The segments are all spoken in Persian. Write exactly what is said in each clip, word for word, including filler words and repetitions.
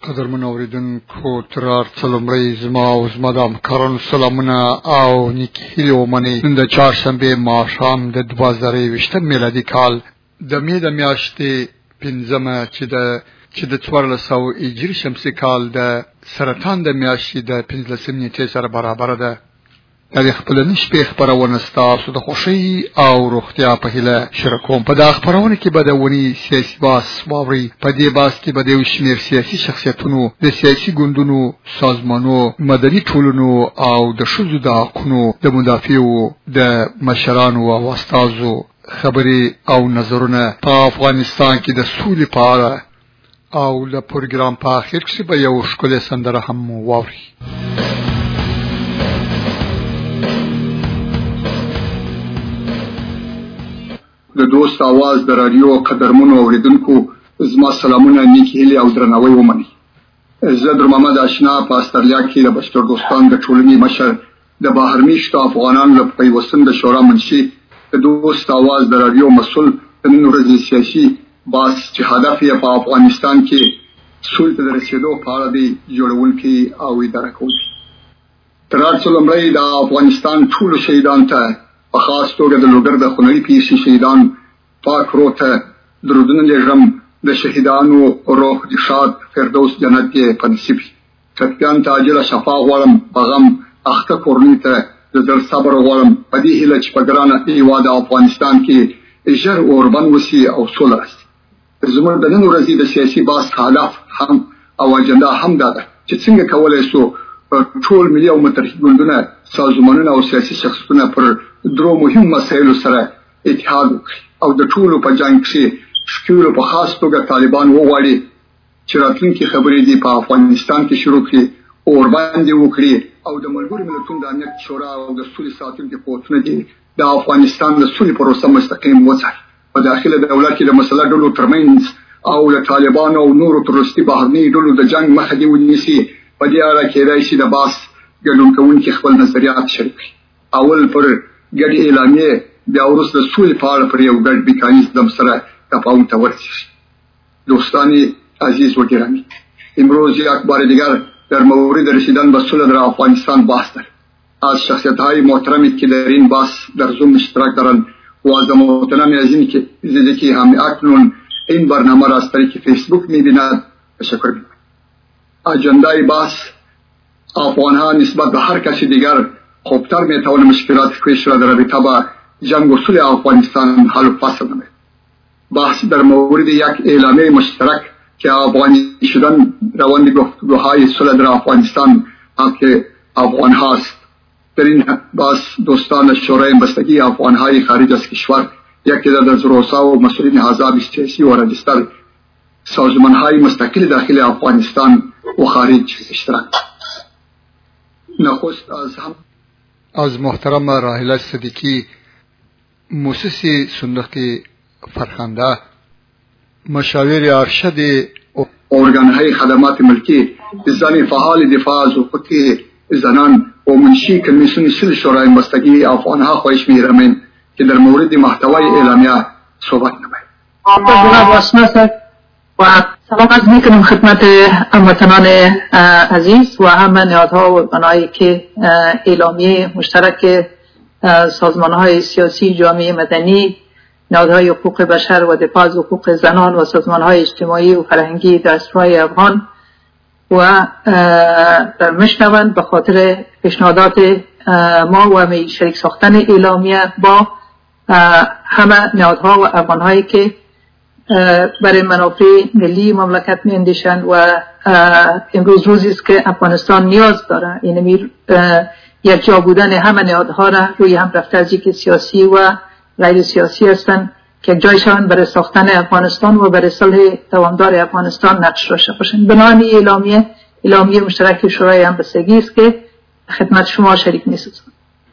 قدرمن اوریدونکو ترار څلمړی زما او زما د همکارانو سلامونه او نیکې هیلې ومنئ. نن د چهارشنبې ماښام د دوه زره یوویشتم میلادي کال د مې د میاشتې پنځمه چې د چې د څوارلس سوه هجري شمسي کال د سرطان د میاشتې د پنځلسمې نېټې سره برابره ده. د خپلنۍ شپې خپرونه ستاسو د خوښۍ او روغتیا په هیله شروع کوم. په دغه خپرونه کې به د ونې سیاسي بحث واورئ. په دې بحث کې به د یو شمېر سیاسي شخصیتونو، د سیاسي ګوندونو، سازمانونو، مدني ټولنو او د ښځو د حقونو د مدافعو، د مشرانو او استازو خبرې او نظرونه په افغانستان کې د سولې په اړه او د پروګرام په اخر کې به یو ښکلی سندره هم واورئ. د دوست आवाज د رادیو قدرمنو اوریدونکو زما سلامونه، نیکې هیلې او درناوی ومنئ. زه در محمد آشنا په استرالیا کې د بشر دوستان د ټولنې مشر، د بهر میشتو افغانانو له پیوستون د شورا منشي، د دوست आवाज د رادیو مسؤل د نن ورځې سیاسي بحث چې هدف یې په افغانستان کې سولې ته د رسېدو په اړه دی جوړونکی او اداره کوونکی. تر هر څه لومړی د افغانستان ټولو شهیدانو ته په خاص توګه د لوګر د خونړۍ پیښې شهیدان پاک روح ته درودونه لېږم. د شهیدانو روح د ښاد فردوس جنت یې په نصیب وي. ټپیانو ته عاجله شفا غواړم. په غم اخته کورنۍ ته د زړه صبر غواړم، په دې هیله چې په ګرانه هېواد افغانستان کې ژر اوربند وسي او سوله راسي. زموږ د نن ورځې د سیاسي بحث هدف هم او اجنډا هم دا ده چې څنګه کولی شو ټول ملي او متحد ګوندونه، سازمانونه او سیاسي شخصیتونه پر درو مهم مسایلو سره اتحاد وکړي او د ټولو په جنګ کې ښکیلو په خاص توګه طالبان وغواړي چې راتلونکي خبرې دي په افغانستان کې شروع کړي، اوربند یې وکړي او د ملګرو ملتونو د امنیت شورا او د سولې ساتونکي قوتونه دي د افغانستان د سولې پروسه مستقیم وڅاري. په داخله دولت کې د مسله ډلو ترمنځ او د طالبانو او نورو تروریستي بهرني ډلو د جنګ مخه دې ونیسي. په دې اړه کېدای شي د بحث ګډون کوونکي خپل نظریات شریک کړي. اول پر ګډې اعلامیې، بیا وروسته د سولې په اړه پر یو ګډ میکانیزم سره تفاهم ته ورسیږي. دوستان عزیز و گرامی، امروز یک بار دیگر در مورد رسیدن به صلح در افغانستان بحث داریم. از شخصیت‌های محترمی که در این بحث در زوم اشتراک دارند و از محترم عزیزی که عزیزی که هم اکنون این برنامه را از طریق فیسبوک می‌بیند تشکر می‌کنم. اجندای بحث افغان‌ها نسبت به هر کسی دیگر خوبتر می‌توانند مشکلات پیش را در رابطه با جنگ و صلح افغانستان حل و فصل نماید. بحث در مورد یک اعلامیه مشترک که افغانی شدن روند گفتگوهای صلح در افغانستان حق افغان هاست. در این بحث دوستان شورای بستگی افغانهای خارج از کشور، یک تعداد از رؤسا و مسئولین احزاب سیاسی و رجستر سازمانهای مستقل داخل افغانستان و خارج اشتراک. نخست از هم از محترم راحله صدیقی، مؤسس صندوق فرخنده، مشاور ارشد ارگانهای خدمات ملکی، زن فعال دفاع از حقوق زنان و منشی کمیسیون صلح شورای بستگی افغانها خواهش می‌رم که در مورد محتوای اعلامیه صحبت نمایید. جناب آشنا صاحب و سلام عرض می‌کنم خدمت هموطنان عزیز و همه نهادها و بنایی که اعلامیه مشترک سازمان‌های سیاسی، جامعه مدنی، نهادهای حقوق بشر و دفاع از حقوق زنان و سازمان‌های اجتماعی و فرهنگی دستورای افغان و در مشنوند به خاطر پیشنهادات ما و می شریک ساختن اعلامیه با همه نهادها و افغان‌هایی که برای منافع ملی مملکت می اندیشند و امروز روزی است که افغانستان نیاز داره این یک جا بودن همه نهادها را روی هم رفته از یک سیاسی و غیر سیاسی هستند که جایشان برای ساختن افغانستان و برای صلح دوامدار افغانستان نقش داشته باشند. بنابراین اعلامیه اعلامیه مشترک شورای همبستگی است که خدمت شما شریک می‌سازم.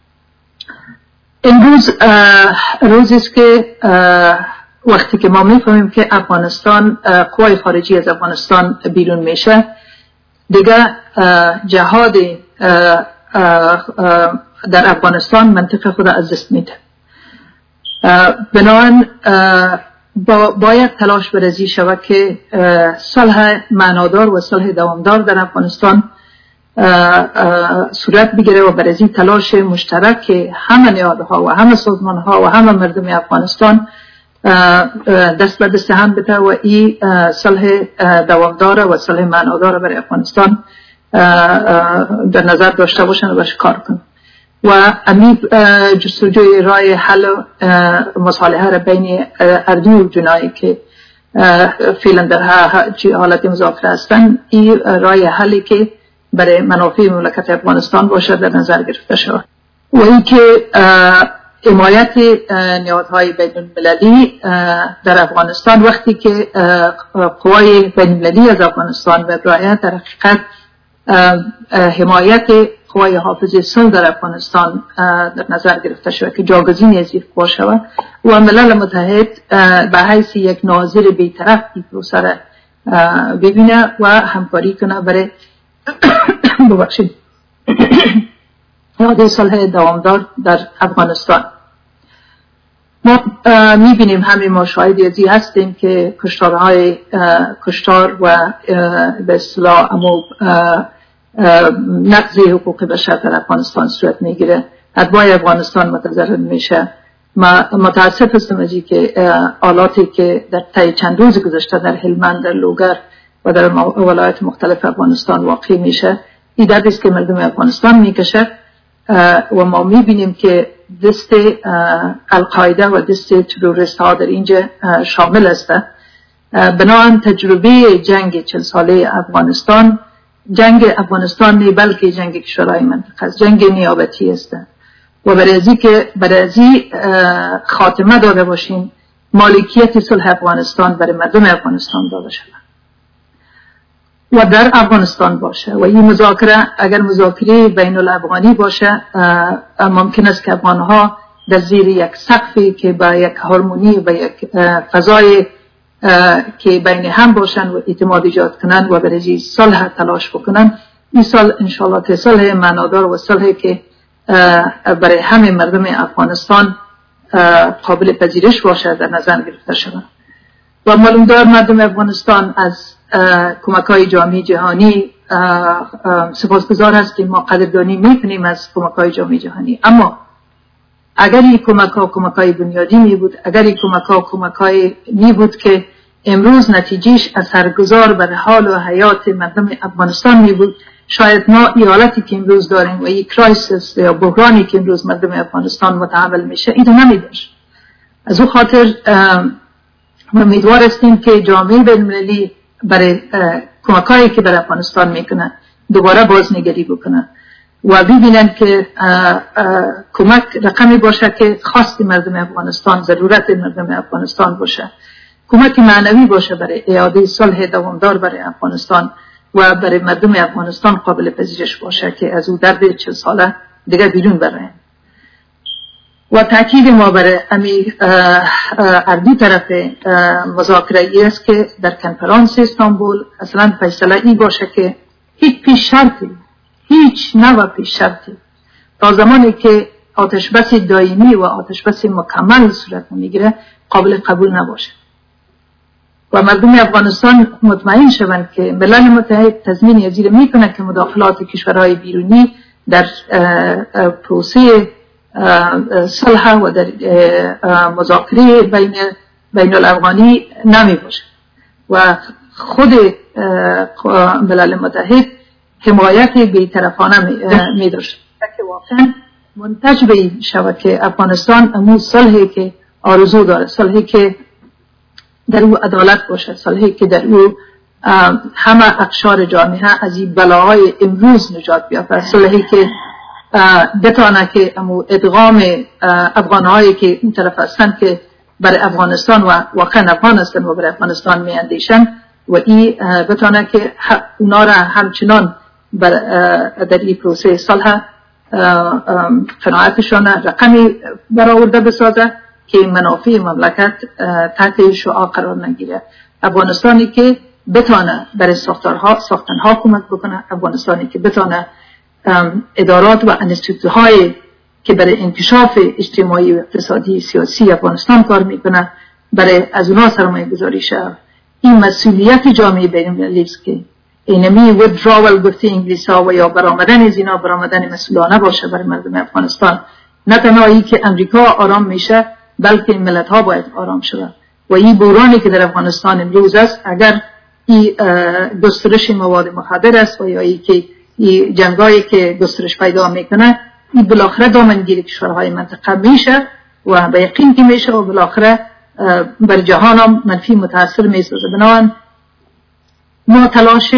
امروز روزی است که وقتی که ما می‌فهمیم که افغانستان قوای خارجی از افغانستان بیرون میشه، دیگه جهاد در افغانستان منطقه خود از دست میده. بنابراین با باید تلاش برزی شود که صلح معنادار و صلح دوامدار در افغانستان صورت بگیره و برزی تلاش مشترک که همه نهادها و همه سازمانها و همه مردم افغانستان دست به دست هم بده و این صلح دوامدار و صلح معنادار برای افغانستان در نظر داشته باشند و باش کار کنند و امی جستجوی رای حل مصالحه را بین اردو جنایی که فعلا در حالت مذاکره هستند این رای حلی که برای منافع مملکت افغانستان باشه در نظر گرفته شود و این که حمایت نهادهای بین المللی در افغانستان وقتی که قوای بین المللی از افغانستان ببراید در حقیقت حمایت قوای حافظ صلح در افغانستان در نظر گرفته شود که جاگزین از این قوا شود و ملل متحد به حیث یک ناظر بی‌طرف این پروسه را ببینه و همکاری کنه برای ببخشید اعاده صلح دوامدار در افغانستان. ما میبینیم همه ما شاهدی ازی هستیم که کشتارهای کشتار و به اصطلاح امو نقض حقوق بشر در افغانستان صورت میگیره. اتباع افغانستان متضرر میشه. ما متاسف هستم ازی که آلاتی که در طی چند روز گذشته در هلمند، در لوگر و در ولایات مختلف افغانستان واقع میشه، این درد است که مردم افغانستان میکشه و ما میبینیم که دست القاعده و دست تروریست ها در اینجا شامل است. بنابراین تجربه جنگ چل ساله افغانستان جنگ افغانستان نه بلکه جنگ کشورهای منطقه است، جنگ نیابتی است و برای که برای خاتمه داده باشیم مالکیت صلح افغانستان برای مردم افغانستان داده شود و در افغانستان باشه و این مذاکره اگر مذاکره بین الافغانی باشه ممکن است که افغانها در زیر یک سقفی که با یک هارمونی و یک فضای که بین هم باشن و اعتماد ایجاد کنن و برای صلح تلاش بکنن، این سال انشالله که صلح معنادار و صلحی که برای همه مردم افغانستان قابل پذیرش باشه در نظر گرفته شود و معلوم دار مردم افغانستان از کمک‌های جامعه جهانی سپاسگزار هستیم. ما قدردانی میکنیم از کمک‌های جامعه جهانی، اما اگر این کمک‌ها کمک‌های بنیادی می بود، اگر این کمک‌ها کمک‌های می بود که امروز نتیجهش اثرگذار بر حال و حیات مردم افغانستان می بود، شاید ما این حالتی که امروز داریم و این کرایسیس یا بحرانی که امروز مردم افغانستان متحول میشه اینو نمیداشت. از اون خاطر ما امیدوار هستیم که جامعه بین‌المللی برای کمک‌هایی که برای افغانستان میکنه دوباره بازنگری بکنه و ببینن که اه اه کمک رقمی باشه که خواست مردم افغانستان، ضرورت مردم افغانستان باشه، کمک معنوی باشه برای اعاده صلح دوامدار برای افغانستان و برای مردم افغانستان قابل پذیرش باشه که از او درد چل ساله دیگه بیرون برن. و تاکید ما برای امی اردو طرف مذاکره ای است که در کنفرانس استانبول اصلا فیصله ای باشه که هیچ پیش شرطی هیچ نوع پیش شرطی تا زمانی که آتش بس دائمی و آتش بس مکمل صورت میگیره قابل قبول نباشه و مردم افغانستان مطمئن شوند که ملل متحد تضمین ازیر میکنه که مداخلات کشورهای بیرونی در پروسه صلح و در مذاکره بین بین الافغانی نمی باشه و خود ملل متحد حمایت بی‌طرفانه می داشت که واقعا منتج به شود که افغانستان امو صلحی که آرزو داره، صلحی که در او عدالت باشه، صلحی که در او همه اقشار جامعه از این بلاهای امروز نجات بیافته، صلحی که بتانه که امو ادغام افغانهایی که این طرف هستن که برای افغانستان و واقعا افغان هستن و برای افغانستان می اندیشن و این بتانه که اونا را همچنان در این پروسه صلح قناعتشان رقمی برآورده بسازه که منافع مملکت تحت شعاع قرار نگیره. افغانستانی که بتانه برای ساختارها ساختنها کمک بکنه، افغانستانی که بتانه ادارات و انستیتوهای که برای انکشاف اجتماعی و اقتصادی سیاسی افغانستان کار میکنه برای از اونها سرمایه گذاری شد. این مسئولیت جامعه بین‌المللی است که اینمی withdrawal گفته انگلیس ها و یا برآمدن از اینا برآمدن مسئولانه باشه برای مردم افغانستان. نه تنها ای که امریکا آرام میشه بلکه ملت ها باید آرام شود و این بحرانی که در افغانستان امروز است اگر این گسترش مواد مخدر است و یا ای که این جنگایی که گسترش پیدا میکنه این بالاخره دامنگیر کشورهای منطقه میشه و به یقین که میشه و بالاخره بر جهان هم منفی متاثر میسازه. بنابراین ما تلاش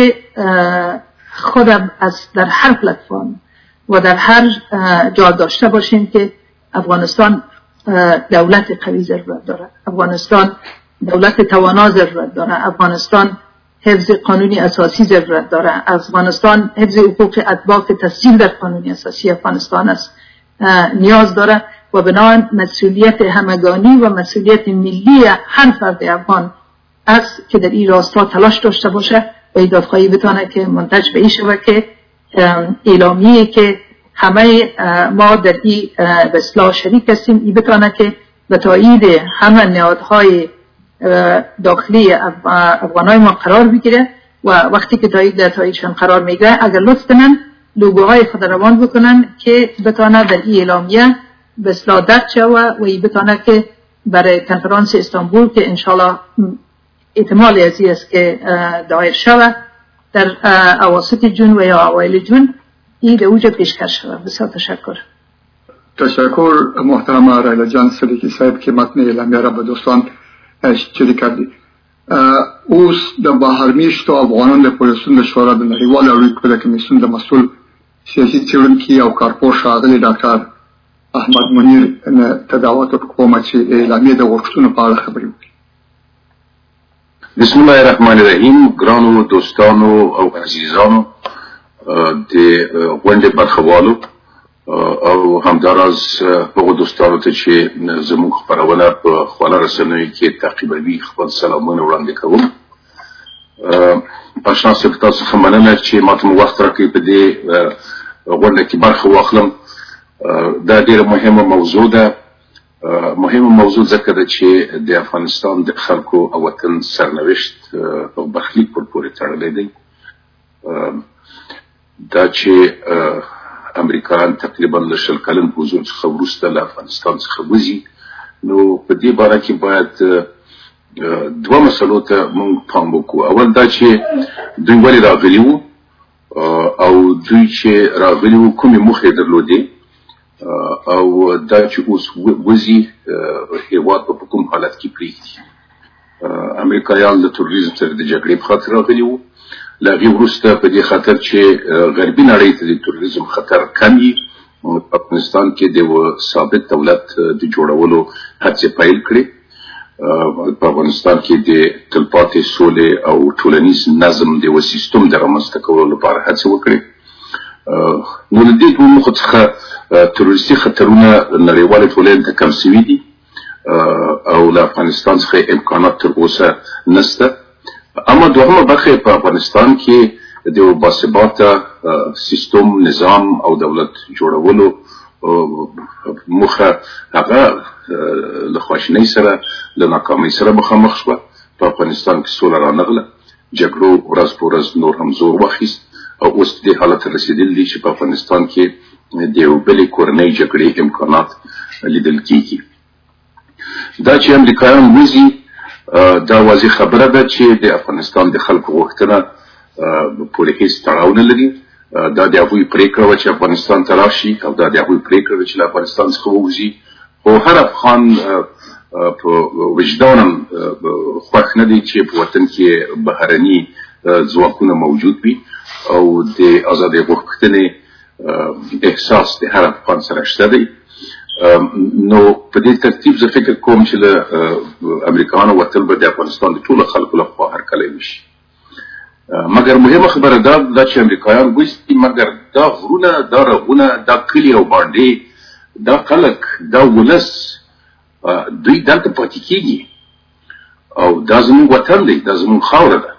خودم از در هر پلتفرم و در هر جا داشته باشیم که افغانستان دولت قوی ضرورت داره، افغانستان دولت توانا ضرورت داره، افغانستان حفظ قانونی اساسی ضرورت داره، افغانستان حفظ حقوق اتباع که تسجیل در قانونی اساسی افغانستان است نیاز داره و بنابراین مسئولیت همگانی و مسئولیت ملی هر فرد افغان است که در این راستا تلاش داشته باشه و این دادخواهی بتانه که منتج به این شود که اعلامیه که همه ما در این به اصطلاح شریک هستیم این بتانه که به تایید همه نهادهای داخلی افغانای ما قرار بگیره و وقتی که تایید در تاییدشان قرار میگیره اگر لطف کنن لوگوهای خود روان بکنن که بتانه در این اعلامیه به اصطلاح درج شود و این بتانه که برای کنفرانس استانبول که انشالله احتمال ازی است که دایر شود در اواسط جون و یا اوایل جون این در اوجه پیشکش شود. بسیار تشکر. تشکر محترم رایلا جان صدیقی صاحب که متن اعلامیه را به دوستان شریک کردی. اوس د بهرمیشتو افغانان د پولیسون د شورا د نړیوال اړیکو د کمیسیون د مسؤل سیاسي څېړونکي او کارپوه ښاغلي ډاکټر احمد منیر ته دعوت ورکوم چې اعلامیې د غوښتنو په اړه خبرې وکړي. بسم الله الرحمن الرحیم. ګرانو دوستانو او عزیزانو د غونډې برخوالو او همداراز هغو دوستانو ته چې زموږ خپرونه په خواله رسنیو کې تعقیبوي خپل سلامونه وړاندې کوم. آشنا صاحب تاسو څخه مننه چې ماته مو وخت راکړی په دې غونډه کې برخه واخلم. دا ډېره مهمه موضوع ده. مهمه موضوع ځکه ده چې د افغانستان د خلکو او وطن سرنوشت او برخلیک پر پورې تړلی دی. دا چې امریکایان تقریبا له شل کلن په حضور څخه وروسته له افغانستان څخه وځي نو په دې باره کې باید دوه مسلو ته موږ پام وکړو. اول دا چې دوی ولې راغلي وو او دوی چې راغلي وو کومې موخې یې درلودې او دا چې اوس وځي هېواد به په کوم حالت کې پرېږدي. امریکایان د تروریزم سره د جګړې په خاطر راغلي وو. له هغې وروسته په دې خاطر چې غربي نړۍ ته د تروریزم خطر کم وي په افغانستان کې د یو ثابت دولت د جوړولو هڅې پیل کړې. په افغانستان کې د تلپاتې سولې او ټولنیز نظم د یو سیستم د رامنځته کولو لپاره هڅې وکړې. نو له دې دوو موخو څخه تروریستي خطرونه نړیوالې ټولنې ته کم سوي دي او له افغانستان څخه امکانات تر اوسه نشته. اما دوهمه برخه په افغانستان کې د یو باثباته سیستم نظام او دولت جوړولو موخه هغه له خواشینۍ سره له ناکامۍ سره مخامخ شوه. په افغانستان کې سوله رانغله، جګړو ورځ په ورځ نور هم زور واخیست او اوس دې حالت رسېدلی دي چې په افغانستان کې د یو بلې کورنۍ جګړې امکانات لیدل کېږي. دا چې امریکایان وځي دا واضح خبره ده چې د افغانستان د خلکو غوښتنه پورې هیڅ تړاو نه لري. دا د هغوی پرېکړه وه چې افغانستان ته راشي او دا د هغوی پرېکړه ده چې له افغانستان څخه ووځي. خو هر افغان په وجدان هم خوښ نه دی چې په وطن کې بهرني ځواکونه موجود وي او د ازادۍ غوښتنې احساس د هر افغان سره شته دی. نو په دې ترتیب زه فکر کوم چې له امریکایانو وتل به د افغانستان د ټولو خلکو لخوا هرکلی وشي. مګر مهمه خبره دا ده چې امریکایان وایي مګر دا غرونه دا رغونه دا کلي او باندې دا خلک دا ولس دوی دلته پاتې کېږي او دا زموږ وطن دی، دا زموږ خاوره ده.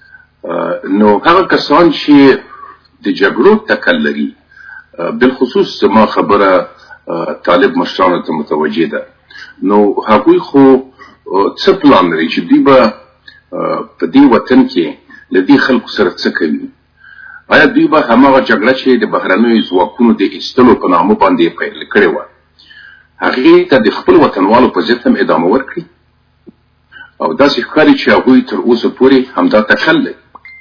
نو هغه کسان چې د جګړو تکل لري بالخصوص زما خبره طالب مشرانو ته متوجه ده. نو هغوی خو څه پلان لري چې دوی به په دې وطن کې له دې خلکو سره څه کوي؟ آیا دوی به هماغه جګړه چې د بهرنیو ځواکونو د ایستلو په نامه باندې پیل کړې وه هغې ته د خپل وطنوالو په ضد هم ادامه ورکړي؟ او داسې ښکاري چې هغوی تر اوسه پورې همدا تکل لري.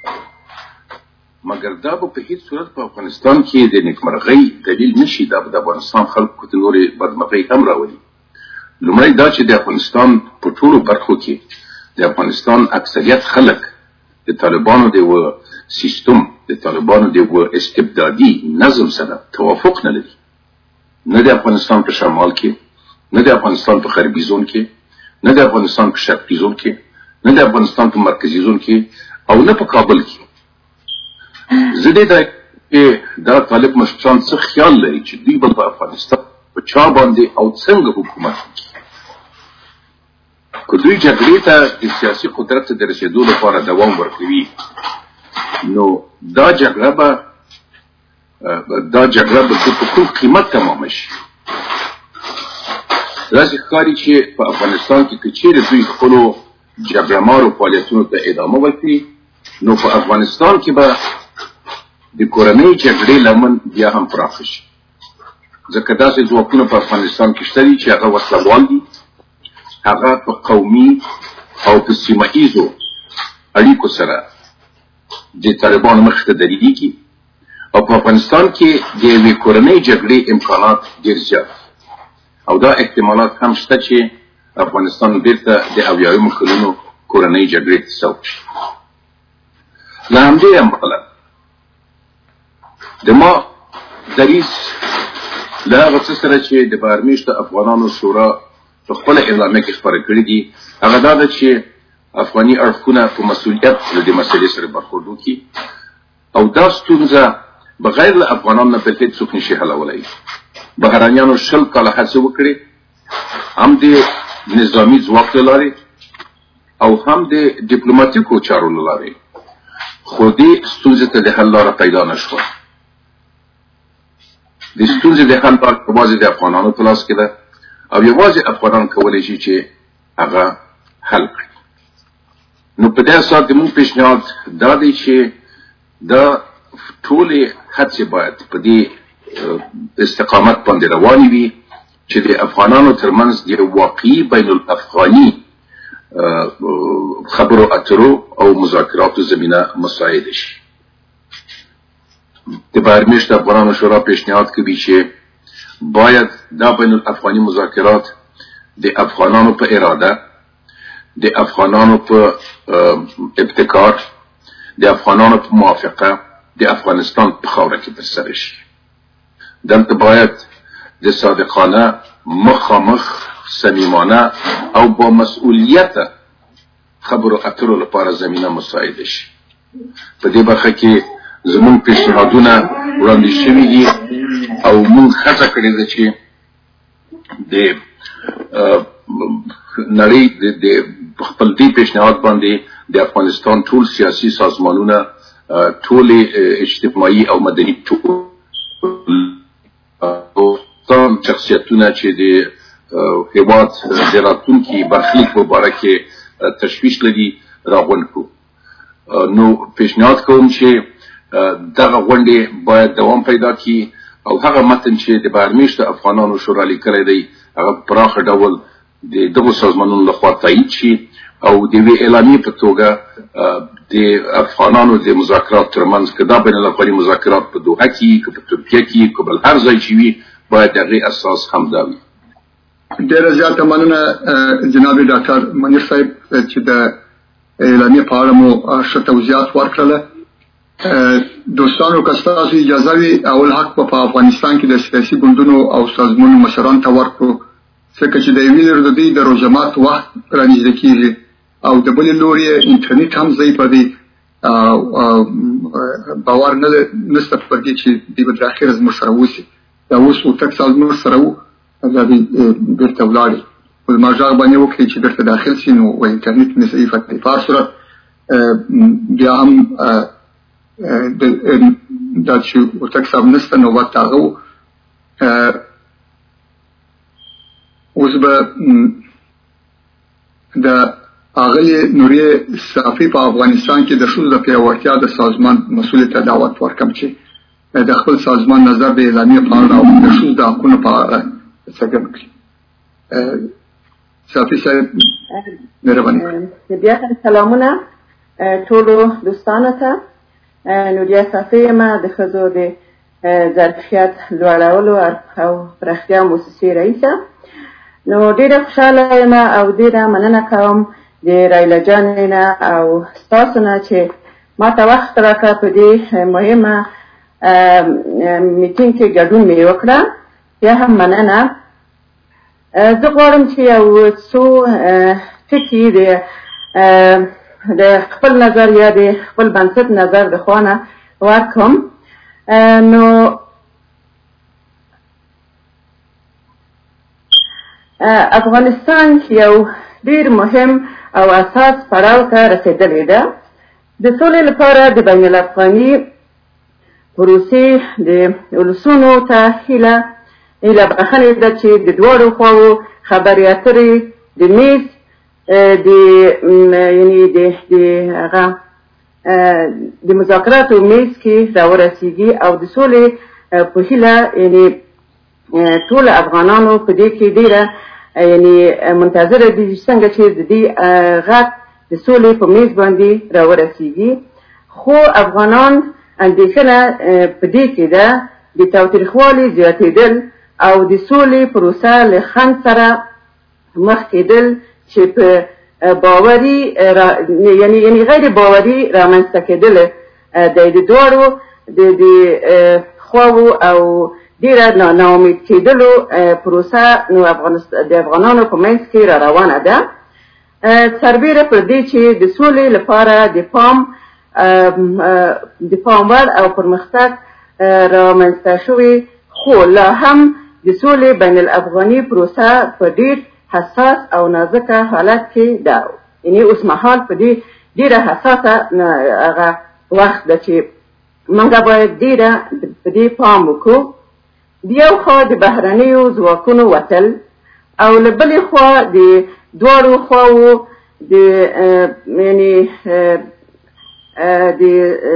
مګر دا به په هیڅ صورت په افغانستان کې د نیکمرغۍ دلیل نشي. دا به د افغانستان خلکو ته نورې بدمرغۍ هم راولي. لومړی دا چې د افغانستان په ټولو برخو کې د افغانستان اکثریت خلک د طالبانو د یو سیستم د طالبانو د یو استبدادي نظم سره توافق نه لري. نه د افغانستان په شمال کې، نه د افغانستان په غربي زون کې، نه د افغانستان په شرقي زون کې، نه د افغانستان په مرکزي زون کې، او نه په کابل کې. زه دې دا دا طالب مشران څه خیال لري چې دوی به په افغانستان په چا باندې او څنګه حکومت کوي؟ که دوی جګړې ته د سیاسي قدرت ته د رسېدو لپاره دوام ورکوي نو دا جګړه به دا جګړه به په کوم قیمت تمامه شي؟ داسې ښکاري چې په افغانستان کې که چیرې دوی خپلو جګړهمارو فعالیتونو ته ادامه ورکړي نو په افغانستان کې به د کورنۍ جګړې لمن بیا هم پراخه شي. ځکه داسې ځواکونه په افغانستان کې شته دي چې هغه وسلوال دي، هغه په قومي او په سیمه ایزو اړیکو سره د طالبانو مخې ته درېږي او په افغانستان کې د یوې کورنۍ جګړې امکانات ډېر زیات او دا احتمالات هم شته چې افغانستان بیرته د اویایمو کلونو کورنۍ جګړې ته سوق شي. له همدې امله د ما دریځ له هغه څه سره چې د بهرمیشته افغانانو شورا په خپله اعلامیه کې خپاره کړي دي هغه دا ده چې افغاني اړخونه په مسؤلیت له دې مسلې سره برخورد وکړي او دا ستونزه بغیر له افغانانو نه بل هېڅوک نشي حلولی. بهرنیانو شل کاله هڅې وکړې هم د نظامي ځواک له لارې او هم د ډیپلوماتیکو چارو له لارې، خو دې ستونزې ته د حل لاره پیدا نه شوه. د ستونزې د حل لاره یوازې د افغانانو په لاس کې ده او یوازې افغانان کولی شي چې هغه حل کړي. نو په دې اساس د موږ پیشنهاد دا دی چې دا ټولې هڅې باید په دې استقامت باندې روانې وي چې د افغانانو ترمنځ د واقعي بین الافغاني خبرو اترو او مذاکراتو زمینه مساعده شي. د بهرمیشته افغانانو شورا پیشنهاد کوي چې باید دا بین الافغاني مذاکرات د افغانانو په اراده، د افغانانو په ابتکار، د افغانانو په موافقه د افغانستان په خاوره کې ترسره شي. دلته باید د صادقانه، مخامخ، صمیمانه او با مسئولیته خبرو اترو لپاره زمینه مساعده شي. په دې برخه کې زموږ پیشنهادونه وړاندې شوي دي او موږ هڅه کړې ده چې د نړۍ د خپل دې پیشنهاد باندې د افغانستان ټول سیاسي سازمانونه، ټول اجتماعي او مدني ټول شخصیتونه چې د هیواد د راتلونکي برخلیک په باره کې تشویش لري راغونډ کړو. نو پیشنهاد کوم چې دغه غونډې باید دوام پیدا کړي او هغه متن چې د بهرمیشته افغانانو شورا لیکلی دی هغه په پراخه ډول د دغو سازمانونو لخوا تایید شي او د یوې اعلامیې په توګه د افغانانو د مذاکرات ترمنځ که دا بین الافغاني مذاکرات په دوحه کې که په ترکیه کې که بل هر ځای چې وي باید د هغې اساس هم دا وي. ډېره زیاته مننه جناب ډاکټر منیر صاحب چې د اعلامیې په اړه مو ښه توضیحات ورکړله. دوستانو که ستاسو اجازه وي اول حق په افغانستان کې د سیاسي ګوندونو او سازمانونو مشرانو ته ورکړو ځکه چې د یوې لورې د دوی د روژه وخت رانږدې کېږي او د بلې لورې یې انټرنیټ هم ضعیفه دی باور نشته پر دې چې دوی به تر اخره زموږ سره اوسي. دا اوس اوتک سال زموږ سره وو دا دوی بېرته ولاړې خو زما غږ باندې وکړئ چې بېرته داخل شي نو انټرنیټ مې ضعیفه دی. په هر صورت بیا هم دا چې اوتک صاحب نشته نوبت د هغه و. اوس به د اغلی نوري صافي په افغانستان کې د ښځو د پیاوړتیا د سازمان مسؤل ته دعوت ورکم چې د خپل سازمان نظر د اعلامیې په اړه او د ښځو د حقونو په اړه څرګند کړي. صافي صاحب مهرباني. بیا سلامونه ټولو دوستانو ته. نوریا صافي یم د ښځو د ظرفیت لوړولو او پراختیا موسسې رئیسه. نو ډېره خوشحاله یم او ډېره مننه کوم د رایله جانې نه او ستاسو نه چې ما ته وخت راکړه په دې مهمه میټینګ کې ګډون مې وکړه. بیا هم مننه. زه غواړم چې یو څو ټکي د د خپل نظر یا د خپل بنسټ نظر د خوا نه ورکړم. نو افغانستان یو ډیر مهم او اساس پړاو ته رسیدلی ده. د سولې لپاره د بین الافغاني پروسې د ولسونو ته هیله هیله بخښنې ده چې د دواړو خواوو خبرې اترې د میز د یعنې د د هغه د مذاکراتو میز کې راورسیږي او د سولې په هیله یعنې ټول افغانانو په دې کې ډیره یعنې منتظره دي څنګه چې د دې غږ د سولې په میز باندې راورسیږي. خو افغانان اندېښنه په دې کې ده د تاوتریخوالي زیاتېدل او د سولې پروسه له خنډ سره مخ کېدل چې په باوري یعنې یعنې غیر باوري رامنځته کېدل د دواړو د خواوو او ډیره ناامید کېدلو پروسه نو د افغانانو په منځ کې را روانه ده. سربیره پر دې چې د سولې لپاره د پام د پام وړ او پرمختګ رامنځته شوی، خو لا هم د سولې بین الافغاني پروسه په ډیر حساس او نازکه حالت کې ده. یعنې اوس مهال په دې ډیره حساسه هغه وخت ده چې موږ باید ډیره په دې پام وکړو. د یو خوا د بهرنیو ځواکونو وتل او له بلې خوا د دواړو خواوو د یعنې د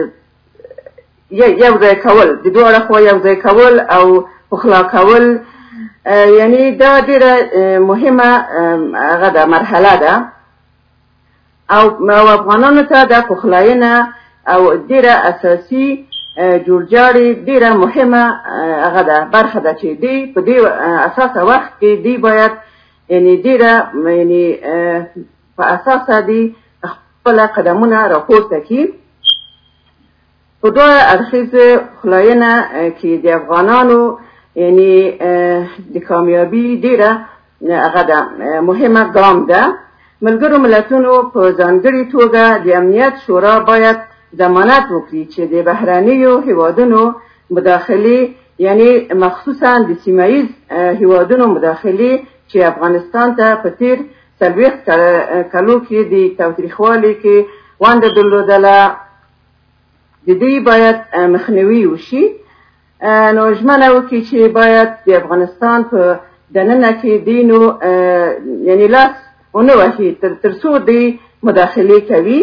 یو ځای کول د دواړو خوا یو ځای کول او پخلا کول، یعنې دا ډېره مهمه هغه ده مرحله ده او افغانانو ته دا پخلاینه او ډېره اساسي جوړجاړی ډیره مهمه هغه ده برخه ده چې دی په دې اساسه وخت کې دی باید یعنې ډیره یعنې په اساسه دی خپل قدمونه راپورته کړي. په دوه اړخیزه پخلاینه کې د افغانانو یعنې د کامیابي ډیره هغه ده مهمه ګام ده. ملګرو ملتونو په ځانګړې توګه د امنیت شورا باید ضمانت وکړي چې د بهرنیو هیوادونو مداخلې یعنې مخصوصا د سیمه ییز هیوادونو مداخلې چې افغانستان ته په تیر څلوېښت کلو کې د تاوتریخوالي کې ونډه درلودله د دې باید مخنیوي وشي. نو ژمنه وکړي چې باید د افغانستان په دننه کې دی نو یعنې لاس ونه وهي تر څو دی مداخلې کوي.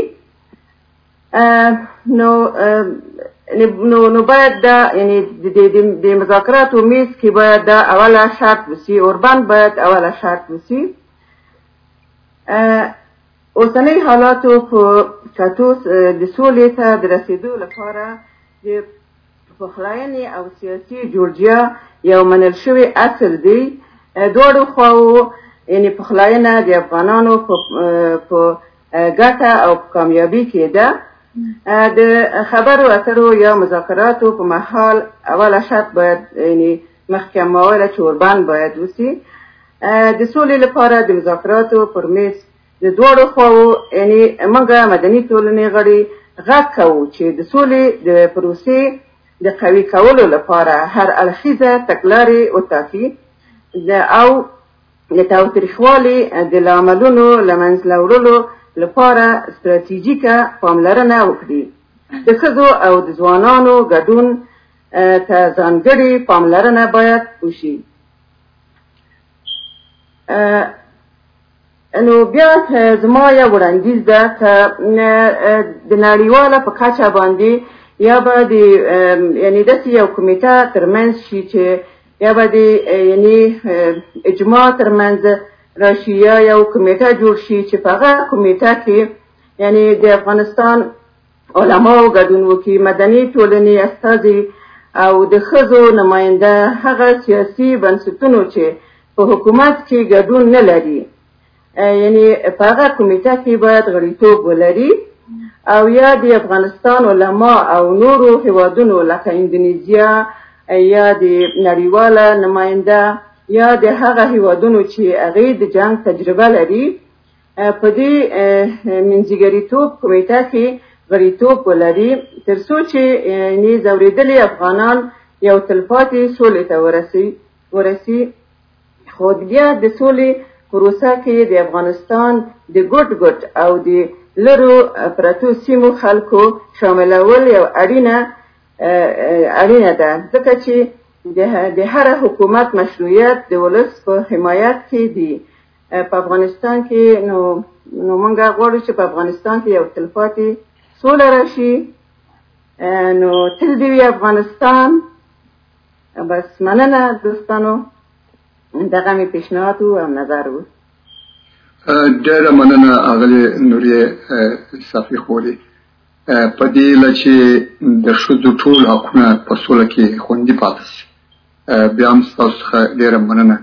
نو نو نو باید دا یعنی د مذاکراتو میز کې باید دا اوله شرط وسی، اوربند باید اوله شرط وسی. اوسنۍ حالاتو په کتو د سولې ته د رسیدو لپاره د پخلاینې او سیاسي جوړجیا یو منل شوی اصل دی. دواړو خواوو یعنی پخلاینه د افغانانو په ګټه او کامیابي کې ده. د خبرو اترو یا مذاکراتو په محل اوله شرط باید یعنی محکمه چوربند باید وسی. د سولې لپاره د مذاکراتو پر میز د دواړو خواوو یعنی موږ مدني ټولنې غړي غږ کوو چې د سولې د پروسې د قوي کولو لپاره هر اړخیزه تګلارې وټاکي او د تاوتریخوالي د لاملونو له منځه وړلو لپاره ستراتیژیکه پاملرنه وکړي. د ښځو او د ځوانانو ګډون ته ځانګړې پاملرنه باید وشي. نو بیا زما یو وړاندیز ده که د نړیواله په کچه باندې یا به د یعنی داسې یو کمیټه ترمنځ شي چې یا به د یعنی اجماع ترمنځ راشي یا یو کمیټه جوړ شي چې په هغه کمیټه کې یعنی د افغانستان علماو ګډون وکړي، مدني ټولنې استازي او د ښځو نماینده، هغه سیاسي بنسټونو چې په حکومت کې ګډون نه لري یعنی په هغه کمیټه کې باید غړیتوب ولري، او یا د افغانستان علما او نورو هیوادونو لکه اندونیزیا یا د نړیواله نماینده یا د هغه هیوادونو چې هغې د جنګ تجربه لري په دې منځګړیتوب کمیټه کې غړیتوب ولري، تر څو چې یعنې ځورېدلي افغانان یو تلپاتې سولې ته ورسي ورسي خو بیا د سولې پروسه کې د افغانستان د ګوټ ګوټ او د لرو پرتو سیمو خلکو شاملول یو اړینه اړینه ده، ځکه چې د هر حکومت مشروعیت د ولس په حمایت کې دی. په افغانستان کې نو نو موږ غواړو چې په افغانستان کې یو تلپاتې سوله راشي. نو تل دې وي افغانستان. بس مننه دوستانو، دغه مې پیشنهاد او نظر و. ډېره مننه اغلې نوریه صافي خوري. په دې لچې د ښځو ټول حقونه په سوله کې خوندي پاتې شي. بیا هم ستاسو څخه ډېره مننه.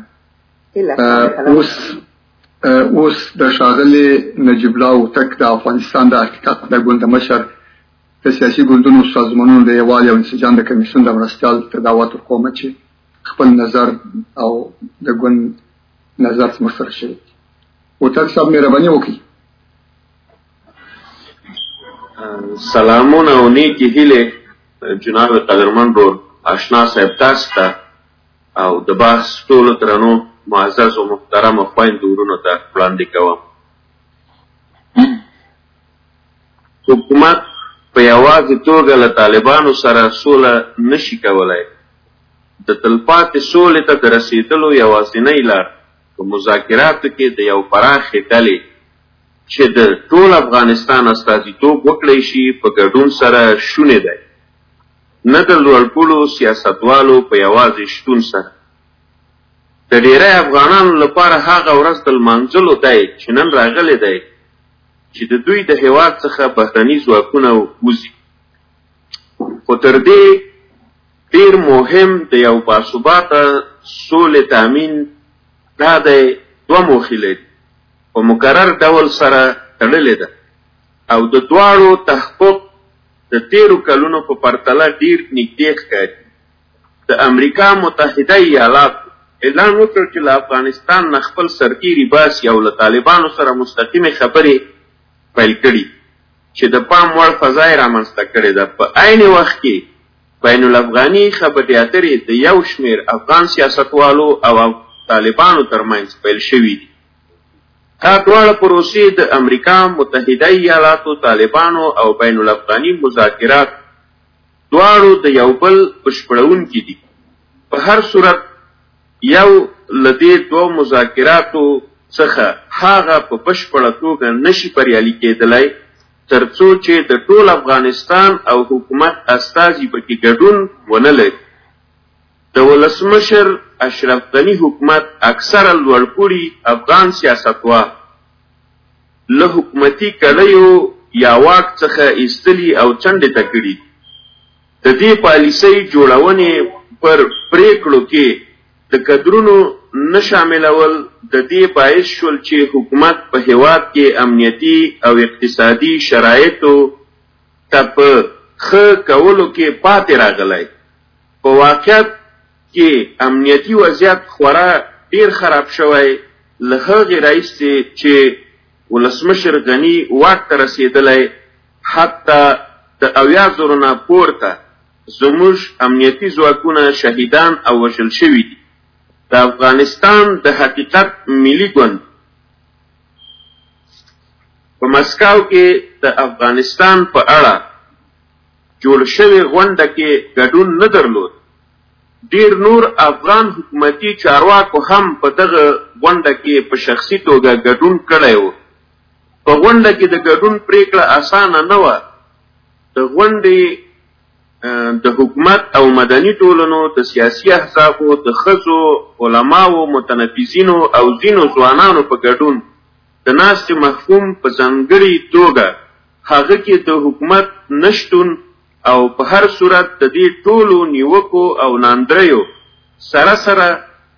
اوس اوس د ښاغلي نجیب الله هوتک د افغانستان د حقیقت د ګوند مشر د سیاسي ګوندونو سازمانونو د یووالي او انسجام د کمیسیون د مرستیال ته دعوت ورکوم چې خپل نظر او د ګوند نظر زموږ سره شریک کړي. هوتک صاحب مهرباني وکړئ. سلامونه او نیکې هیلې جناب قدرمن ورور آشنا صاحب تاسو ته او د بحث ټولو درنو معزز او محترم خویندو ورونو ته وړاندې کوم. حکومت په یوازې توګه له طالبانو سره سوله نشي کولی. د تلپاتې سولې ته د رسېدلو یوازینۍ لار په مذاکراتو کې د یو پراخې ډلې چې د ټول افغانستان استازیتوب وکړی شي په ګډون سره شونې دی، نه د لوړپوړو سیاستوالو په یوازې شتون سره. د ډېری افغانانو لپاره هغه ورځ د لمانځلو دی چې نن راغلی دی چې د دوی د هېواد څخه بهرني ځواکونه وځي. خو تر دې ډېر مهم د یو باثباته سولې تامین دا دی دوه موخې لري، په مکرر ډول سره تړلې ده او د دواړو تحقق د تیرو کلونو په پرتله ډېر نږدې ښکاري. د امریکا متحده ایالاتو اعلان وکړ چې له افغانستان نه خپل سرتیري باسي او له طالبانو سره مستقیمې خبرې پیل کړي چې د پام وړ فضا یې رامنځته کړې ده. په عین وخت کې بین الافغاني خبرې اترې د یو شمېر افغان سیاستوالو او طالبانو ترمنځ پیل شوي دي. دا دواړه پروسې د امریکا متحده ایالاتو، طالبانو او بین الافغاني مذاکرات دواړو د یو بل بشپړونکي دي. په هر صورت یو له دې دوو مذاکراتو څخه هغه په بشپړه توګه نشي بریالي کېدلی تر څو چې د ټول افغانستان او حکومت استازي پکې ګډون ونه لري. د ولسمشر اشرف غني حکومت اکثره لوړپوړي افغان سیاستوال له حکومتي کړیو یا واک څخه ایستلي او څنډې ته کړي. د دې پالیسۍ جوړونې پر پریکړو کې د کدرونو نه شاملول د دې باعث شول چې حکومت په هېواد کې امنیتي او اقتصادي شرایطو ته په ښه کولو کې پاتې راغلی. په واقعیت کې امنیتي وضعیت خورا ډیر خراب شوی له هغې راهیسې چې ولسمشر غني واک ته رسېدلی. حتی د اویا زرو نه پورته زموږ امنیتي ځواکونه شهیدان او وژل شوي دي. د افغانستان د حقیقت ملي ګوند په مسکو کې د افغانستان په اړه جوړ شوې غونډه کې ګډون نه درلود. ډیر نور افغان حکومتي چارواکو هم په دغه غونډه کې په شخصي توګه ګډون کړی و. په غونډه کې د ګډون پریکړه اسانه نه وه. د غونډې د حکومت او مدني ټولنو، د سیاسي احزابو، د ښځو، علماو، متنفذینو او ځینو ځوانانو په ګډون د ناستې مفهوم په ځانګړې توګه هغه کې د حکومت نشتون او په هر صورت د دې ټولو نیوکو او ناندریو سره سره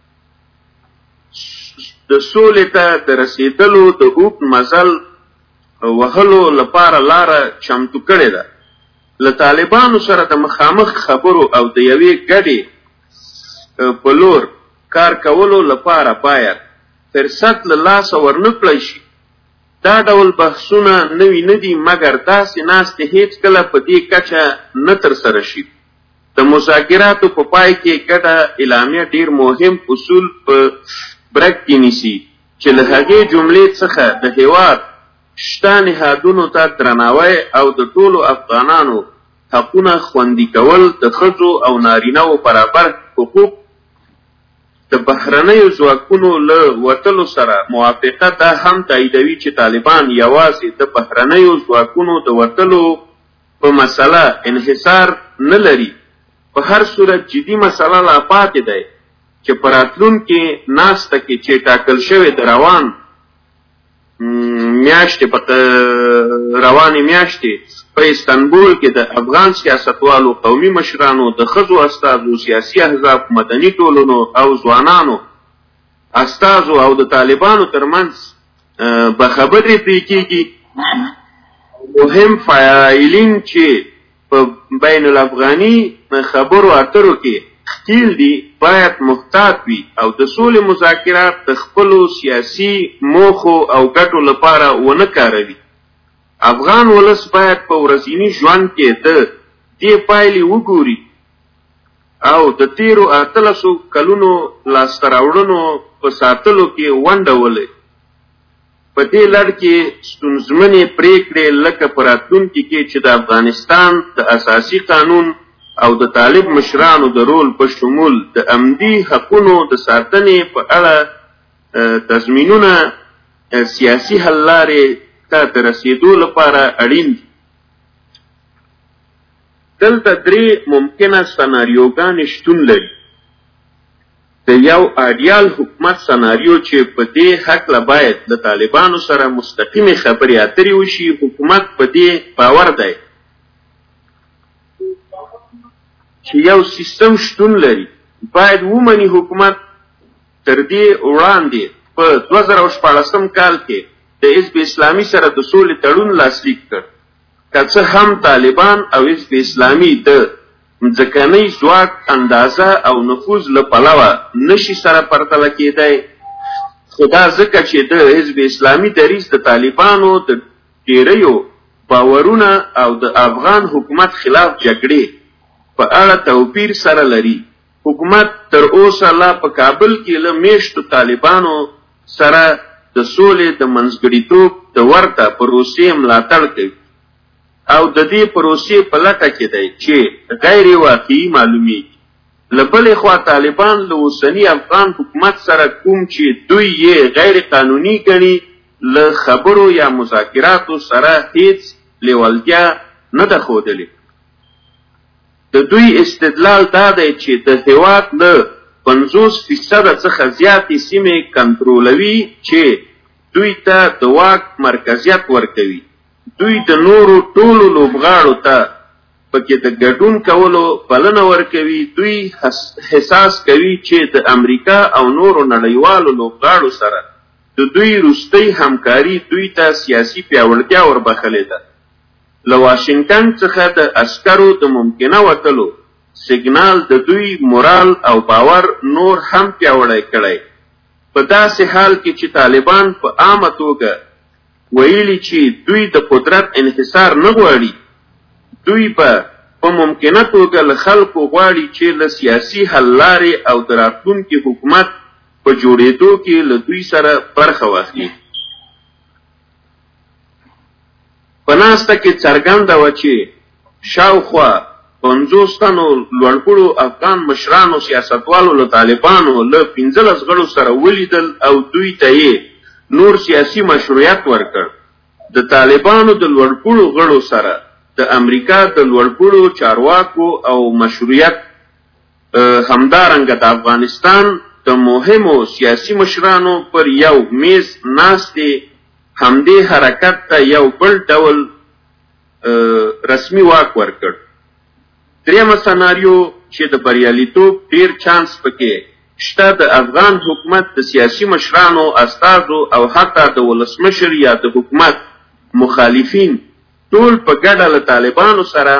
د سولې ته د رسیدلو د اوږد مزل وهلو لپاره لاره چمتو کړې ده. له طالبانو سره د مخامخ خبرو او د یوې ګډې په لور کار کولو لپاره باید فرصت له لاسه ورنه کړی شي. دا ډول بحثونه نوي نه دي، مګر داسې ناستې هیڅ کله په دې کچه نه ترسره شي. د مذاکراتو په پای کې ګډه اعلامیه ډیر مهم اصول په برک کې نیسي چې له هغې جملې څخه د هېواد شته نهادونو ته درناوی او د ټولو افغانانو حقونه خوندي کول، د ښځو او نارینهو برابر حقوق، د بهرنیو ځواکونو له وتلو سره موافقه دا هم تاییدوي چې طالبان یوازې د بهرنیو ځواکونو د وتلو په مسله انحصار نه لري. په هر صورت جدي مسله لا پاتې دی چې په راتلونکې ناسته کې چې ټاکل شوې د روان میاشتې په روانې میاشتې په استانبول کې د افغان سیاستوالو، قومي مشرانو، د ښځو استازو، سیاسي احزاب، مدني ټولنو او ځوانانو استازو او د طالبانو ترمنځ به خبرې پرې کېږي. مهم فاعلین چې په بین الافغاني خبرو اترو کې ښکیل دي باید محتاط وي او د سولې مذاکرات د خپلو سیاسي موخو او ګټو لپاره ونه کاروي. افغان ولس باید په ورځني ژوند کې د دې پایلې وګوري او د تیرو اتلسو کلونو لاسته راوړنو په ساتلو کې ونډه ولري. په دې لړ کې ستونزمنې پریکړې لکه په راتلونکي کې چې د افغانستان د اساسي قانون او د طالب مشرانو د رول په شمول د عمدي حقونو د ساتنې په اړه تضمینونه سیاسي حل لارې ته د رسیدو لپاره اړین دي. دلته درې ممکنه سناریوګانې شتون لري. د یو ایډیال حکومت سناریو چې په دې هکله باید د طالبانو سره مستقیمې خبرې اترې وشي. حکومت په دې باور دی چې یو سیستم شتون لري. باید ومني حکومت تر دې وړاندې په دوه زره شپاړسم کال کې د حزب اسلامي سره د سولې تړون لاسلیک کړ. که څه هم طالبان او حزب اسلامي د ځمکنۍ ځواک اندازه او نفوذ له پلوه نشي سره پرتله کېدی، خو دا ځکه چې د حزب اسلامي دریځ د طالبانو د ډېریو باورونه او د افغان حکومت خلاف جګړې په اړه توپیر سره لري. حکومت تر اوسه لا په کابل کې له میشتو طالبانو سره د سولې د منځګړیتوب د ورته پروسې ملاتړ کوي او د دې پروسې په لټه کې دی چې غیر واقعي معلومیږي. له بلې خوا طالبان له اوسني افغان حکومت سره کوم چې دوی یې غیر قانوني ګڼي له خبرو یا مذاکراتو سره هیڅ لیوالتیا نه ده ښودلې. د دوی استدلال دا دی چې د هېواد له پنځوس فیصده څخه زیاتې سیمې کنټرولوي چې دوی ته د واک مرکزیت ورکوي. دوی د نورو ټولو لوبغاړو ته پکې د ګډون کولو بلنه ورکوي. دوی حساس کوي چې د امریکا او نورو نړیوالو لوبغاړو سره د دوی وروستۍ همکاري دوی ته سیاسي پیاوړتیا وربخلې ده. له واشنګټن څخه د عسکرو د ممکنه وتلو سیګنال د دوی مورال او باور نور هم پیاوړی کړی. په داسې حال کې چې طالبان په عامه توګه ویلي چې دوی د قدرت انحصار نه غواړي، دوی به په ممکنه توګه له خلکو غواړي چې له سیاسي حل لارې او د راتلونکي حکومت په جوړېدو کې له دوی سره برخه واخلي. په ناسته کې څرګنده وه چې شاوخوا پنځوس تنو لوړپوړو افغان مشرانو سیاستوالو له طالبانو له پنځلس غړو سره ولیدل او دوی ته یې نور سیاسي مشروعیت ورکړ. د طالبانو د لوړپوړو غړو سره د امریکا د لوړپوړو چارواکو او مشروعیت همدارنګه د افغانستان د مهمو سیاسي مشرانو پر یو میز ناستې همدې حرکت ته یو بل ډول رسمي واک ورکړ. درېمه سناریو چې د بریالیتوب ډیر چانس پکې شته د افغان حکومت د سیاسي مشرانو استازو او حتی د ولسمشر یا د حکومت مخالفین ټول په ګډه له طالبانو سره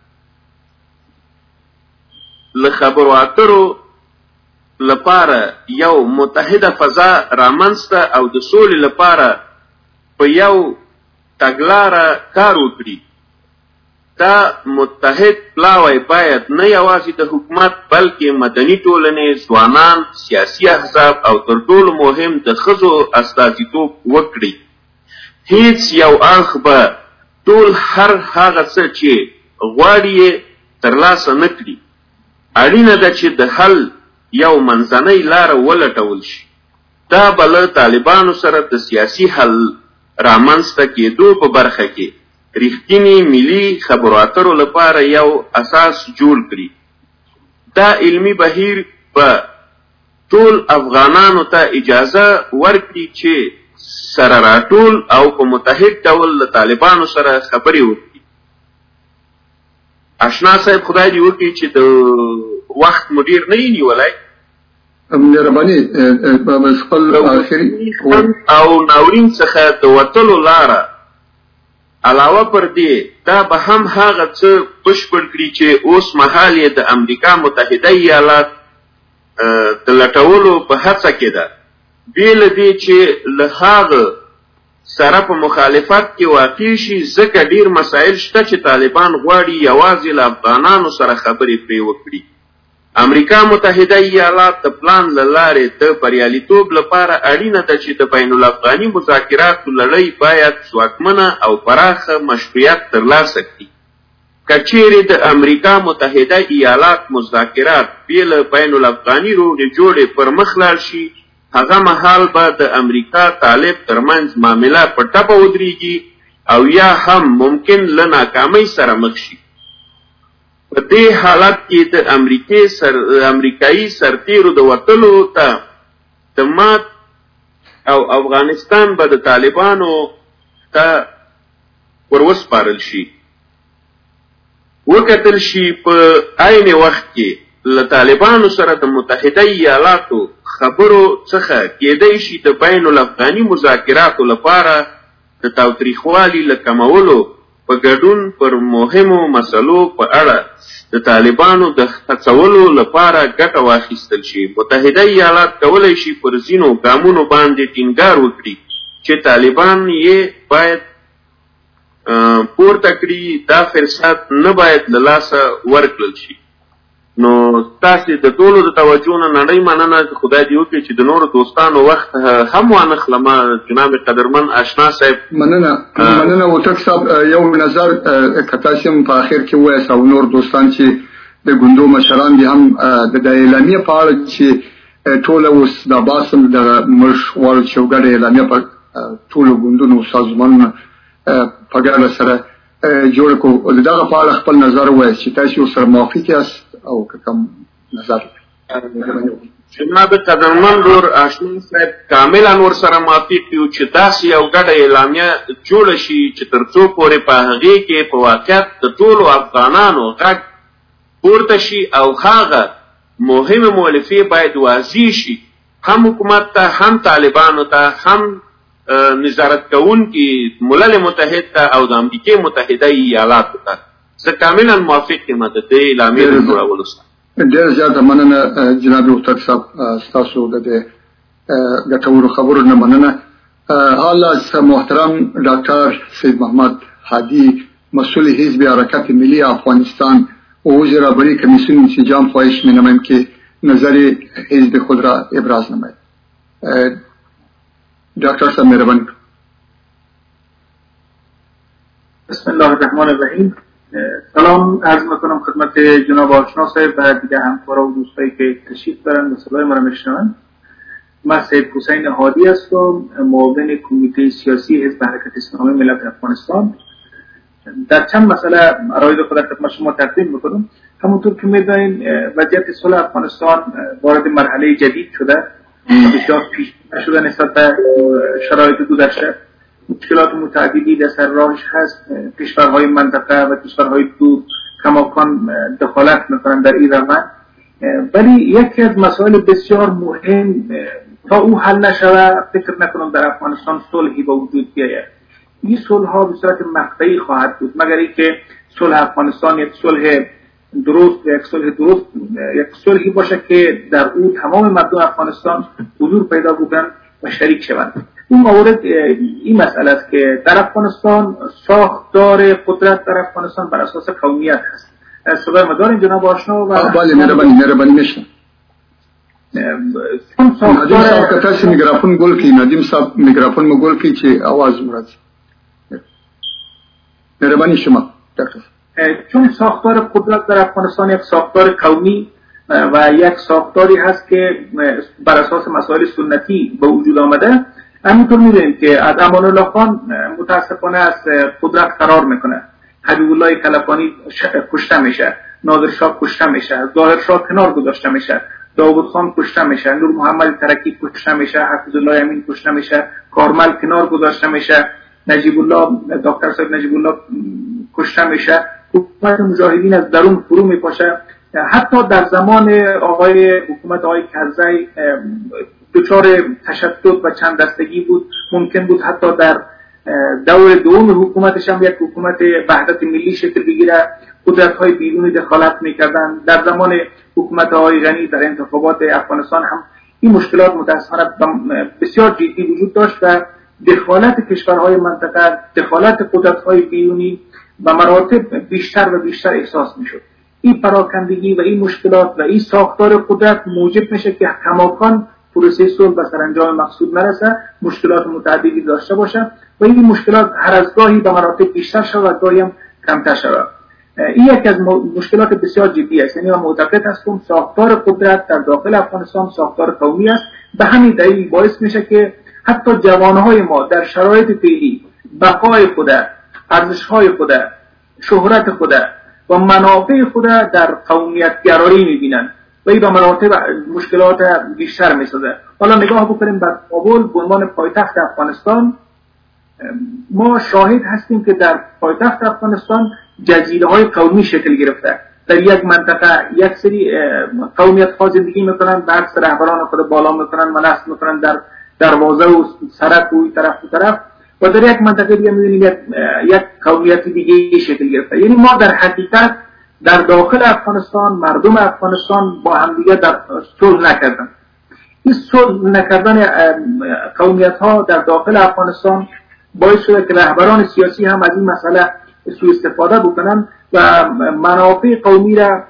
له خبرو اترو لپاره یو متحده فضا رامنځته او د سولې لپاره په یو تګلاره کار وکړي. دا متحد پلاوی باید نه یوازې د حکومت بلکې مدني ټولنې، ځوانان، سیاسي احزاب او تر ټولو مهم د ښځو استازیتوب وکړي. هیڅ یو اړخ به ټول هر هغه څه چې غواړي یې ترلاسه نه کړي. اړینه ده چې د حل یو منځنۍ لاره ولټول شي. دا به له طالبانو سره د سیاسي حل رامنځته کېدو په برخه کې رښتینی ملي خبرو اترو لپاره یو اساس جوړ کړي. دا علمي بهیر به ټول افغانانو ته اجازه ورکړي چې سره راټول او په متحد ډول له طالبانو سره خبرې وکړي. آشنا صاحب خدای دې وکړي چې د وخت مدیر نه یې نیولی مهرباني خپل آخري او ناورین څخه د وتلو لاره علاوه پر دې دا به هم هغه څه بشپړ کړي چې اوس مهال یې د امریکا متحده ایالات د لټولو په هڅه کې ده. بې له دې چې له هغه سره په مخالفت کې واقع شي ځکه ډیر مسایل شته چې طالبان غواړي یوازې له افغانانو سره خبرې پرې وکړي. امریکا متحده ایالات د پلان له لارې د بریالیتوب لپاره اړینه ده چې د بین الافغاني مذاکراتو لړۍ باید ځواکمنه او پراخه مشروعیت ترلاسه کړي. که چیرې د امریکا متحده ایالات مذاکرات بې له بین الافغاني روغې جوړې پر مخ لاړ شي هغه مهال به د امریکا طالب ترمنځ معامله په ټپه ودرېږي او یا هم ممکن له ناکامۍ سره مخ شي. په دې حالت کې د امریکای سر امریکایي سرتیرو د وتلو ته د مات او افغانستان به د طالبانو ته وروسپارل شي. وکتل شي په عین وخت کې له طالبانو سره د متحده ایالاتو خبرو څخه کېدای شي د بین الافغاني مذاکراتو لپاره د تاوتریخوالي له کمولو په ګډون پر مهمو مسلو په اړه د طالبانو د هڅولو لپاره ګټه واخیستل شي. متحده ایالات کولی شي پر ځینو ګامونو باندې ټینګار وکړي چې طالبان یې باید پورته کړي. دا فرصت نه باید له لاسه ورکړل شي. نو تاسو د ټولو د توجه نه نړۍ مننه. خدای دې وکړي چې د نورو دوستانو وخت هم وانه خلما. جناب قدرمن آشنا صاحب مننه مننه وټک صاحب یو نظر کتاسم په اخر کې وایي او نور دوستان چې د ګوندو مشران دي هم د اعلامیه په اړه چې ټول اوس د باسم د مشوار چوغړې اعلامیه په ټول ګوندونو سازمانونو په ګډه سره جوړ کو. دغه په اړه خپل نظر وایي چې تاسو سره موافق یاست او کوم نظر؟ جناب قدرمن ور آشنا صاحب کاملا ور سره موافق یو چې داسې یو ګډه اعلامیه جوړ شي چې ترڅو پورې په هغه کې په واقعیت د ټولو افغانانو غږ پورته شي او هغه مهمه مؤلفه باید واضح شي هم حکومت ته هم طالبانو ته هم نظارت کوونکي ملل متحد ته او د امریکای متحده ایالاتو ته. زه کاملا موافق یم د دې اعلامیې د جوړولو سره. ډېر زیاته مننه جناب استاد صاحب ستاسو د دې ګټورو خبرو نه مننه. حالا محترم ډاکټر سید محمد هادی مسئول حزب حرکت ملی افغانستان و وزیر برای کمیسیون انسجام خواهش می نمایم که نظر حزب خود را ابراز نماید. ڈاکٹر صاحب مہربانی. بسم اللہ الرحمن الرحیم. سلام عرض میکنم خدمت جناب آشنا صاحب و دیگر همکارا و دوستایی که تشریف دارن و صدای ما را میشنون. من سید حسین هادی هستم، معاون کمیته سیاسی حزب حرکت اسلامی ملت افغانستان. در چند مسئله عراید خود خدمت شما تقدیم میکنم. همونطور که میدونید وضعیت صلح افغانستان وارد مرحله جدید شده، بسیار پیش شده نسبت به شرایط گذشته. مشکلات متعددی در سر راهش هست. کشورهای منطقه و کشورهای دور کماکان دخالت میکنن در این روند، ولی یکی از مسائل بسیار مهم تا او حل نشود فکر نکنم در افغانستان صلحی به وجود بیاید. این صلح ها به صورت مقطعی خواهد بود، مگر اینکه صلح افغانستان یک صلح درست یک صلح درست یک صلحی باشه که در او تمام مردم افغانستان حضور پیدا بودن و شریک شوند. این مورد این مسئله است که در افغانستان ساختار قدرت در افغانستان بر اساس قومیت هست. صدای ما دارین جناب آشنا؟ و بله مهربانی مهربانی میشم. ندیم صاحب که تاسو میکروفون گل کی ندیم صاحب میکروفون مو گل کی چې आवाज مراد. مهربانی شما دکتر. چون ساختار قدرت در افغانستان یک ساختار قومی و یک ساختاری هست که بر اساس مسائل سنتی به وجود آمده، همینطور می‌بینیم که از امان الله خان متاسفانه از قدرت فرار میکنه. حبیب الله کلفانی کشته میشه، نادر شاه کشته میشه، ظاهر شاه کنار گذاشته میشه، داوود خان کشته میشه، نور محمد ترکی کشته میشه، حفظ الله امین کشته میشه، کارمل کنار گذاشته میشه، نجیب الله دکتر صاحب نجیب الله کشته میشه. حکومت مجاهدین از درون فرو میپاشه. حتی در زمان آقای حکومت آقای کرزی دچار تشدد و چند دستگی بود. ممکن بود حتی در دور دوم حکومتش هم یک حکومت وحدت ملی شکل بگیره. قدرت‌های بیرونی دخالت می‌کردند. در زمان حکومت آقای غنی در انتخابات افغانستان هم این مشکلات متأسفانه بسیار جدی وجود داشت و دخالت کشورهای منطقه، دخالت قدرت‌های بیرونی به مراتب بیشتر و بیشتر احساس می‌شد. این پراکندگی و این مشکلات و این ساختار قدرت موجب میشه که کماکان پروسه صلح به سرانجام مقصود نرسه، مشکلات متعددی داشته باشه و این مشکلات هر از گاهی به مراتب بیشتر شود و گاهی هم کمتر شود. این یکی از مشکلات بسیار جدی است. یعنی من معتقد هستم ساختار قدرت در داخل افغانستان ساختار قومی است. به همین دلیل باعث میشه که حتی جوانهای ما در شرایط فعلی بقای خود، ارزش‌های خود، شهرت خود و منافع خود در قومیت گرایی می‌بینند و این به مراتب مشکلات بیشتر می‌سازه. حالا نگاه بکنیم بر کابل به عنوان پایتخت افغانستان. ما شاهد هستیم که در پایتخت افغانستان جزیره‌های قومی شکل گرفته. در یک منطقه یک سری قومیت‌ها زندگی می‌کنن، بعضی رهبران خود بالا می‌کنن و نصب می‌کنن در دروازه و سرک و طرف و طرف و در یک منطقه دیگه می‌بینیم یک یک قومیت دیگه شکل گرفته. یعنی ما در حقیقت در داخل افغانستان مردم افغانستان با همدیگه در صلح نکردن. این صلح نکردن قومیت‌ها در داخل افغانستان باعث شده که رهبران سیاسی هم از این مسئله سوء استفاده بکنن و منافع قومی را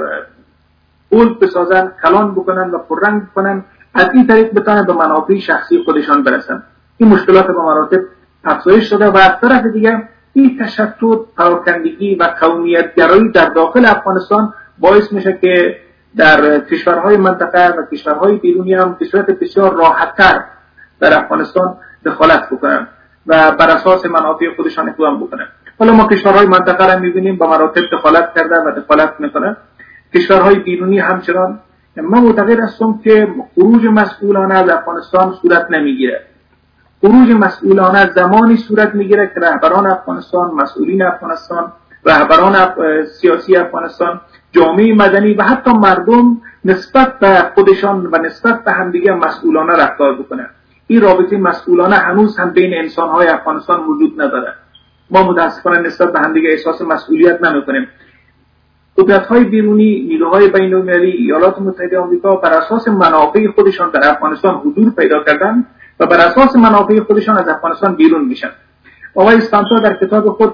اولد بسازن، کلان بکنن و پررنگ بکنن، از این طریق بتونن به منافع شخصی خودشان برسن. این مشکلات به مراتب افزایش شده و از طرف دیگه این تشتت، پراکندگی و قومیت گرایی در داخل افغانستان باعث میشه که در کشورهای منطقه و کشورهای بیرونی هم به صورت بسیار راحت‌تر در افغانستان دخالت بکنن و بر اساس منافع خودشان اقدام بکنن. حالا ما کشورهای منطقه را می‌بینیم به مراتب دخالت کرده و دخالت میکنن. کشورهای بیرونی همچنان. من معتقد هستم که خروج مسئولانه از افغانستان صورت نمیگیره. خروج مسئولانه زمانی صورت میگیره که رهبران افغانستان، مسئولین افغانستان، رهبران سیاسی افغانستان، جامعه مدنی و حتی مردم نسبت به خودشان و نسبت به همدیگه مسئولانه رفتار بکنن. این رابطه مسئولانه هنوز هم بین انسان‌های افغانستان وجود نداره. ما متاسفانه نسبت به همدیگه احساس مسئولیت نمی‌کنیم. قدرت‌های بیرونی، نیروهای بین‌المللی، ایالات متحده آمریکا بر اساس منافع خودشان در افغانستان حضور پیدا کردن و بر اساس منافع خودشان از افغانستان بیرون میشن. آقای اسپانتا در کتاب خود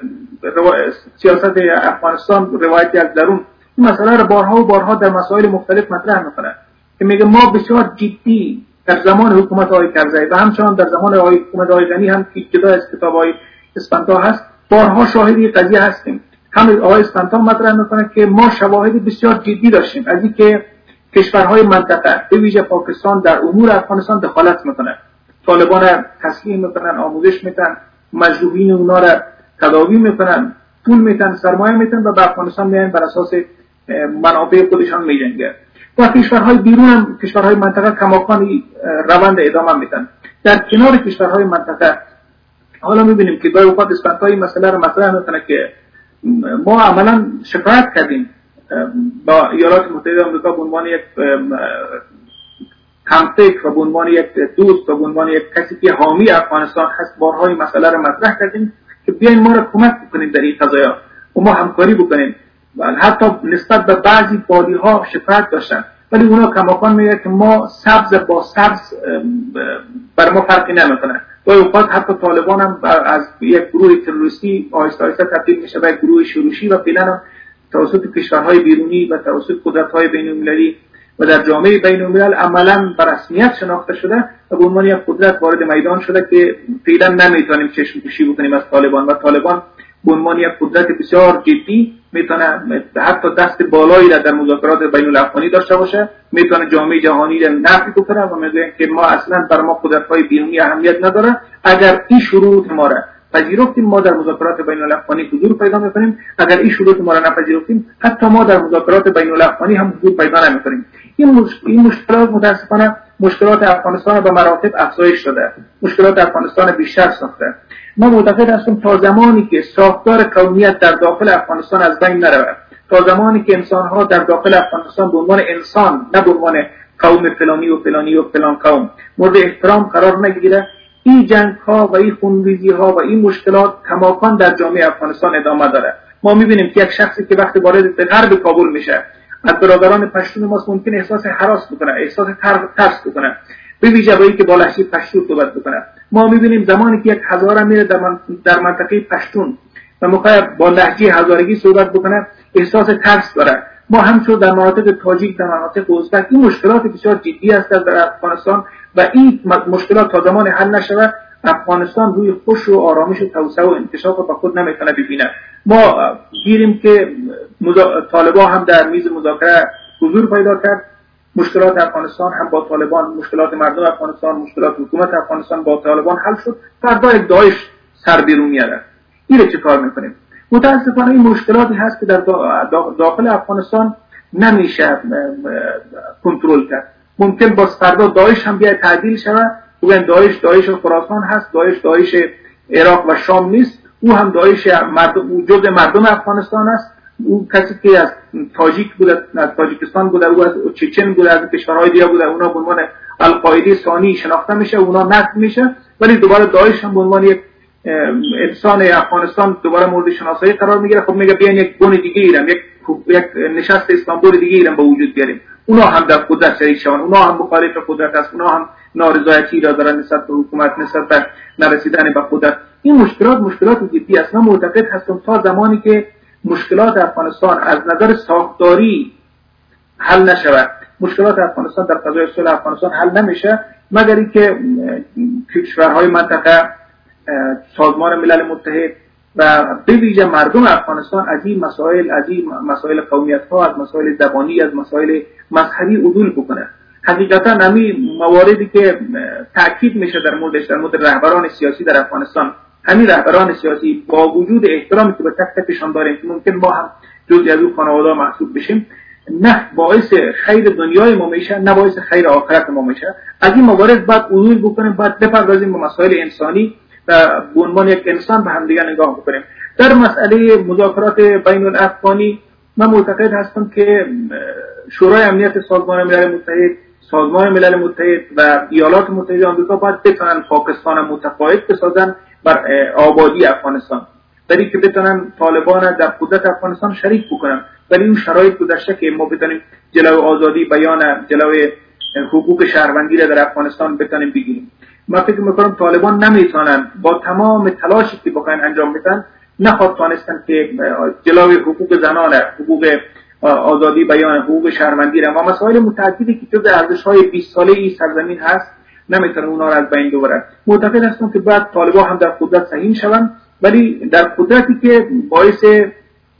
سیاست افغانستان روایتی از درون این مسئله را بارها و بارها در مسائل مختلف مطرح میکنه که میگه ما بسیار جدی در زمان حکومت آقای کرزی و همچنان در زمان آقای حکومت آقای غنی هم که جدا از کتاب آقای اسپانتا هست بارها شاهد این قضیه هستیم. همین آقای اسپانتا مطرح میکنه که ما شواهد بسیار جدی داشتیم از اینکه کشورهای منطقه به ویژه پاکستان در امور افغانستان دخالت میکنه، طالبان را تسلیم میکنن، آموزش میدن، مجروحین اونا را تداوی میکنن، پول میتن، سرمایه میتن و به افغانستان میان بر اساس منابع خودشان میجنگن. و کشورهای بیرون هم کشورهای منطقه کماکان روند ادامه میدن. در کنار کشورهای منطقه حالا میبینیم که گاهی اوقات اسپانتایی مسئله رو مطرح میکنه که ما عملا شکایت کردیم با ایالات متحده آمریکا به عنوان یک همفکر و به عنوان یک دوست و به عنوان یک کسی که حامی افغانستان هست، بارها این مسئله رو مطرح کردیم که بیاین ما را کمک بکنیم در این قضایا و ما همکاری بکنیم. حتی نسبت به بعضی بادی‌ها شکایت داشتن ولی اونا کماکان میگه که ما سبز با سبز بر ما فرقی نمیکنه. گاهی اوقات حتی طالبان هم از یک گروه تروریستی آهسته آهسته تبدیل میشه به یک گروه شروشی و فعلا هم توسط کشورهای بیرونی و توسط قدرت‌های بین‌المللی و در جامعه بین‌الملل عملاً به رسمیت شناخته شده و به عنوان یک قدرت وارد میدان شده که فعلا نمیتونیم چشم پوشی بکنیم از طالبان و طالبان به عنوان یک قدرت بسیار جدی میتونه حتی دست بالایی را در مذاکرات بین‌الافغانی داشته باشه، میتونه جامعه جهانی را نفی بکنه و میگه که ما اصلا بر ما قدرت‌های بیرونی اهمیت نداره. اگر این شروط ما را پذیرفتیم ما در مذاکرات بین‌الافغانی حضور پیدا می‌کنیم، اگر این شروط ما را نپذیرفتیم حتی ما در مذاکرات بین‌الافغانی هم حضور پیدا نمی‌کنیم. این مش... این مشکلات متأسفانه مشکلات افغانستان به مراتب افزایش شده، مشکلات افغانستان بیشتر ساخته. ما معتقد هستیم تا زمانی که ساختار قومیت در داخل افغانستان از بین نرود، تا زمانی که انسان‌ها در داخل افغانستان به عنوان انسان نه به عنوان قوم فلانی و فلانی و فلان قوم مورد احترام قرار نگیره، این جنگ‌ها و این خونریزی‌ها و این مشکلات کماکان در جامعه افغانستان ادامه داره. ما می‌بینیم که یک شخصی که وقتی وارد به غرب کابل میشه از برادران پشتون ما ممکن احساس هراس بکنه، احساس ترس بکنه، به ویژه با اینکه با لهجه پشتو صحبت بکنه. ما می‌بینیم زمانی که یک هزاره میره در, من... در منطقه پشتون و می‌خواد با لهجه هزارگی صحبت بکنه احساس ترس داره. ما همچون در مناطق تاجیک، در مناطق ازبک این مشکلات بسیار جدی است در افغانستان و این مشکلات تا زمان حل نشود افغانستان روی خوش و آرامش و توسعه و انکشاف به خود نمیتونه ببینه. ما گیریم که مزا... طالبان هم در میز مذاکره حضور پیدا کرد، مشکلات افغانستان هم با طالبان، مشکلات مردم افغانستان، مشکلات حکومت افغانستان با طالبان حل شد. فردا یک داعش سر بیرون میاره. این چه کار میکنیم؟ متاسفانه این مشکلاتی هست که در داخل افغانستان نمیشه کنترل کرد. ممکن با فردا داعش هم بیاد تعدیل شود، بگن داعش داعش خراسان هست، داعش داعش عراق و شام نیست، او هم داعش مردم جزء مردم افغانستان است. او کسی که از تاجیک بوده، از تاجیکستان بوده، او از چچن بوده، از کشورهای دیگه بوده، اونا به عنوان القاعده ثانی شناخته میشه، اونا نقد میشه، ولی دوباره داعش هم به عنوان یک انسان افغانستان دوباره مورد شناسایی قرار میگیره. خب میگه بیاین یک گونه دیگه ایران، یک یک نشست استانبول دیگه ایران به وجود بیاریم. اونا هم در قدرت شریک شون، اونا هم مخالف قدرت است، اونا هم نارضایتی دارن نسبت به حکومت، نسبت به نرسیدن به قدرت. این مشکلات مشکلات جدی است. من معتقد هستم تا زمانی که مشکلات افغانستان از نظر ساختاری حل نشود، مشکلات افغانستان در فضای صلح افغانستان حل نمیشه مگر اینکه کشورهای منطقه، سازمان ملل متحد و به ویژه مردم افغانستان از این مسائل از این مسائل قومیت‌ها، از مسائل زبانی، از مسائل مذهبی عدول بکنه. حقیقتا همین مواردی که تاکید میشه در موردش در مورد رهبران سیاسی در افغانستان، همین رهبران سیاسی با وجود احترامی که به تک تکشان داریم که ممکن ما هم جزئی از اون خانواده محسوب بشیم، نه باعث خیر دنیای ما میشه نه باعث خیر آخرت ما میشه. از این موارد باید عدول بکنیم، باید بپردازیم به مسائل انسانی و به عنوان یک انسان به هم دیگه نگاه بکنیم. در مسئله مذاکرات بین الافغانی من معتقد هستم که شورای امنیت سازمان ملل متحد، سازمان ملل متحد و ایالات متحده آمریکا باید بتونن پاکستان متقاعد بسازن بر آبادی افغانستان، برای که بتونن طالبان در قدرت افغانستان شریک بکنن. ولی این شرایط گذشته که ما بتونیم جلوی آزادی بیان، جلوی حقوق شهروندی را در افغانستان بتونیم بگیریم. من فکر میکنم طالبان نمیتونن با تمام تلاشی که بخواین انجام بدن نخواد تانستن که جلوی حقوق زنان، حقوق آزادی بیان، حقوق شهروندی را و مسائل متعددی که جز ارزش‌های بیست ساله این سرزمین هست نمیتونه اونا را از بین ببرن. معتقد هستم که بعد طالبان هم در قدرت سهیم شوند، ولی در قدرتی که باعث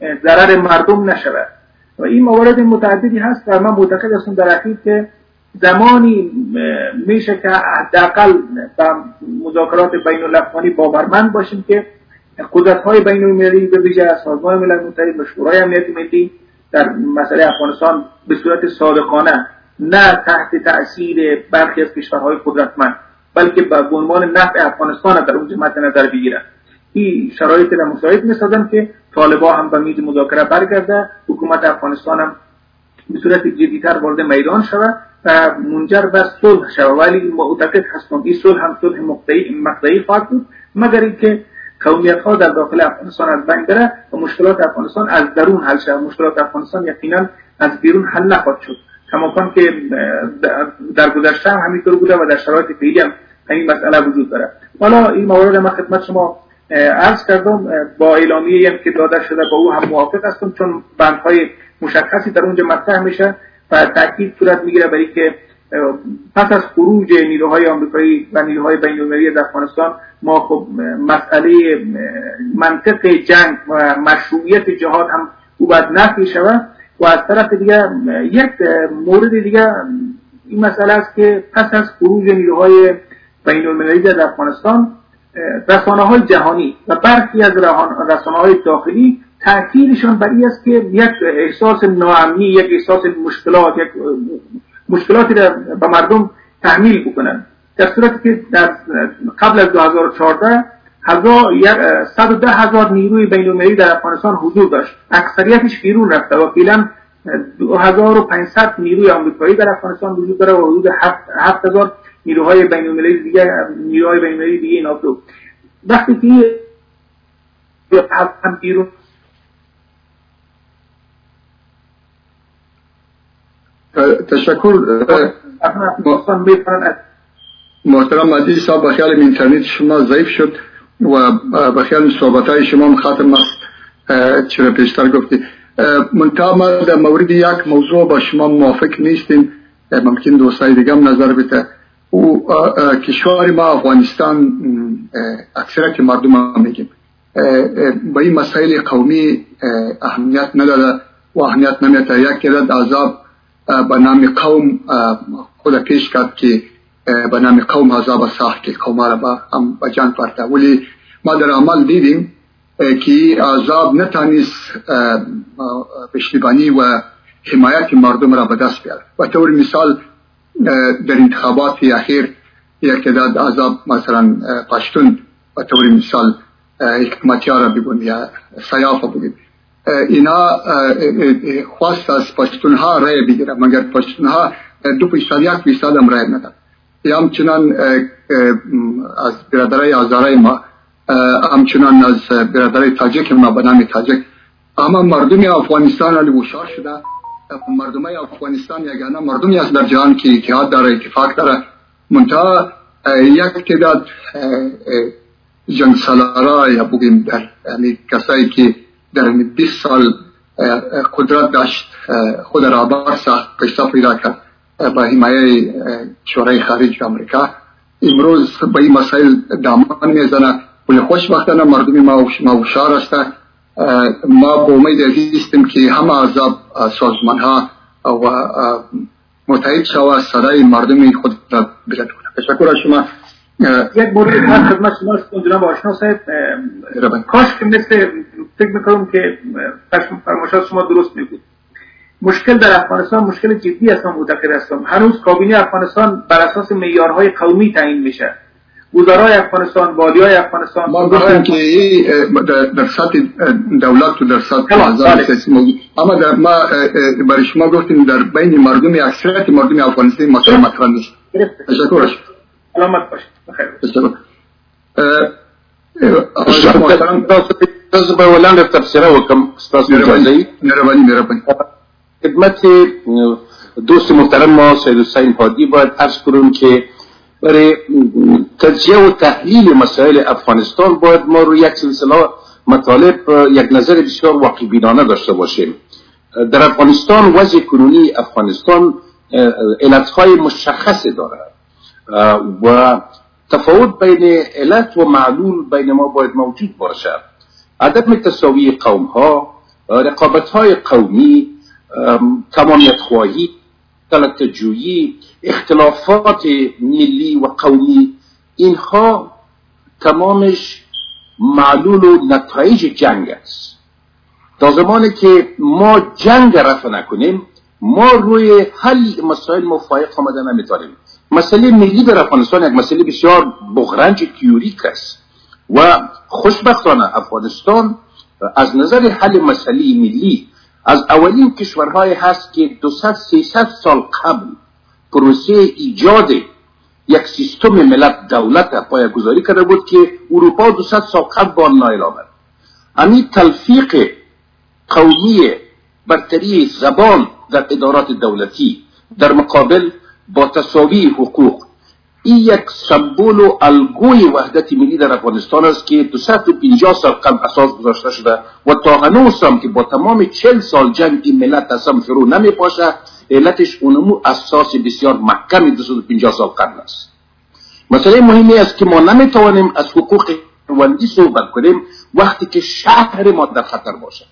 ضرر مردم نشود و این موارد متعددی هست و من معتقد هستم در اخیر که زمانی میشه که حداقل با مذاکرات بین الاقوانی باورمند باشیم که قدرت‌های بین‌المللی به ویژه سازمان ملل متحد و شورای امنیت ملی در مسئله افغانستان به صورت صادقانه نه تحت تأثیر برخی از کشورهای قدرتمند بلکه به عنوان نفع افغانستان در اونجا مد نظر بگیرن. این شرایط را مساعد می‌سازن که طالبان هم به میز مذاکره برگرده، حکومت افغانستان هم به صورت جدی‌تر وارد میدان شود و منجر به صلح شود. ولی معتقد هستم این صلح هم صلح مقطعی مقطعی خواهد بود مگر اینکه قومیت‌ها در داخل افغانستان از بین بره و مشکلات افغانستان از درون حل شود. مشکلات افغانستان یقینا از بیرون حل نخواهد شد، کماکان که در گذشته هم همینطور بوده و در شرایط فعلی هم این مسئله وجود داره. حالا این موارد ما خدمت شما عرض کردم، با اعلامیه‌ای هم که داده شده با او هم موافق هستم، چون بندهای مشخصی در اونجا مطرح میشه و تاکید صورت میگیره برای که پس از خروج نیروهای آمریکایی و نیروهای بین‌المللی از افغانستان ما خب مسئله منطق جنگ و مشروعیت جهاد هم او باید نفی شود و از طرف دیگه یک مورد دیگه این مسئله است که پس از خروج نیروهای بین‌المللی از افغانستان رسانه‌های جهانی و برخی از رسانه‌های داخلی تأکیدشان بر این است که یک احساس ناامنی، یک احساس مشکلات، یک مشکلاتی را به مردم تحمیل بکنند، در صورتی که در قبل از دو هزار و چهارده صد و ده هزار نیروی بین‌المللی در افغانستان حضور داشت، اکثریتش بیرون رفته و فعلا دو هزار و پانصد نیروی آمریکایی در افغانستان وجود داره و حدود هفت هزار نیروهای بین‌المللی دیگه نیروهای بین‌المللی دیگه اینا تو وقتی که هم بیرون تشکر محترم مهدی صاحب. بخیال اینترنت شما ضعیف شد و بخیال صحبت‌های شما هم ختم است چرا پیشتر گفتی. منتها ما در مورد یک موضوع با شما موافق نیستیم، ممکن دوستای دیگه هم نظر بده. او کشور ما افغانستان اکثر که مردم هم میگیم با این مسائل قومی اهمیت نداره و اهمیت نمیده. یک عدد عذاب به نام قوم خود پیش کرد که به نام قوم عذاب ساخت که قوم را با هم به جنگ پرته، ولی ما در عمل دیدیم که عذاب نتانست پشتیبانی و حمایت مردم را به دست بیاره. و طور مثال در انتخابات اخیر یک عدد عذاب مثلا پشتون و طور مثال حکمتیار را بگویم یا سیافه بگویم، اینا خواست از پشتونها رای بگیره مگر پشتونها دو فیصد یک فیصد هم رای نداد. یا همچنان از برادرای آزارای ما، همچنان از برادرای تاجک ما به نام تاجک، اما مردم افغانستان علی گوشار شده. مردم افغانستان یگانه مردمی است در جهان که اتحاد داره، اتفاق داره، منتها یک تعداد جنگ سالارا یا بگیم در یعنی کسایی که در بیست سال قدرت داشت خود را آبار ساخت، پیشتا پیدا کرد با حمایه شورای خارج آمریکا، امروز با این مسائل دامن میزنه. ولی خوشبختانه مردم ما هوشیار است. ما با امید هستیم که همه عذاب سازمان ها و متحد شود صدای مردم خود را بلند کنند. تشکر از شما. یک مورد هر خدمت شما است جناب آشنا صاحب، کاش که مثل فکر میکنم که فرمایشات شما درست میگوید. مشکل در افغانستان مشکل جدی است، من معتقد هستم. هنوز کابینه افغانستان بر اساس معیارهای قومی تعیین میشه. وزرای افغانستان، والیای افغانستان، ما گفتیم که در سطح دولت و در سطح نظام سیاسی موضوع، اما در ما برای شما گفتیم در بین مردم اکثریت مردم افغانستان مسئله مطرح نیست. تشکر. سلامت باشید. بخیر. تشکر. تاسو به ولاندې تفسیره وکم تاسو اجازه مهرباني مهرباني خدمت دوست محترم ما سید حسین هادی باید عرض کنم که برای تجزیه و تحلیل مسائل افغانستان باید ما رو یک سلسله مطالب یک نظر بسیار واقع بینانه داشته باشیم. در افغانستان وضع کنونی افغانستان علتهای مشخص داره و تفاوت بین علت و معلول بین ما باید موجود باشد. عدم تساوی قوم ها، رقابت‌های قومی، تمامیت خواهی، سلطه‌جویی، اختلافات ملی و قومی، اینها تمامش معلول و نتایج جنگ است. تا زمانی که ما جنگ رفع نکنیم ما روی حل مسائل مفایق آمده نمیتونیم. مسئله ملی در افغانستان یک مسئله بسیار بغرنج تیوریک است و خوشبختانه افغانستان از نظر حل مسئله ملی از اولین کشورهای هست که دویست سیصد سال قبل پروسه ایجاد یک سیستم ملت دولت پایه‌گذاری کرده بود که اروپا دویست سال قبل با آن نایل آمد. همین تلفیق قومی برتری زبان در ادارات دولتی در مقابل با تساوی حقوق، این یک سمبول و الگوی وحدت ملی در افغانستان است که دویست و پنجاه سال قبل اساس گذاشته شده و تا هنوز هم که با تمام چهل سال جنگ این ملت اصلا فرو نمی پاشه. علتش اونمو اساس بسیار محکم دویست و پنجاه سال قبل است. مسئله مهمی است که ما نمیتوانیم از حقوق شهروندی صحبت کنیم وقتی که شهر ما در خطر باشه.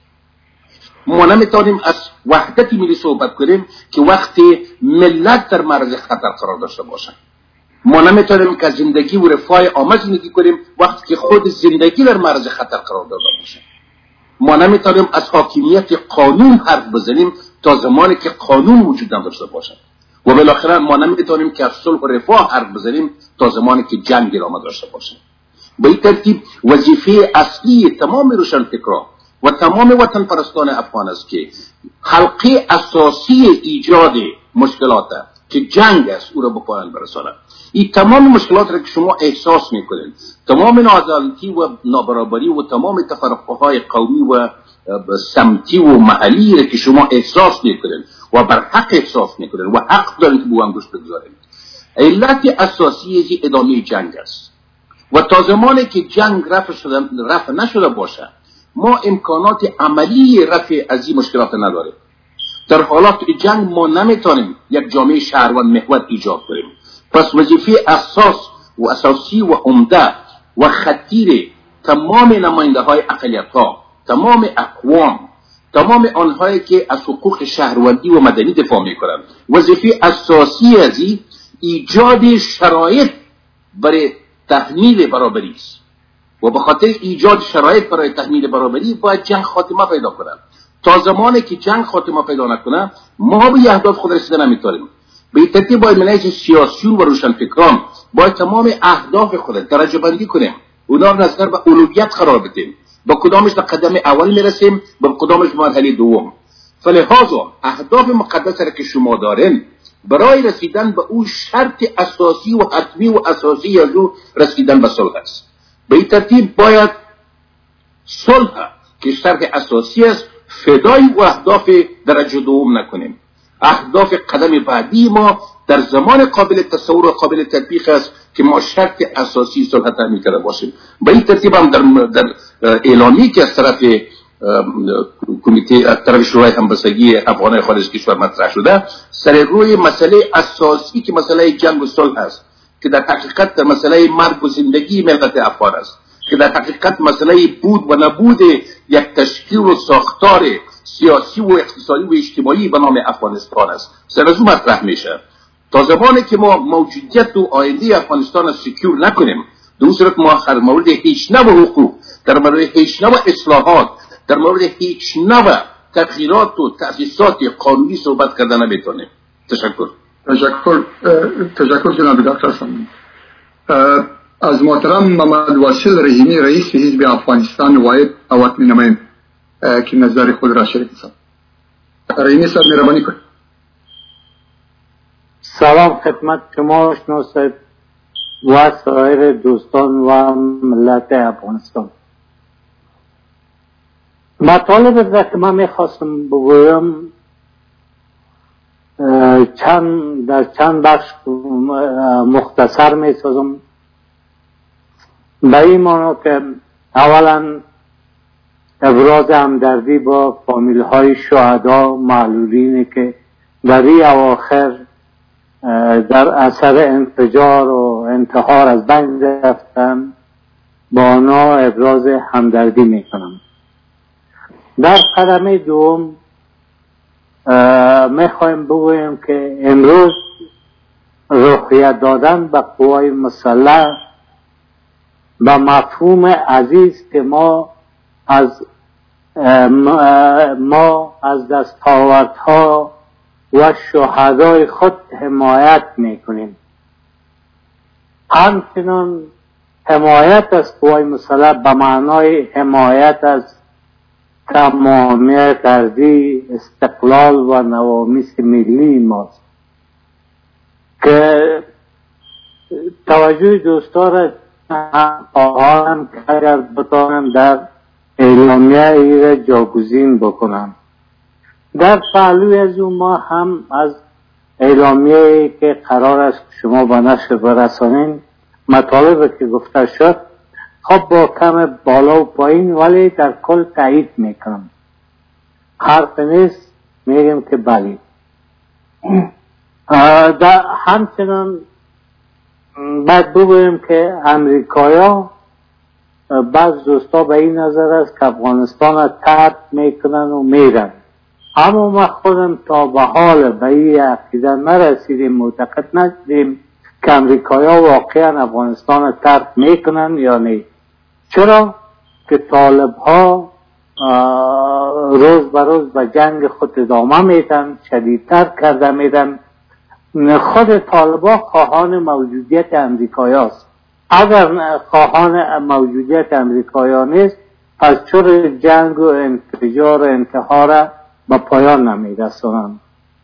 ما نمیتوانیم از وحدت ملی صحبت کنیم که وقتی ملت در معرض خطر قرار داشته باشه. ما نمیتوانیم که زندگی و رفاه عامه زندگی کنیم وقتی که خود زندگی در معرض خطر قرار داده باشه. ما نمیتوانیم از حاکمیت قانون حرف بزنیم تا زمانی که قانون وجود نداشته باشه و بالاخره ما نمیتوانیم که از صلح و رفاه حرف بزنیم تا زمانی که جنگ ادامه داشته باشه. به این ترتیب وظیفه اصلی تمام روشنفکران و تمام وطن پرستان افغان است که حلقه اساسی ایجاد مشکلات که جنگ است او را به پایان برسانند. این تمام مشکلات را که شما احساس میکنید، تمام ناعدالتی و نابرابری و تمام تفرقه‌های قومی و سمتی و محلی را که شما احساس میکنید و بر حق احساس میکنید و حق دارید که به انگشت بگذارید، علت اساسی ادامه جنگ است و تا زمانی که جنگ رفع شده رفع نشده باشه ما امکانات عملی رفع از این مشکلات نداریم. در حالات جنگ ما نمیتونیم یک جامعه شهروند محور ایجاد کنیم. پس وظیفه اساس و اساسی و عمده و خطیر تمام نماینده های اقلیت ها، تمام اقوام، تمام آنهایی که از حقوق شهروندی و مدنی دفاع میکنند، وظیفه اساسی از ایجاد شرایط برای تحمیل برابری است و به خاطر ایجاد شرایط برای تحمیل برابری باید جنگ خاتمه پیدا کنند. تا زمانی که جنگ خاتمه پیدا نکنه ما به اهداف خود رسیدن نمیتونیم. به این ترتیب باید منهج سیاسیون و روشنفکران باید تمام اهداف خود درجه بندی کنیم، اونا را نظر به اولویت قرار بدیم، با کدامش در قدم اول میرسیم، با کدامش مرحله دوم. فلهذا اهداف مقدس را که شما دارین برای رسیدن به او شرط اساسی و حتمی و اساسی از او رسیدن به صلح است. به این ترتیب باید صلح که شرط اساسی است فدای و اهداف درجه دوم نکنیم. اهداف قدم بعدی ما در زمان قابل تصور و قابل تطبیق است که ما شرط اساسی صلح تعیین کرده باشیم. به این ترتیب هم در, در اعلامی که از طرف کمیته از طرف شورای همبستگی افغانهای خارج کشور مطرح شده سر روی مسئله اساسی که مسئله جنگ و صلح است که در حقیقت مسئله مرگ و زندگی ملت افغان است، که در حقیقت مسئله بود و نبود یک تشکیل و ساختار سیاسی و اقتصادی و اجتماعی به نام افغانستان است. سر از او مطرح میشه. تا زمانی که ما موجودیت و آینده افغانستان را سکیور نکنیم، در اون صورت ما در مورد هیچ نوع حقوق، در مورد هیچ نوع اصلاحات، در مورد هیچ نوع تغییرات و تأسیسات قانونی صحبت کردن نمیتونیم. تشکر. تشکر تشکر جناب دکتر سامی. از محترم محمد واصل رحیمی رئیس حزب افغانستان واحد وطنی نمایم که نظر خود را شریک سازد. رحیمی صاحب مهربانی کنید. سلام خدمت شما شنو صاحب و سایر دوستان و ملت افغانستان. مطالب را که من میخواستم بگویم چند در چند بخش مختصر میسازم. به این معنی که اولا ابراز همدردی با فامیل های شهدا معلولینی که در این اواخر در اثر انفجار و انتحار از بین رفتن با آنها ابراز همدردی میکنم. در قدم دوم میخوایم بگوییم که امروز روحیت دادن به قوای مسلح به مفهوم عزیز که ما از ما از دستاوردها و شهدای خود حمایت میکنیم. همچنان حمایت از قوای مسلح به معنای حمایت از تمامیت ارضی، استقلال و نوامیس ملی ماست که توجه دوستا را خواهم که اگر بتانم در اعلامیه ای را جاگزین بکنم. در پهلوی از اون ما هم از اعلامیه ای که قرار است شما به نشر برسانین مطالب که گفته شد خب با کم بالا و پایین ولی در کل تایید میکنم. حرف نیست، میگم که بلی. در همچنان باید بگویم که امریکایا بعض دوستا به این نظر است که افغانستان را ترک میکنن و میرن، اما ما خودم تا به حال به این عقیده نرسیدیم، معتقد نشدیم که امریکایا واقعا افغانستان را ترک میکنن یا نه. چرا که طالب ها روز به روز به جنگ خود ادامه میدن، شدیدتر کرده میدن. خود طالب ها خواهان موجودیت امریکایا است. اگر خواهان موجودیت امریکایا نیست پس چرا جنگ و انفجار و انتحار را به پایان نمیرسانند؟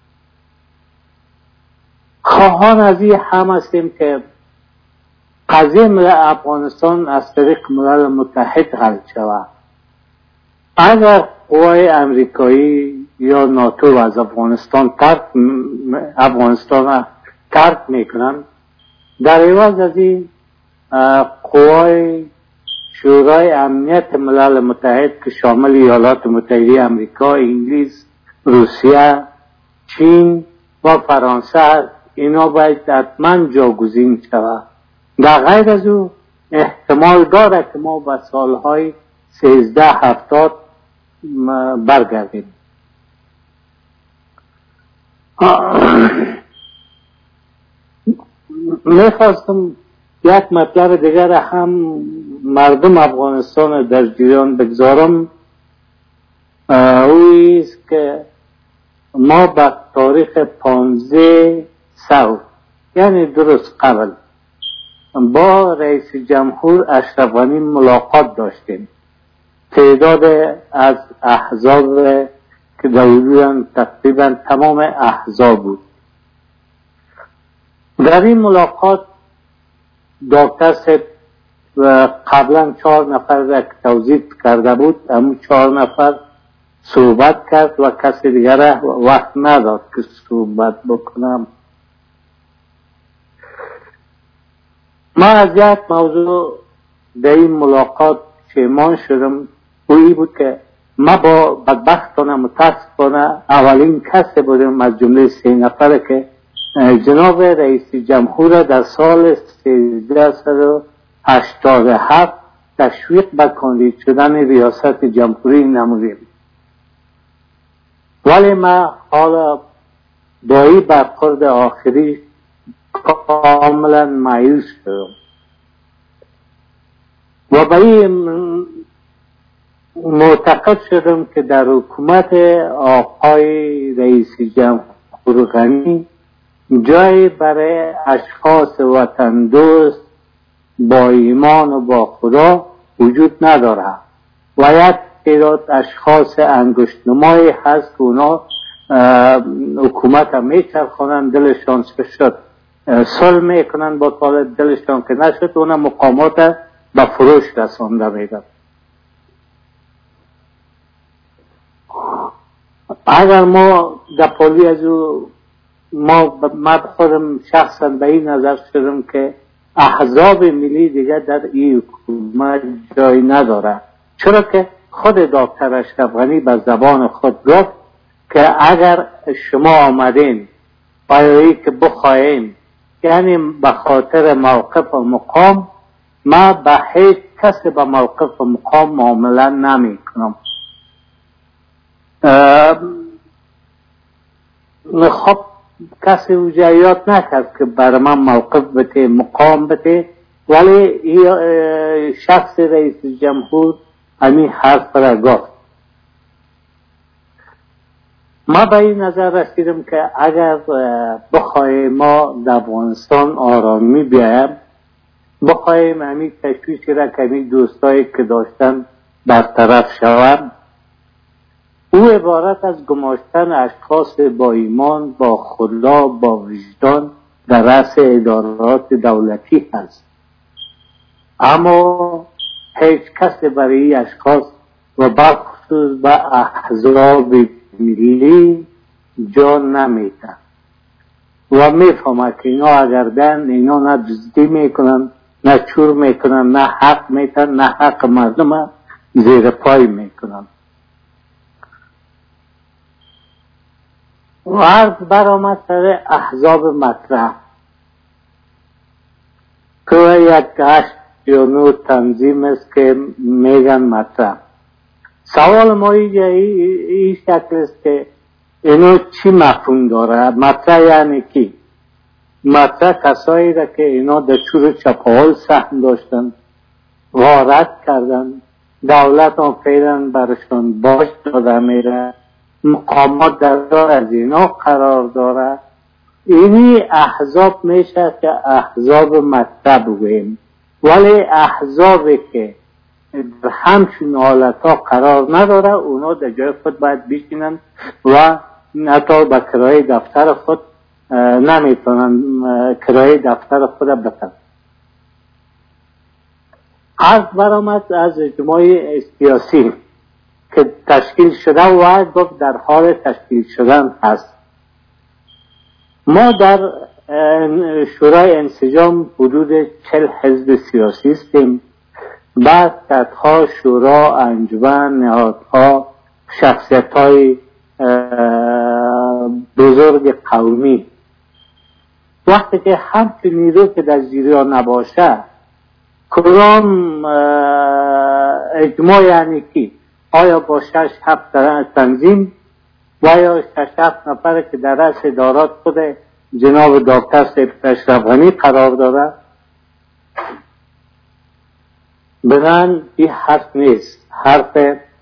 خواهان از این هم هستیم که قضیه ملل افغانستان از طریق ملل متحد حل شود. اگر قوای امریکایی یا ناتو از افغانستان ترک افغانستان را ترک میکنن، در عوض از این قوای شورای امنیت ملل متحد که شامل ایالات متحده امریکا، انگلیس، روسیه، چین و فرانسه، اینا باید حتما جاگزین شود. در غیر از او احتمال داره که ما به سالهای سیزده هفتاد برگردیم. میخواستم یک مطلب دیگر هم مردم افغانستان در جریان بگذارم. اویست که ما به تاریخ پانزده سو یعنی درست قبل با رئیس جمهور اشرف غنی ملاقات داشتیم. تعداد از احزاب که دولویان تقریبا تمام احزاب بود. در این ملاقات دکتر صاحب قبلا چهار نفر را که توضیح کرده بود، همون چهار نفر صحبت کرد و کسی دیگر وقت نداد که صحبت بکنم. ما از یک موضوع در این ملاقات شیمان شدم، اویی بود که ما با بدبختانه متاسفانه اولین کسی بودم از جمله سه نفر که جناب رئیس جمهور در سال سیزده و هشتاد و هفت تشویق به کاندید شدن ریاست جمهوری نمودیم. ولی ما حالا با این برخورد آخری کاملا مایوس شدم و به این معتقد شدم که در حکومت آقای رئیس جمهور غنی جای برای اشخاص وطن دوست با ایمان و با خدا وجود نداره و یک تعداد اشخاص انگشت نمایی هست که اونا حکومت هم میچرخونن، دلشان شد صلح میکنن با طالب، دلشان که نشد اونا مقامات به فروش رسانده میدن. اگر ما در پالی از او ما من خودم شخصا به این نظر شدم که احزاب ملی دیگه در این حکومت جای نداره، چرا که خود دکتر اشرف غنی به زبان خود گفت که اگر شما آمدین برای که بخواین یعنی به خاطر موقف و مقام، ما به هیچ کسی به موقف و مقام معامله نمی کنم. خب کسی اوجا یاد نکرد که برای من موقف بده، مقام بده، ولی شخص رئیس جمهور همین حرف را گفت. ما به این نظر رسیدم که اگر بخواهیم ما در افغانستان آرامی بیایم، بخواهیم همین تشویشی را که همین دوستایی که داشتن برطرف شوند، او عبارت از گماشتن اشخاص با ایمان، با خدا، با وجدان در رأس ادارات دولتی هست. اما هیچ کس برای این اشخاص و بخصوص به احزاب ملی جان نمیتن و میفهمه که اینا اگر دن اینا نه دزدی میکنن، نه چور میکنن، نه حق میتن، نه حق مردم زیر پای میکنن. و عرض برآمد سر احزاب مطرح که یک هشت یا نو تنظیم است که میگن مطرح. سوال ما این شکل است که اینو چی مفهوم داره؟ مطرح یعنی کی؟ مطرح کسایی را که اینا در شور چپاول سهم داشتن، غارت کردن، دولت هم فعلا برشان باش داده میره، مقامات در از اینا قرار داره. اینی احزاب میشه که احزاب مطرح بگویم. ولی احزابی که در همچون حالت ها قرار نداره، اونا در جای خود باید بشینن و حتی به کرایه دفتر خود نمیتونن کرایه دفتر خود بتن. عرض برآمد از اجتماع سیاسی که تشکیل شده و گفت در حال تشکیل شدن هست. ما در شورای انسجام حدود چهل حزب سیاسی هستیم. بعد صدها شورا، انجمن، نهادها، شخصیت‌های بزرگ قومی. وقتی که همچون نیرو که در جریان نباشه، کدام اجماع یعنی کی؟ آیا با شش هفت تنظیم و یا شش هفت نفر که در رأس ادارات خود جناب دکتر سید اشرف غنی قرار داره؟ بنان این حرف نیست. حرف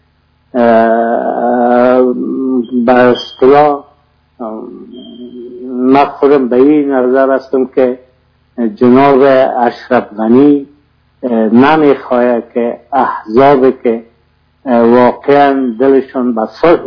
به اصطلاح من خودم به این نظر هستم که جناب اشرف غنی نمیخواهد که احزابی که واقعا دلشون به صلح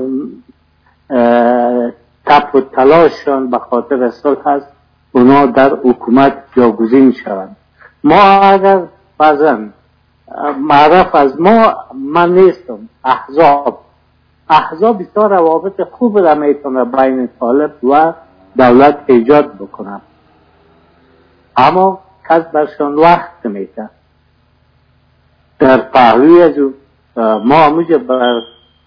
تپ و تلاششون به خاطر صلح هست، اونا در حکومت جاگزین شوند. ما اگر بعضا معرف از ما من نیستم، احزاب احزاب بسیار روابط خوب را میتونه بین طالب و دولت ایجاد بکنه، اما کس برشان وقت میده. در پهلوی از ما همونجا بر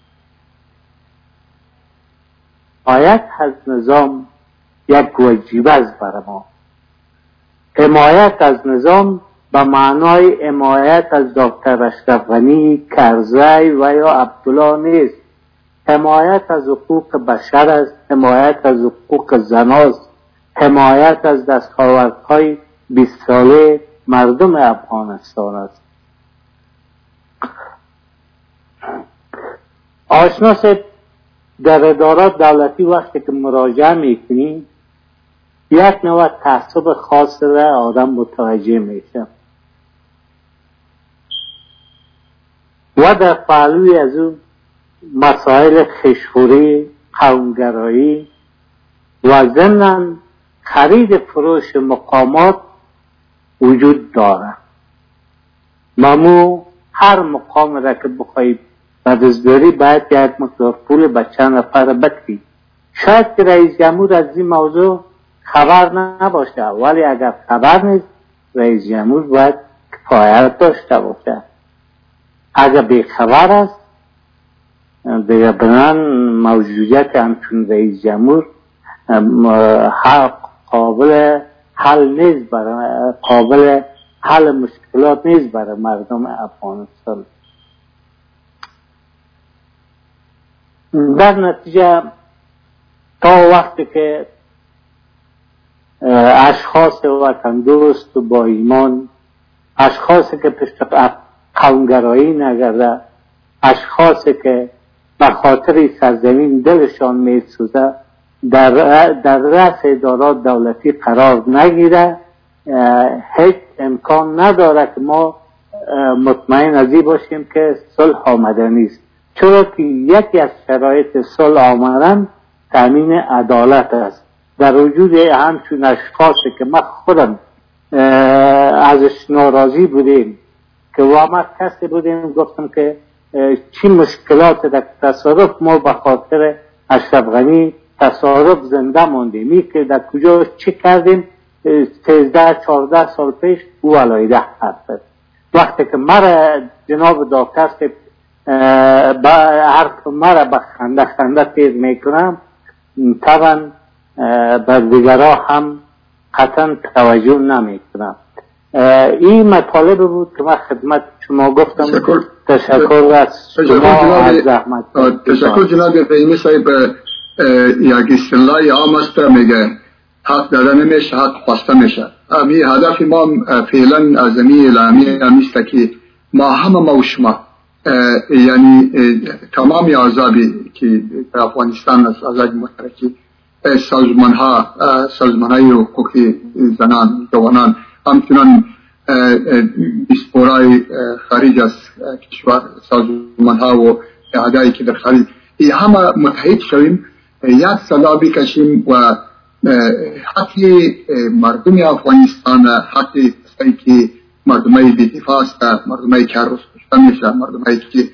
حمایت از نظام یک واجب است برای ما. حمایت از نظام به معنای حمایت از دکتر اشرف غنی، کرزی و یا عبدالله نیست. حمایت از حقوق بشر است، حمایت از حقوق زناست، حمایت از دستاوردهای بیست ساله مردم افغانستان است. آشناس در ادارات دولتی وقتی که مراجعه میکنیم یک نوع تعصب خاص را آدم متوجه میشه و در پهلوی از اون مسائل خشخوری، قومگرایی و ضمناً خرید فروش مقامات وجود داره. مامو هر مقام را که بخواهی بدزداری باید یک مقدار پول به چند نفر بدهی. شاید که رئیس جمهور از این موضوع خبر نباشه، ولی اگر خبر نیست رئیس جمهور باید کفایت داشته باشه. اگر بی خبر است دیگه بنان موجودیت همچون رئیس جمهور قابل حل نیست، برای قابل حل مشکلات نیست برای مردم افغانستان. در نتیجه تا وقتی که اشخاص وطن دوست و با ایمان، اشخاصی که پشت قومگرایی نگرده، اشخاصی که به خاطر سرزمین دلشان میسوزه در در رأس ادارات دولتی قرار نگیره، هیچ امکان نداره که ما مطمئن از این باشیم که صلح آمده نیست. چرا که یکی از شرایط صلح آمدن تامین عدالت است. در وجود همچون اشخاصی که ما خودم ازش ناراضی بودیم که واقعا کسی بودیم گفتم که چی مشکلات در تصارف ما به خاطر اشرف غنی تصارف زنده ماندیم، می که در کجا چی کردیم سیزده چهارده سال پیش او علایده حرف. وقتی که مرا جناب دکتر با حرف مرا به خنده خنده تیر میکنم، طبعا بر دیگرها هم قطعا توجه نمیکنم. این مطالب بود که من خدمت شما گفتم. تشکر تشکر از شما از زحمت. تشکر جناب رحیمی صاحب. یک اصطلاح عام است میگه حق داده نمیشه، حق خواسته میشه. امی هدف ما فعلا از امی اعلامیه همیست که ما همه ما و شما یعنی تمام اعضابی که در افغانستان از ازاد مشترکی سازمان ها سازمان های حقوقی زنان جوانان همچنان دیسپورای خارج از کشور سازمان ها و اعضایی که در خارج همه متحد شویم، یک صدا بکشیم و حقی مردم افغانستان، حقی کسایی که مردمای بی‌دفاع است، مردمایی که هر روز کشته میشه، مردمایی که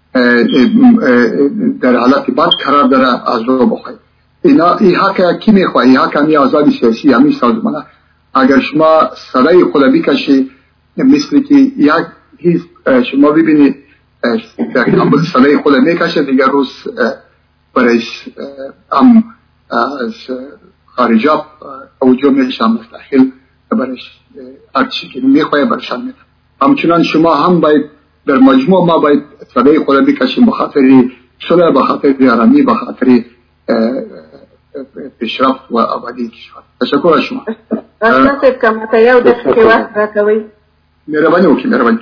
در حالت بد قرار داره از رو بخواهید. اینا این حق کی میخواه؟ این حق همی آزادی سیاسی همی سازمانه. اگر شما صدای خود بکشی مثل که یک حزب شما ببینید در صدای خود میکشه، دیگر روز برای هم از خارجا توجه میشن مستحیل برش هر چی که میخواه برشان میده. همچنان شما هم باید در مجموع ما باید صدای خود بکشیم بخاطر صلح، بخاطر آرامی، بخاطر پیشرفت و آبادی کشور. تشکر از شما. راستا صاحب که ماته یو دقیقه وقت راکوئ. مهربانی وکړئ. مهربانی.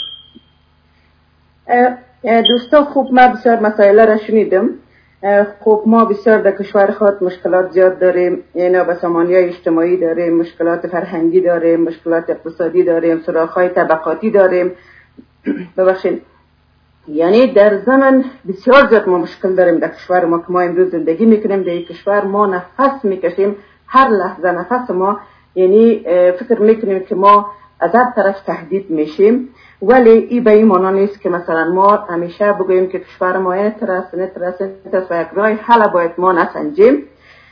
دوستا خوب ما بسیار مسائل را شنیدم. خب ما بسیار در کشور خود مشکلات زیاد داریم، یعنی به سامانی‌های اجتماعی داریم، مشکلات فرهنگی داریم، مشکلات اقتصادی داریم، سوراخ‌های طبقاتی داریم. ببخشید یعنی در زمان بسیار زیاد ما مشکل داریم در کشور ما که ما امروز زندگی میکنیم. در این کشور ما نفس میکشیم، هر لحظه نفس ما یعنی فکر میکنیم که ما از هر طرف تهدید میشیم، ولی این به این معنا نیست که مثلا ما همیشه بگوییم که کشور ما نترس نترس نترس و یک راه حل باید ما نسنجیم.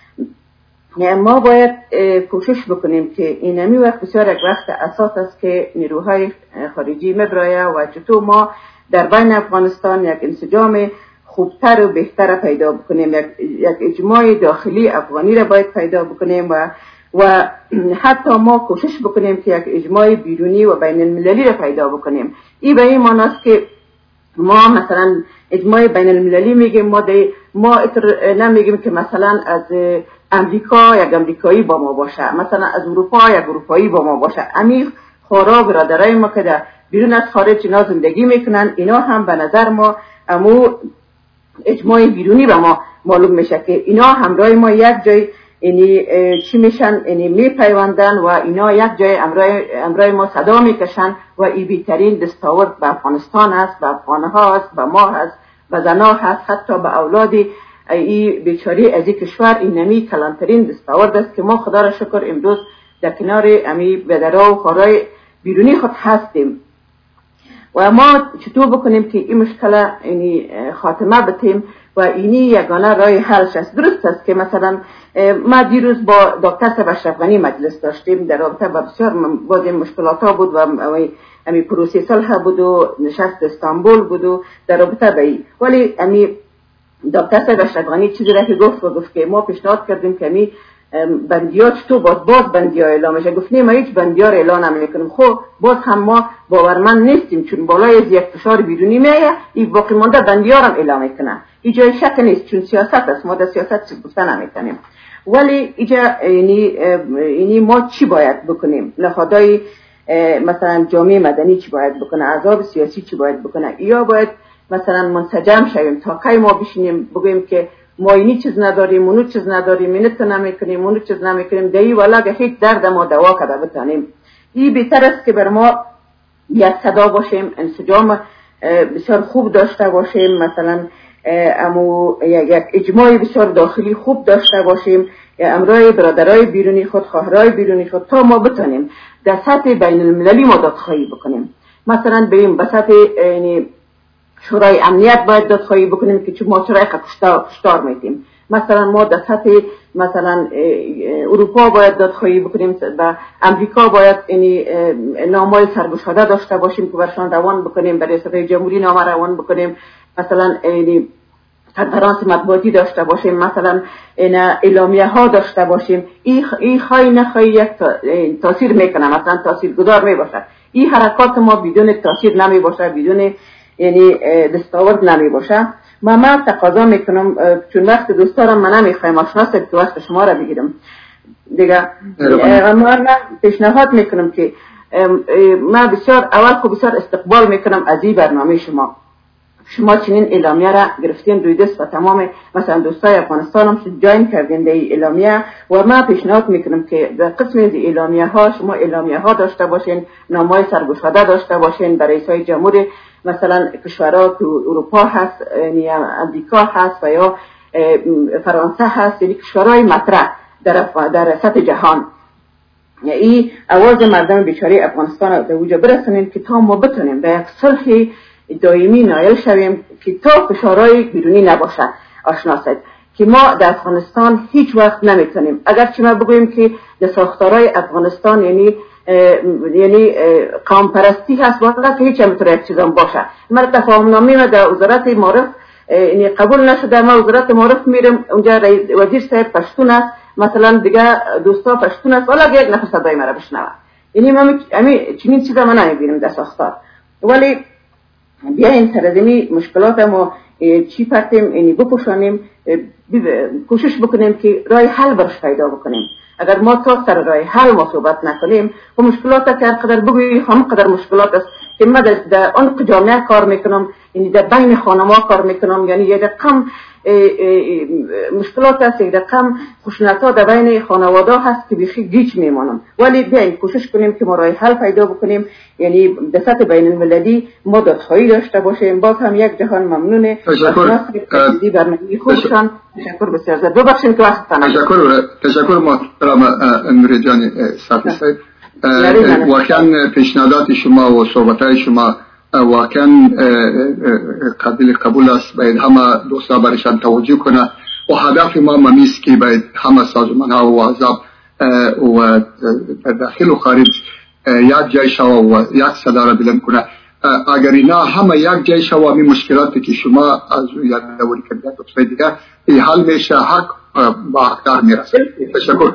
ما باید کوشش بکنیم که این همی وقت بسیار یک وقت اساس است که نیروهای خارجی مبرایه و چطور ما در بین افغانستان یک انسجام خوبتر و بهتر پیدا بکنیم، یک, یک اجماع داخلی افغانی را باید پیدا بکنیم و و حتی ما کوشش بکنیم که یک اجماع بیرونی و بین المللی را پیدا بکنیم. این به این معنی است که ما مثلا اجماع بین المللی میگیم، ما ما نمیگیم که مثلا از امریکا یک امریکایی با ما باشه، مثلا از اروپا یک اروپایی با ما باشه. امی خورا برادرای ما که در بیرون از خارج اینا زندگی میکنن، اینا هم به نظر ما امو اجماع بیرونی به ما معلوم میشه که اینا همراه ما یک جای اینی چی میشن، اینی میپیوندن و اینا یک جای امرای ما صدا میکشن و ای بیترین دستاورد به افغانستان هست، به افغانها هست، به ما هست، به زنا هست، حتی به اولادی ای بیچاری از این کشور. این نمی کلانترین دستاورد است که ما خدا را شکر امروز در کنار امی بدرها و خارای بیرونی خود هستیم. و ما چطور بکنیم که این مشکل اینی خاتمه بتیم و اینی یگانه راه حلش است. درست است که مثلا ما دیروز با دکتر صاحب اشرف غنی مجلس داشتیم، در رابطه با بسیار باز مشکلات ها بود و امی پروسه صلح بود و نشست استانبول بود و در رابطه با این، ولی امی دکتر صاحب اشرف غنی چیزی را که گفت و گفت که ما پیشنهاد کردیم که امی بندی ها چطور باز باز بندی ها اعلام میشه. گفتیم ما هیچ بندی ها رو اعلان نمیکنیم. خب باز هم ما باورمند نیستیم، چون بالای از یک فشار بیرونی میایه این باقی مانده بندی ها رو اعلام میکنه. اینجا شک نیست، چون سیاست است، ما در سیاست گفتن نمیکنیم. ولی اینجا یعنی یعنی ما چی باید بکنیم؟ نهادهای مثلا جامعه مدنی چی باید بکنه؟ احزاب سیاسی چی باید بکنه؟ یا باید مثلا منسجم شویم تا کی ما بشینیم بگوییم که ما اینی چیز نداریم، اونو چیز نداریم، اینو تو نمیکنیم، اونو چیز نمیکنیم، دایی والا که هیچ درد ما دوا کرده بتانیم. این بهتر است که بر ما یک صدا باشیم، انسجام بسیار خوب داشته باشیم، مثلا امو یک اجماع بسیار داخلی خوب داشته باشیم، امرای برادرای بیرونی خود، خواهرای بیرونی خود، تا ما بتانیم در سطح بین المللی ما دادخواهی بکنیم. مثلا بریم به سطح یعنی شورای امنیت باید دادخواهی بکنیم که چون ما چرا کشتار میتیم. مثلا ما در سطح مثلا اروپا باید دادخواهی بکنیم، و امریکا باید یعنی نامه‌های سرگشاده داشته باشیم که برشان روان بکنیم، برای ریاست جمهوری نامه روان بکنیم، مثلا یعنی کنفرانس مطبوعاتی داشته باشیم، مثلا این اعلامیه ها داشته باشیم. این این خواهی نخواهی یک تاثیر میکنه، مثلا تاثیر گذار میباشه. این حرکات ما بدون تاثیر نمی باشه، بدون یعنی دستاورد نمی باشه. ما ما تقاضا میکنم، چون وقت دوستارم من نمیخوایم آشنا سب که وقت شما را بگیرم دیگه. ما پیشنهاد میکنم که ما بسیار اول خب بسیار استقبال میکنم از این برنامه شما. شما چنین اعلامیه را گرفتین روی دست و تمام مثلا دوستای افغانستان هم جاین کردین در اعلامیه، و ما پیشنهاد میکنم که در قسم از اعلامیه ها شما اعلامیه ها داشته باشین، نامه‌های سرگشاده داشته باشین برای رئیسای جمهور مثلا کشورها که اروپا هست، یعنی امریکا هست و یا فرانسه هست، یعنی کشورهای مطرح در در سطح جهان. این آواز مردم بیچاره افغانستان در وجا برسونیم که تا ما بتونیم به یک صلح دائمی نایل شویم که تا فشارهای بیرونی نباشه. آشنا شد که ما در افغانستان هیچ وقت نمیتونیم، اگرچه ما بگوییم که در ساختارهای افغانستان یعنی یعنی قوم پرستی هست، واقعا که هیچ همینطور یک چیزام باشه. من تفاهم نامه در وزارت معارف یعنی قبول نشده، ما وزارت معارف میرم اونجا وزیر صاحب پشتون است، مثلا دیگه دوستا پشتون است، ولی یک نفر صدای مرا بشنوه. یعنی ما همین چنین چیزا ما نمیبینیم در ساختار. ولی بیاین سر از این مشکلات ما چی پرتیم یعنی بپوشانیم، کوشش بکنیم که راه حل برش پیدا بکنیم. اگر ما تا سر راه حل ما صحبت نکنیم و مشکلات که هر قدر بگویی هم قدر مشکلات است که من در اون جامعه کار میکنم، یعنی در بین خانما کار میکنم، یعنی یک رقم مشکلات است، یک رقم خشونت‌ها در بین خانواده هست که بیخی گیج میمانم. ولی بیاین کوشش کنیم که ما راه حل پیدا بکنیم، یعنی در سطح بین المللی ما دادخواهی داشته باشیم. باز هم یک جهان ممنونه. تشکر. برنامه خوبشان تشکر بسیار زیاد. ببخشید که وقت تنم. تشکر تشکر محترم نوری جان صافی صاحب. واقعا پیشنهادات شما و صحبت‌های شما واقعا قابل قبول است. باید همه دوستا برشان توجه کنه و هدف ما ممیست که باید همه سازمان ها و احزاب و داخل و خارج یک جای شوا و یک صدا را بلند کنه. اگر اینا همه یک جای شوا، می مشکلاتی که شما از یک دوری کردید دوستای دیگه این حل میشه، حق با اقدار میرسه. تشکر.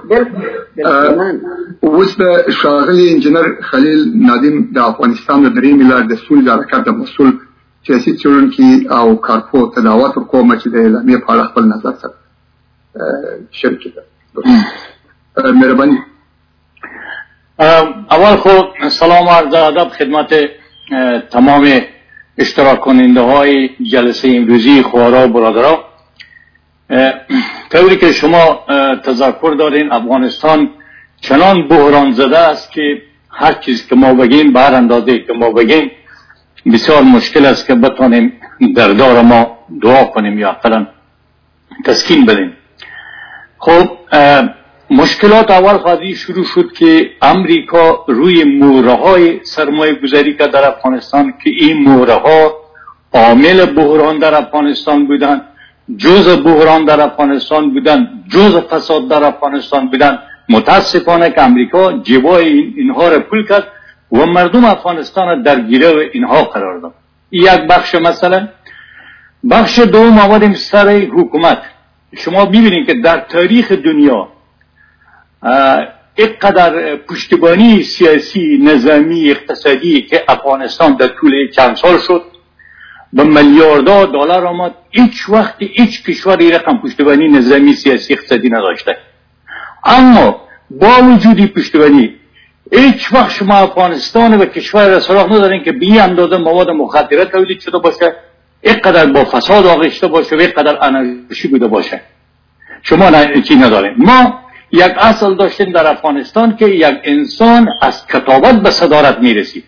اوس د ښاغلي انجینر خلیل نادم د افغانستان د درې میلاد د سولې د حرکت د مسؤل سیاسي څېړونکي او کارپو ته دعوت ورکوم چې د اعلامیې په اړه خپل نظر سره شریک کړي. مهرباني. اول خود سلام عرض ادب خدمت تمام اشتراک کننده های جلسه امروزی خواهرها و برادرها. طوری که شما تذکر دارین افغانستان چنان بحران زده است که هر چیز که ما بگیم، به هر اندازه که ما بگیم بسیار مشکل است که بتانیم دردار ما دعا کنیم یا اقلا تسکین بدیم. خب مشکلات اول خواهی شروع شد که امریکا روی مهره های سرمایه گذاری که در افغانستان که این مهره ها عامل بحران در افغانستان بودن، جزء بحران در افغانستان بودن، جزء فساد در افغانستان بودن. متاسفانه که امریکا جوای این اینها را پول کرد و مردم افغانستان را در گیره اینها قرار داد. این یک بخش مثلا. بخش دوم آمدیم سر حکومت. شما ببینید که در تاریخ دنیا اینقدر پشتیبانی سیاسی نظامی اقتصادی که افغانستان در طول چند سال شد به میلیاردها دلار آمد، هیچ وقت هیچ کشوری رقم پشتیبانی نظامی سیاسی اقتصادی نداشته. اما با وجود پشتیبانی هیچ وقت شما افغانستان و کشور را سراغ ندارین که به این اندازه مواد مخدره تولید شده باشه، اینقدر با فساد آغشته باشه و اینقدر انارشی بوده باشه. شما نه چی ندارین. ما یک اصل داشتیم در افغانستان که یک انسان از کتابت به صدارت میرسید.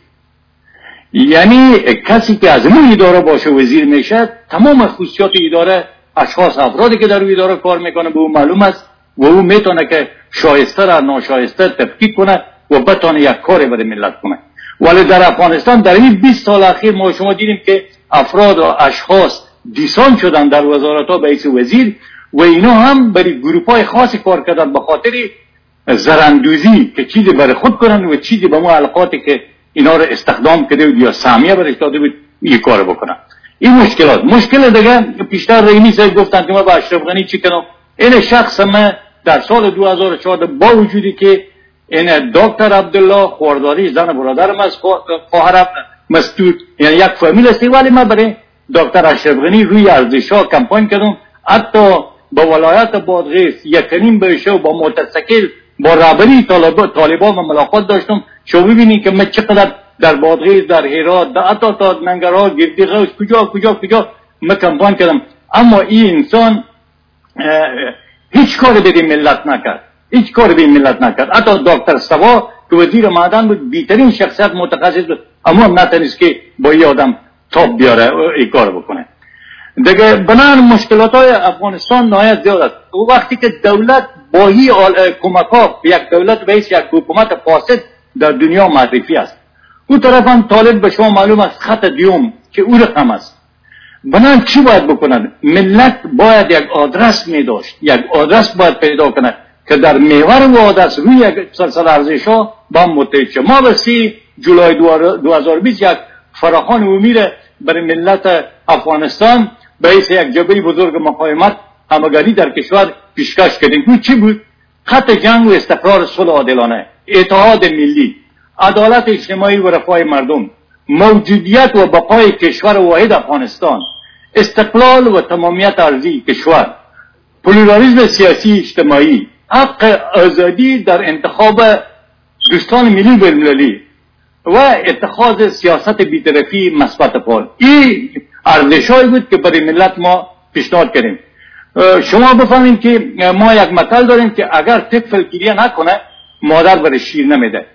یعنی کسی که از اون اداره باشه وزیر میشه، تمام خصوصیات اداره، اشخاص افرادی که در اون اداره کار میکنه به اون معلوم است و او میتونه که شایسته را ناشایسته تفکیک کنه و بتونه یک کاری برای ملت کنه. ولی در افغانستان در این بیست سال اخیر ما شما دیدیم که افراد و اشخاص دیسان شدن در وزارت ها به حیث وزیر و اینا هم برای گروپ های خاصی کار کردن به خاطر زرندوزی که چیزی برای خود کنن و چیزی به ما علاقاتی که اینا رو استخدام کرده بود یا سهمیه برش داده بود این کار بکنن. این مشکلات. مشکل دیگه پیشتر رئیمی صاحب گفتن که ما با اشرف غنی چی کنم. این شخص ما در سال دو هزار و چهارده با وجودی که این دکتر عبدالله خورداری زن برادرم از خواهر مستود یعنی یک فامیل است، ولی ما برای دکتر اشرف غنی روی ارزش‌ها کمپاین کردم. حتی با ولایت بادغیس یکنیم بشه و با موتورسیکل با رهبری طالبان و ملاقات داشتم. شما ببینید که من چقدر در بادغیس، در هرات، در حتی تا ننگرهار، گردیغوش، کجا کجا کجا من کمپاین کردم. اما این انسان هیچ کاری به ملت نکرد، هیچ کاری به ملت نکرد. حتی دکتر سوا که وزیر معدن بود، بیترین شخصیت متخصص بود، اما نتونست که با یه آدم تاب بیاره این کار بکنه. دیگه بنان مشکلات های افغانستان نهایت زیاد است. وقتی که دولت با هی کمک ها یک دولت به یک حکومت فاسد در دنیا معرفی است، اون طرف هم طالب به شما معلوم است خط دیوم که او رقم است. بنان چی باید بکنن؟ ملت باید یک آدرس می داشت، یک آدرس باید پیدا کنه که در محور و آدرس روی یک سلسله ارزش ها با هم متحد شه. ما به سی جولای دو هزار و بیست یک فراخوان عمومی برای ملت افغانستان به حیث یک جبهه بزرگ مقاومت همگانی در کشور پیشکش کردیم. اون چی بود؟ خط جنگ و استقرار صلح عادلانه، اتحاد ملی، عدالت اجتماعی و رفاه مردم، موجودیت و بقای کشور واحد افغانستان، استقلال و تمامیت ارضی کشور، پلورالیسم سیاسی اجتماعی، حق آزادی در انتخاب دوستان ملی و المللی و اتخاذ سیاست بی‌طرفی مثبت فعال. این ارزش‌هایی بود که برای ملت ما پیشنهاد کردیم. شما بفهمید که ما یک مثل داریم که اگر طفل گریه نکنه مادر برای شیر نمیده.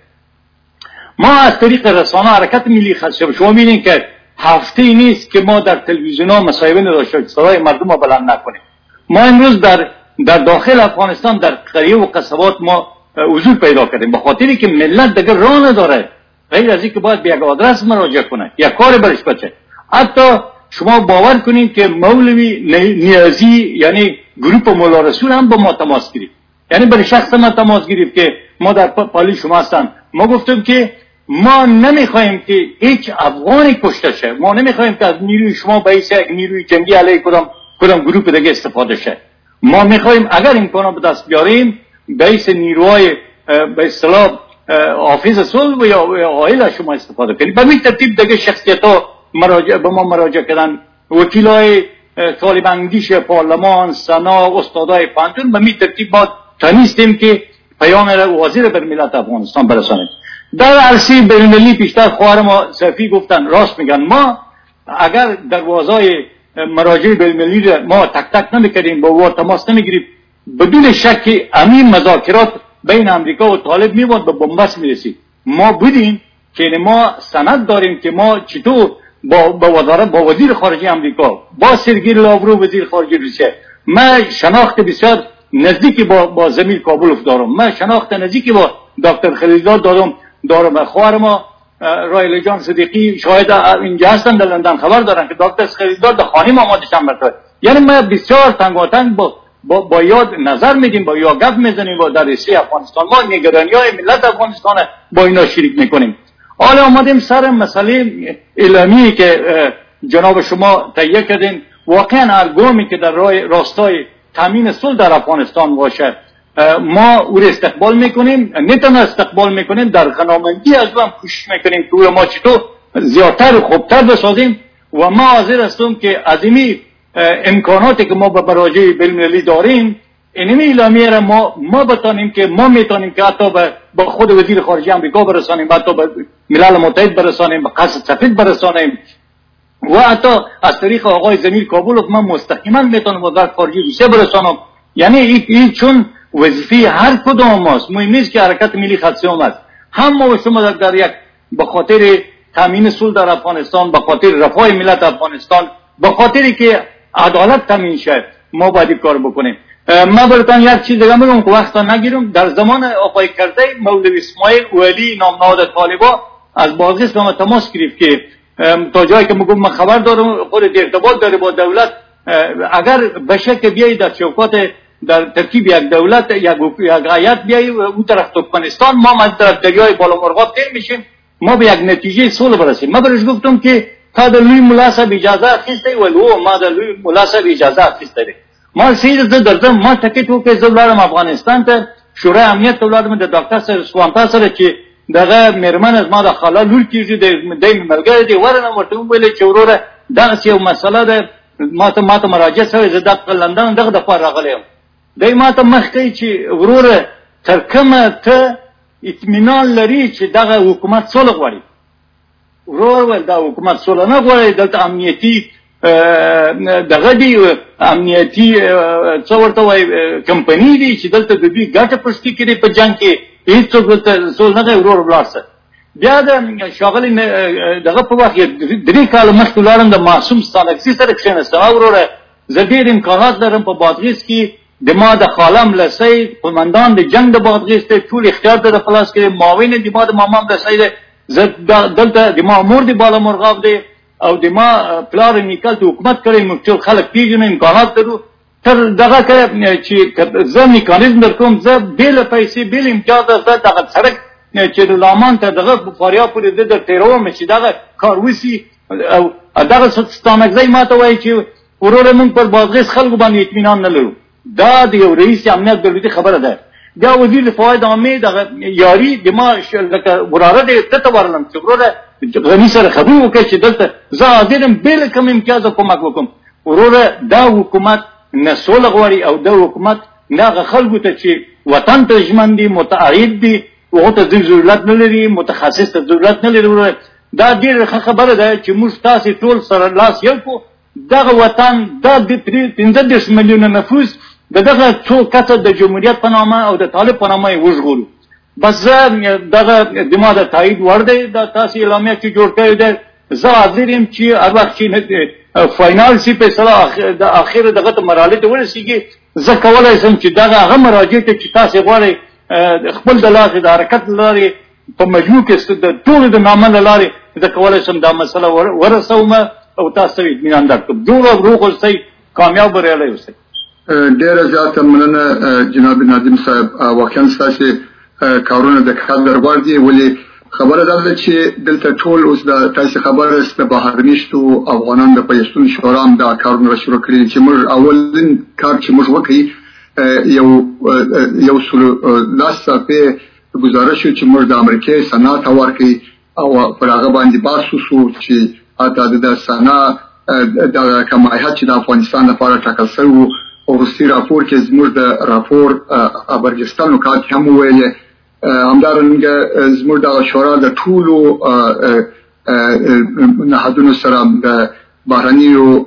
ما از طریق رسانه حرکت ملی خواستیم. شما می‌بینید که هفته‌ای نیست که ما در تلویزیون‌ها مصاحبه نداشتیم صدای مردم رو بلند نکنیم. ما امروز در در داخل افغانستان در قریه و قصبات ما حضور پیدا کردیم به خاطری که ملت دیگه راه نداره غیر از اینکه باید به یک آدرس مراجعه کنه، یک کار برش بچه. حتی شما باور کنید که مولوی نیازی یعنی گروپ مولا رسول هم با ما تماس گرفت، یعنی برای شخص ما تماس گرفت که ما در پالی شما هستن. ما گفتیم که ما نمیخوایم که هیچ افغانی کشته شه، ما نمیخوایم که از نیروی شما به حیث یک نیروی جنگی علیه کدام کدام گروپ دیگه استفاده شه. ما میخوایم اگر امکانات به دست بیاریم به حیث نیروهای به اصطلاح حافظ صلح و یا عائله شما استفاده کنید. به این ترتیب دیگه شخصیت‌ها مراجعه به ما مراجعه کردن، وکیلای طالب اندیش پارلمان، سنا، استادای پانتون. به این ترتیب ما تانستیم که پیام واضح بر ملت افغانستان برسانیم. در عرصه بین‌المللی پیشتر خواهر ما صفی گفتن، راست میگن، ما اگر دروازهای مراجع بین‌المللی ما تک تک نمی‌کردیم، با او تماس نمی‌گرفتیم، بدون شک همین مذاکرات بین امریکا و طالب میواد به بنبست میرسید. ما بودیم که ما سند داریم که ما چطور با با وزارت با وزیر خارجه امریکا، با سرگی لاورو وزیر خارجه روسیه، ما شناخت بسیار نزدیکی با با زمین کابل دارم، ما شناخت نزدیکی با دکتر خلیلزاد دارم دارم خواهر ما رایل جان صدیقی شاهد اینجا هستن در لندن خبر دارن که دکتر خلیلزاد در خانه ما داشتن مرتبه. یعنی ما بسیار تنگاتنگ با با, با یاد نظر میدیم، با یا گپ میزنیم با در رشته افغانستان. ما نگرانی‌های ملت افغانستان با اینا شریک میکنیم. حالا آمدیم سر مسئله اعلامی که جناب شما تهیه کردین. واقعا هر گامی که در راه راستای تامین صلح در افغانستان باشه ما او را استقبال میکنیم، نه تنها استقبال میکنیم، در غنامندی از هم کوشش میکنیم که ما چطور زیادتر و خوبتر بسازیم و ما حاضر هستم که از این امکاناتی که ما به مراجع بین‌المللی داریم اینمی اعلامیه را ما ما بتانیم که ما میتونیم که حتی به خود وزیر خارجه آمریکا برسانیم، حتی به ملل متحد برسانیم، به قصر سفید برسانیم و حتی از طریق آقای زمیر کابولوف من مستقیما میتونم وزارت خارجه روسیه برسانم. یعنی این چون وظیفه هر کدام ماست، مهم نیست که حرکت ملی خدشه‌ام است، هم ما و شما در یک به خاطر تامین صلح در افغانستان، به خاطر رفاه ملت افغانستان، به خاطری که عدالت تامین شد ما باید کار بکنیم. ما براتون یک چیز دیگه میگم که وقتا نگیرم. در زمان آقای کرزی مولوی اسماعیل ولی نامنهاد طالبا از بازرس با ما تماس گرفت که تا جایی که میگم من خبر دارم خود ارتباط داره با دولت، اگر بشه که بیایی در چوکات در ترکیب یک دولت یک هیئت بیایی اون طرف ترکمنستان، ما از طرف دریای بالا مرغاب تیر میشیم، ما به یک نتیجه صلح برسیم. ما برش گفتم که تا در لوی ملا صاحب اجازه اخیسته ولی او ما در لوی ملا صاحب اجازه اخیسته. ما سید دردم ما تکیت وکړ زبلارم افغانستان ته شورای امنیت ته ولادم د ډاکټر سره سوانتا سره چې دغه مرمن از ما د خاله لور کیږي د دیم ملګری دی ورنه ورته ویل چې وروره دا یو مسله ده ما ته ما ته مراجعه شوی زه د لندن دغه د فار راغلم دای ما ته مخ کوي چې وروره تر کومه ته اطمینان لري چې دغه حکومت صلح غواړي. ورور ول دا حکومت صلح نه غواړي، دلته امنیتي دغه دی امنیتي څو ورته وای کمپنی دی چې دلته د دې ګټه پښتي کړي په جنگ کې هیڅ څه څه نه ورور ولارسه. بیا د شاغلی دغه په وخت درې کال مخکې ولارم د معصوم سالکسي سره کښېناستم وروره زه ډېر امکانات لرم په بادغیس کې د ما د خالم لسی قومندان د جنگ د بادغیس ته ټول اختیار د خلاص کړي، معاون د ما د مامام لسی ده، زه دلته د ما مور دی بالا مرغاب دی او د ما پلار نیکل ته حکومت کړی، موږ ټول خلک پیژنو، امکانات لرو. تر دغه چې زه میکانیزم درکوم، زه بیل پیسې بیل امتیاز زه دغه سړک چې لامان ته دغه بخاریا پورې د تیروم چې دغه کار وسی او دغه ستانګځي ماته وایي چې وروره موږ پر بازغیس خلکو باندې اطمینان نه لرو. دا د یو رئیس امنیت دولتي خبره ده. دا وزیر فواید عامه دغه یاري د ما لکه وراره دې ته ورلم چې وروره غنی سره خبرو وکړي چې دلته زه حاضرم بیل کوم امتیاز کومک وکم. وروره دا حکومت نه سوله غواړي او دا حکومت نه خلکو ته چې وطن ته ژمن دي، متعهد دي، هغه ته ضرورت نه لري، متخصص ته ضرورت نه لري. دا ډیره خبره ده چې موږ تاسو ټول سره لاس یو کو دغه وطن دا د پنځه دېرش میلیونه نفوس دغه څو کسه د جمهوریت په نامه او د طالب په نامه وژغورو. بس دغه دماغ د تایید ور دی د تاسو اعلامیه چې جوړ کړی دی. زه حاضر یم چې هر وخت چې فاینال سی په صلاح د اخر دغه مرحله ته ورسیږي زه کولای شم چې دغه هغه مراجع ته چې تاسو غواړئ خپل د لاسه د حرکت لري په مجموع کې د ټول د نامه لري زه کولای شم دا مسله ورسوم او تاسو اطمینان درکړم جوړ روغ اوسئ، کامیاب بریالي اوسئ. ډیره زیاته مننه جناب ناظم صاحب، واقعا ستاسو کارونه د قدر وړ دي، ولې خبره ده چې دلته ټول اوس د تاسو خبره ست بهرنیشتو افغانان د پیښتون شورام دا کارونه شروع کړي چې موږ اولین کار چې موږ وکړي یو یو سلو لاس په گزارش چې موږ د امریکای صنعت ورکړي او پر هغه باندې باسوسو چې اته د صنعت د کمایحت چې د افغانستان لپاره ټاکل شوی او روسي راپور کې زموږ د راپور ابرجستان وکړ هم ویل همدارنګه زموږ د شورا د ټولو نهادونو سره د بهرنیو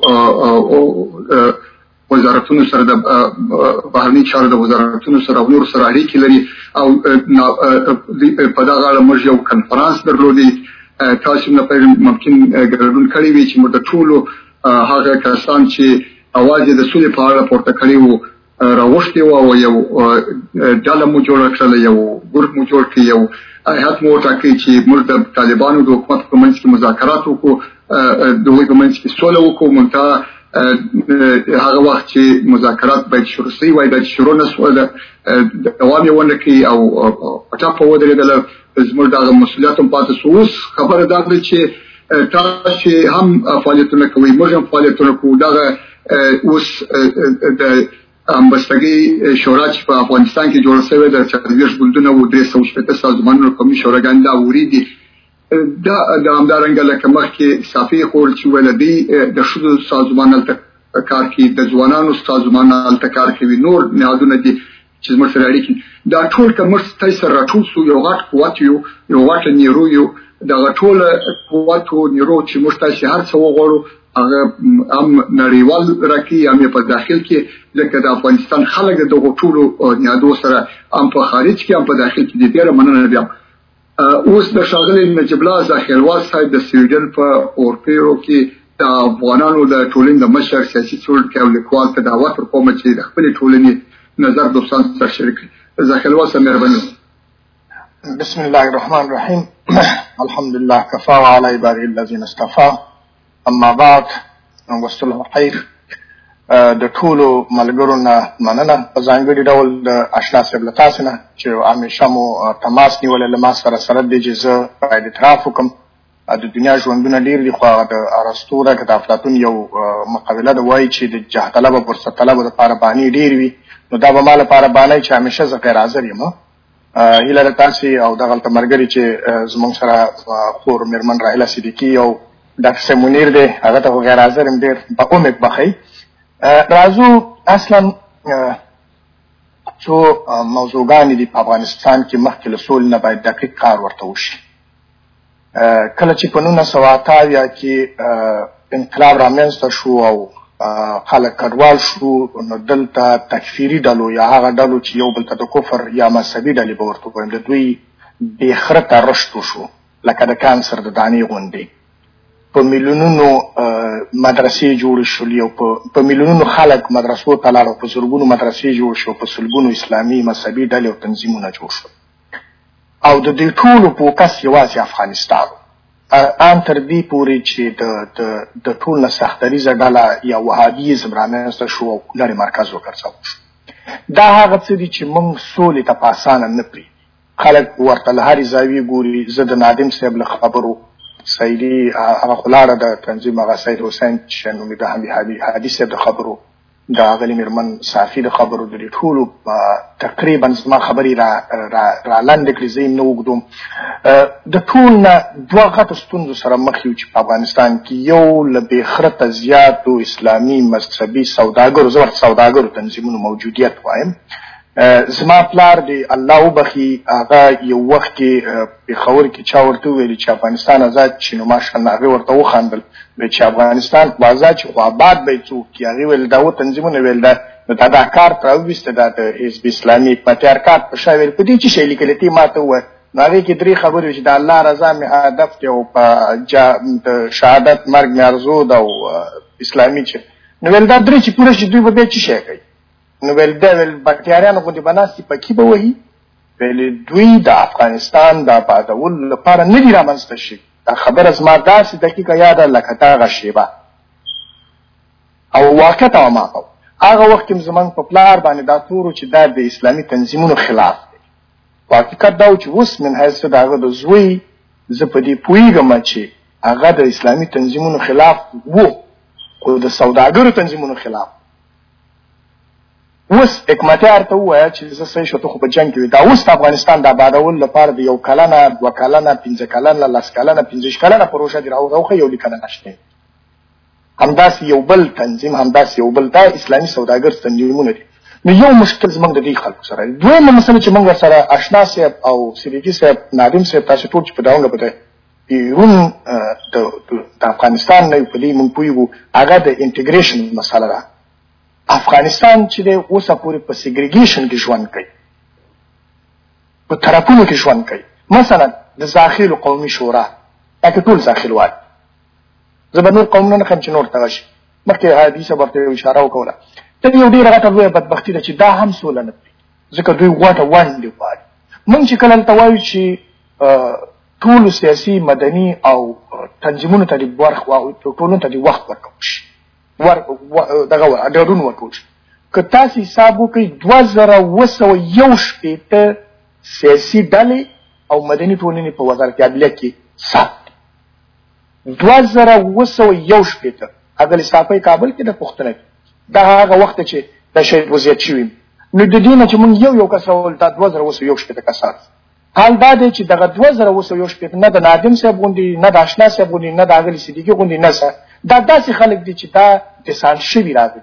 وزارتونو سره د بهرنی چارو د وزارتونو سره او نور سره اړیکې لري او په دغه اړه موږ یو کنفرانس درلودی. تاسو نه پېژنئ ممکن ګډون کړی وي چې موږ د ټولو هغه کسان چې اواز د سولې په اړه پورته کړی وو راوښتي وو او یو ډله مو جوړ کړل، یو ګروپ مو جوړ کړ، یو هیات مو ټاکي چې موږ د طالبانو د حکومت په منځ کې مذاکرات وکړو، د دوی په منځ کې سوله وکړو. منتها هغه وخت چې مذاکرات باید شروع شي وای د شروع نه سوله دوام یې ونه کړي او پټه په ودرېدل. زموږ دغه مسؤلیت هم پاتې شو. اوس خبره دا ده چې تاسو هم فعالیتونه کوي، موږ هم فعالیتونه کوو. دغه اوس د همبستګي شورا چې په افغانستان کې جوړ شوی د چارلیس ګوندونه و درې سوه شپږ سازمانونو قومي شوراګان دا وریدي دا د همدارنګه لکه مخکې صافي خور چې ولدي د شودو سازمان کار کوي د ځوانانو سازمان کار کوي نور نهادونه دي چې موږ سره اړیکې دا ټول کوم څه سره راټول سو یو غټ قوت یو یو غټ نیرو یو دا ټول قوت او نیرو چې موږ تاسو هر څه وغواړو هغه هم نړیوال راکې هم په داخل کې لکه د افغانستان خلک د ټولو نیادو سره هم په خارج کې هم په داخل کې دي ډیره مننه بیا اوس د شاغلي نجیب الله ظاهروال صاحب د سویډن په اورپیرو کې د افغانانو د ټولنې د مشر سیاسي څوړ او لیکوال ته دعوت ورکوم چې د خپل ټولنې نظر دوستان سره شریک کړي ظاهروال صاحب مهرباني بسم الله الرحمن الرحيم الحمد لله كفى وعلى عباده الذين اصطفى اما بعد وصلح خير د ټولو ملګرو نه مننه په ځانګړي ډول د اشنا صاحب له تاسو نه چې همیشه مو تماس نیولې له ما سره سره د جزه په اعتراف وکم د دنیا ژوندونه ډیر دي خو د ارسطو د افلاطون یو مقابله د وایي چې د جاه طلب او فرصت طلب لپاره باندې ډیر وي نو دا به مال لپاره باندې چې همیشه زه غیر حاضر یم هیله تاسو او دغه تمرګری چې زمونږ سره خور مرمن راهله صدیقی او ډاکټر منیر دی هغه ته غیر حاضر هم ډیر په امید بخي راځو اصلا څو موضوعګان دي په افغانستان کې مخکې له سول نه باید دقیق کار ورته وشي کله چې په نولس سوه اته اویا کې انقلاب رامنځته شو او خلک کډوال شو نو دلته تکفیري ډلو یا هغه ډلو چې یو بل ته د کفر یا مذهبي ډلې به ورته ووایم د دوی بې خرته رشت وشو لکه د کانسر د دانې غوندې په میلیونونو مدرسې جوړې شولې او په میلیونونو خلک مدرسو ته لاړل په زرګونو مدرسې جوړ شو په سلګونو اسلامي مذهبي ډلې او تنظیمونه جوړ شول او د دې ټولو فوکس یوازې افغانستان ان تر دې پورې چې د د ټول نه سختریزه ډله یا وهابیزم رامنځته شو او لرې مرکز وګرځول شو دا هغه څه دي چې موږ سولې ته په اسانه نه پرېږدي خلک ورته له هرې زاویې ګوري زه د نادم صاحب له خبرو سیدی هغه خلاړه د تنظیم هغه سید حسین چې نومې د حمید هادي صاحب د خبرو د غلی مرمن صافي د خبرو د ټولو تقریبا زما خبرې را را لاندې کړې زه یې نه اوږدوم د ټول نه دوه غټو ستونزو سره مخ یو چې په افغانستان کې یو له بې خرته زیاتو اسلامي مذهبي سوداګرو زه ورته سوداګرو تنظیمونو موجودیت وایم زما پلار دی الله وبخي هغه یو وخت کې پېښور کې چا ورته ویلي چې افغانستان آزاد شي نو ماشاءالله هغه ورته وخندل چې افغانستان آزاد شي خو آباد به څوک کې هغه ویل دا و تنظیمونه ویل دا نو دا کار راوېسته دا د حزب اسلامي پاتریارکات په شاویل په دې چې شی لیکل تی ماته و هغه کې درې خبرې چې د الله رضا مې هدف دی او په د شهادت مرګ مې ارزو ده او اسلامي چې نو ویل دا درې چې پوره شي دوی به څه شي کوي نو ویل دا ویل بکتریانو غوندې بناستي پکې به وایي ویل دوی د افغانستان د آبادولو لپاره نه دي رامنځته شي دا خبره زما داسې دقیقه یاده لکه دغه شیبه او واقع ته وماغه هغه وخت کې زمونږ په پلار باندې دا تورو چې دا د اسلامي تنظیمونو خلاف دی حقیقت دا و چې اوس من حیث د هغه د زوی زه په دې پوهېږم چې هغه د اسلامي تنظیمونو خلاف و خو د سوداګرو تنظیمونو خلاف اوس حکمتیار ته ووایه چې زه صحیح شو ته خو په جنګ کې وي دا اوس د افغانستان د آبادولو لپاره د یو کلنه دوه کلنه پنځه کلنه لس کلنه پنځه کلنه پروژه دي راوښه یو لیکنه نشته همداسې یو بل تنظیم همداسې یو بل دا اسلامي سوداګر تنظیمونه دي نو یو مشکل زموږ د دې خلکو سره دی دویمه مسله چې موږ سره اشنا صاحب او صدیقي صاحب نادم صاحب تاسو ټول چې په ډاونګه پته بیرون د افغانستان نه په دې مونږ پوهیږو هغه د انټیګریشن مسله ده افغانستان چې د اوسه پورې په سیګریګیشن کې ژوند کوي په طرفونو کې ژوند کوي مثلا د داخلي قومي شورا تاکي ټول داخلوال زبنور قومونه نه چې نور تغش مکه حدیثه ورته اشاره وکوله ته یو ډیره غټه لویه بدبختی ده چې دا هم سول نه ځکه دوی غواړي وانډي وایي مونږ چې کله توایو چې ټول سیاسي مدني او تنظیمونو ته د ورخ او ټولونو ته د وخت ورکوي ور دغه اډرون ورکول که تاسو حساب وکړئ دوه زره اوه سوه یو شپېته سیاسي ډلې او مدني ټولنې په وزارت عدلیه کې ثبت دوه زره اوه سوه یو شپېته هغه صافي کابل کې د پښتنه دا هغه وخت چې دا شی وضعیت شوي نو د دې نه چې موږ یو یو کس راول دا دوه زره اوس یو شپېته کسان حال دا دی چې دغه دوه زره اوس یو شپېته نه د نادم صاحب غوندي نه د آشنا صاحب غوندي نه د اغلی صدیقي غوندي نه څه دا داسې خلک دي چې دا دسان شوي راغلي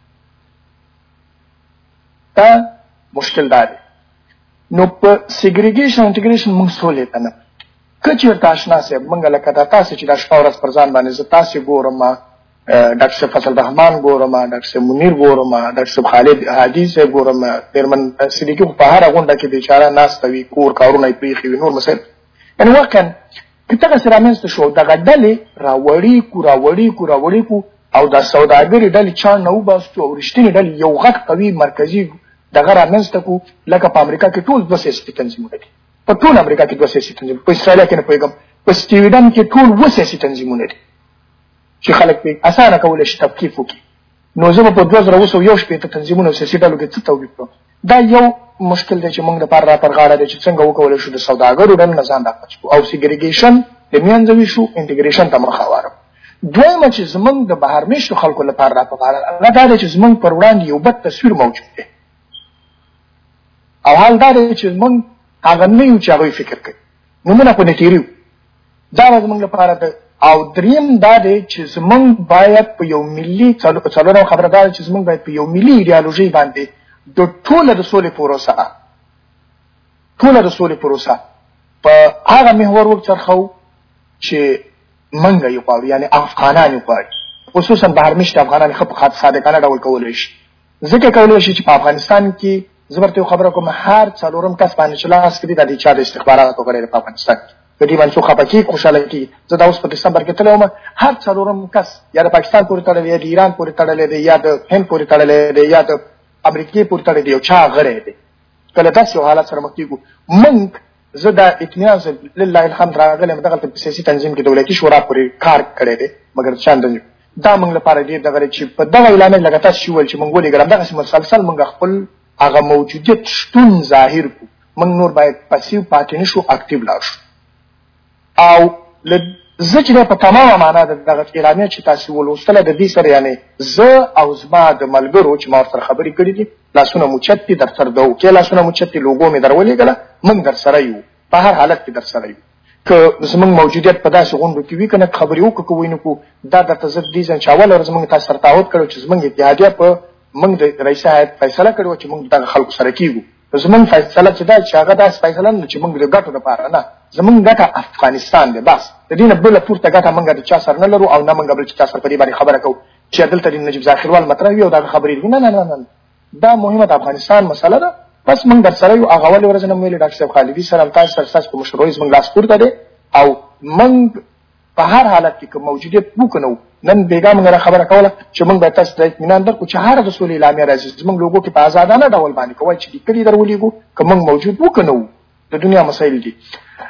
دا مشکل دا دی نو په سیګریګیشن انټیګریشن موږ سولې ته نه که چېرته آشنا صاحب موږ لکه دا تاسې چې دا شپه ورځ پر ځان باندې زه تاسې ګورم ډاکټر صاحب فضل رحمان ګورم ډاکټر صاحب منیر ګورم ډاکټر صاحب خالد هادي صاحب ګورم میرمن صدیقي خو په هره غونډه کې بیچاره ناسته وي کور کارونه یې پرېښي وي نور مسایل یعنې واقعا که دغسې رامنځته شو دغه ډلې راوړي کړو راوړي کړو راوړي کړو او دا سوداګرې ډلې چا نه وباستو او رښتینې ډلې یو غټ قوي مرکزي دغه رامنځته کړو لکه په امریکا کې ټول دوه سیاسي تنظیمونه دي په ټول امریکا کې دوه سیاسي تنظیمونه په اسرائیل کې نه پوهېږم په سټیویډن کې ټول اووه سیاسي تنظیمونه دي چې خلک پې اسانه کولی شي تفکیف وکړي نو زه به په دوه زره اوه سوه یو شپېته تنظیمونو او سیاسي ډلو کې څه تولیب کړم دا یو مشکل دی چې موږ لپاره را پر غاړه دی چې څنګه وکولی شو د سوداګرو ډلو نه ځان راپچ کړو او سیګریګیشن د منځه ویشو انټیګریشن ته مخه واړو دویمه چې زموږ د بهرمېشتو خلکو لپاره را په غاړه هغه دا دی چې زموږ پر وړاندې یو بد تصویر موجود دی او حال دا دی چې موږ هغه نه یو چې هغوی فکر کوي نومونه خو نه تېري دا به زموږ لپاره د او دریم دا دی چې زموږ باید په یو ملي څلورم خبره دا ده چې زموږ باید په یو ملي ایډیالوژۍ باندې د ټوله د سولې پروسه ټوله د سولې پروسه په هغه محور وڅرخو چې موږ یې غواړو یعنې افغانان یې غواړي خصوصا بهرمېشت افغانان ښه په صادقانه ډول کولی شي ځکه کولی شي چې په افغانستان کې زه ورته یو خبره کوم هر څلورم کس باندې چې لاس کړي دا د چا د استخباراتو غړی دی په افغانستان کې په دې باندې څوک خفه کېږي خوشحاله کېږي زه دا اوس په ډسمبر کې تللی وم هر څلورم کس یا د پاکستان پورې تړلی یا د ایران پورې تړلی دی یا د هند پورې تړلی دی یا د امریکې پورې تړلی دی یو چا غړی دی کله داسې یو حالت سره مخ کېږو موږ زه دا اطمینان سره لله الحمد راغلی یم دغلته په سیاسي تنظیم کې دولتي شورا پورې کار کړی دی مګر شان تنظیم دا موږ لپاره ډېر دغه چې په دغه اعلامیه لکه تاسو چې وویل چې موږ ولېږل همدغسې مسلسل موږ خپل هغه موجودیت شتون ظاهر کړو موږ نور باید پسیو پاتې نه شو اکټیو لاړ شو او زه چې په تمامه معنا د دغه اعلامیه چې تاسو ولوستله د دې سره یعنې زه او زما د ملګرو چې ما ورسره خبرې کړي دي لاسونه مو چت دي در سره د اوکې لاسونه مو چت دي لوګو مې در ولېږله موږ در سره یو په هر حالت کې در سره یو که زموږ موجودیت په داسې غونډو کې وي که نه خبرې وکړو که وینو کړو دا درته زه دې ځن چې اوله ورځ موږ تاسو سره تعهد کړی چې زموږ اتحادیه په موږ د رئیس هیات فیصله کړې وه چې موږ دغه خلکو سره کېږو زموږ فیصله چې دا چې هغه داسې فیصله نه چې موږ د ګټو لپاره نه زموږ ګټه افغانستان دی بس د دې نه بله پورته ګټه موږ د چا سره نه لرو او نه موږ بل چا سره په دې باندې خبره کوو چې دلته د نجیب ذاکروال مطرح وي او دغه خبرې نه نه نه نه دا مهمه د افغانستان مسله ده بس موږ در سره یو هغه اولې ورځې نه مو ویلې ډاکټر صاحب خالدي سره هم تاسو سره ستاسو په مشروعي زموږ لاس پورته دی او موږ په هر حالت کې که موجودیت وکړو نن بیګا موږ را خبره کوله چې موږ باید تاسو ته اطمینان درکړو چې هر د سولې اعلامیه راځي زموږ لوګو کې په ازادانه ډول باندې کوی چې لیکلي در ولېږو که موږ موجود وکړو د دنیا مسایل دي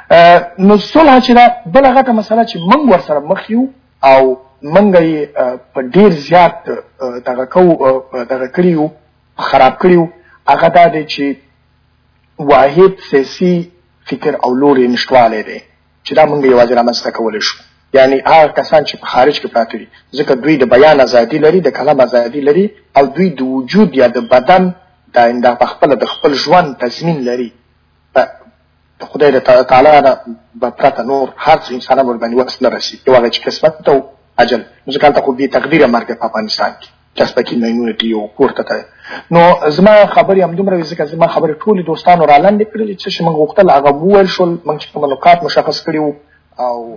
نو صلح چې دا بله غټه مسله چې موږ ورسره مخ یو او موږ یې په ډېر زیات دغه کوو دغه کړي یو خراب کړي یو هغه دا دی چې واحد سیاسي فکر او لوری نشتوالی دی چې دا موږ یوازې رامنځته کولی شو یعنی هغه کسان چې په خارج کې پراته دي ځکه دوی د بیان ازادي لري د کلام ازادي لري او دوی د وجود یا د بدن د په خپله د خپل ژوند تضمین لري د خدای د تعالی نه به پرته نور هر څه انسانان ورباندې وس نه رسي یو هغه چې قسمت ته اجل نو ځکه هلته خو بې تقدیره مرګ په افغانستان کې چسپکي مینونه دي یو پورته ته نو زما خبرې همدومره وي ځکه زما خبرې ټولې دوستانو را لاندې کړلې څه چې موږ غوښتل هغه وویل شول موږ چې کوم نکات مشخص کړي وو او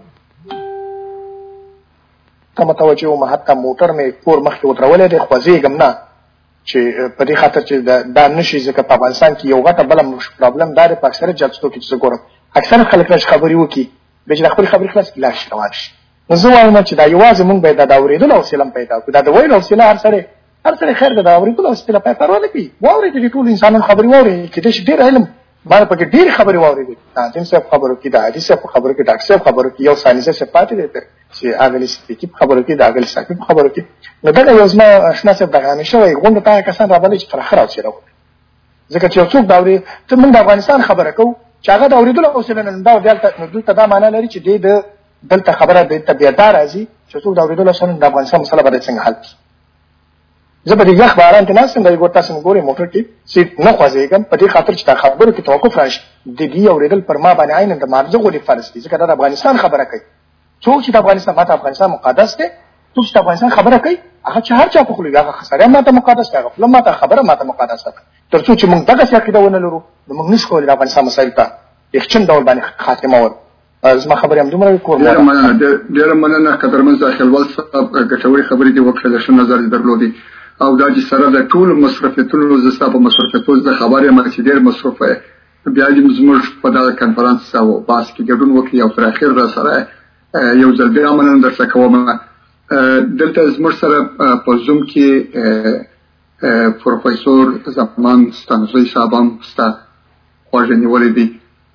ته متوجه وم حتی موټر مې کور مخکې ودرولی دی خوځېږم نه چې په دې خاطر چې دا نشي ځکه په افغانستان کې یو غټه بله پرابلم دا دی په اکثره جلسو کې چې زه ګورم اکثره خلک راشي خبرې وکړي بیا چې د خپلې خبرې خلاص کړي لاړ شي روان شي نو زه وایم چې دا یوازې مونږ باید دا د اورېدلو حوصله هم پیدا کړو دا د ویلو حوصله هر سړی هر سړی خیر ده د اورېدلو حوصله پای پروا نه کوي واورېدې دې ټولو انسانانو خبرې واورېدې کېدای شي ډېر علم ما پکې ډېرې خبرې واورېدې ناظم صاحب خبرو کې د حدي صاحب په خبرو کې ډاکټر صاحب خبرو کې یو ثاني صاحب پاتې دی چې اغلې صدیقي په خبرو کې د اغلې ساقي په خبرو کې نو دغه یو زما اشنا صاحب دغه همیشه وایي غونډو ته کسان رابلې چې فرخه راوڅېره وکړي ځکه چې یو څوک د اورې ته موږ د افغانستان خبره کوو چې هغه د اورېدلو حوصله نه دا دلته دا معنا لري چې دی د دلته خبره دلته بیا دا راځي چې څوک د اورېدلو حوصله د افغانستان مسله به څنګه حل کړي زه به د یخ باران کې ناست یم دا ګور تاسو ګورئ موټر کې سیټ نه خوځېږم په دې خاطر چې دا خبرو کې توقف راشي د دې اورېدل پر ما باندې عین د مارزه غوډې فرض دي ځکه دا د افغانستان خبره کوي څوک چې د افغانستان ماته افغانستان مقدس دی څوک چې د افغانستان خبره کوي هغه چې هر چا په خپل هغه خساره ماته مقدس دی هغه ماته خبره ماته مقدس ده تر څو چې موږ دغه څه عقیده ونه لرو نو موږ نشو کولی د افغانستان مسایل ته یخچن ډول باندې خاتمه ور زما خبرې هم دومره کور ډېر مننه ډېر مننه قدرمن ځاخلوال صاحب ګټورې خبرې دي وکړل ښه نظر درلودي او دا چې سره د ټول مصرفیتونو زستا په مصرفیتونو د خبرې ما چې ډېر مصرفه بیا دې زموږ په دا کانفرنس او باس کې ګډون وکړي او تر اخر را سره یو ځل بیا مننه درڅ کوم دلته زموږ سره په زوم کې پروفیسور زمان ستانزوی صاحب هم ستا خواږه نیولې دي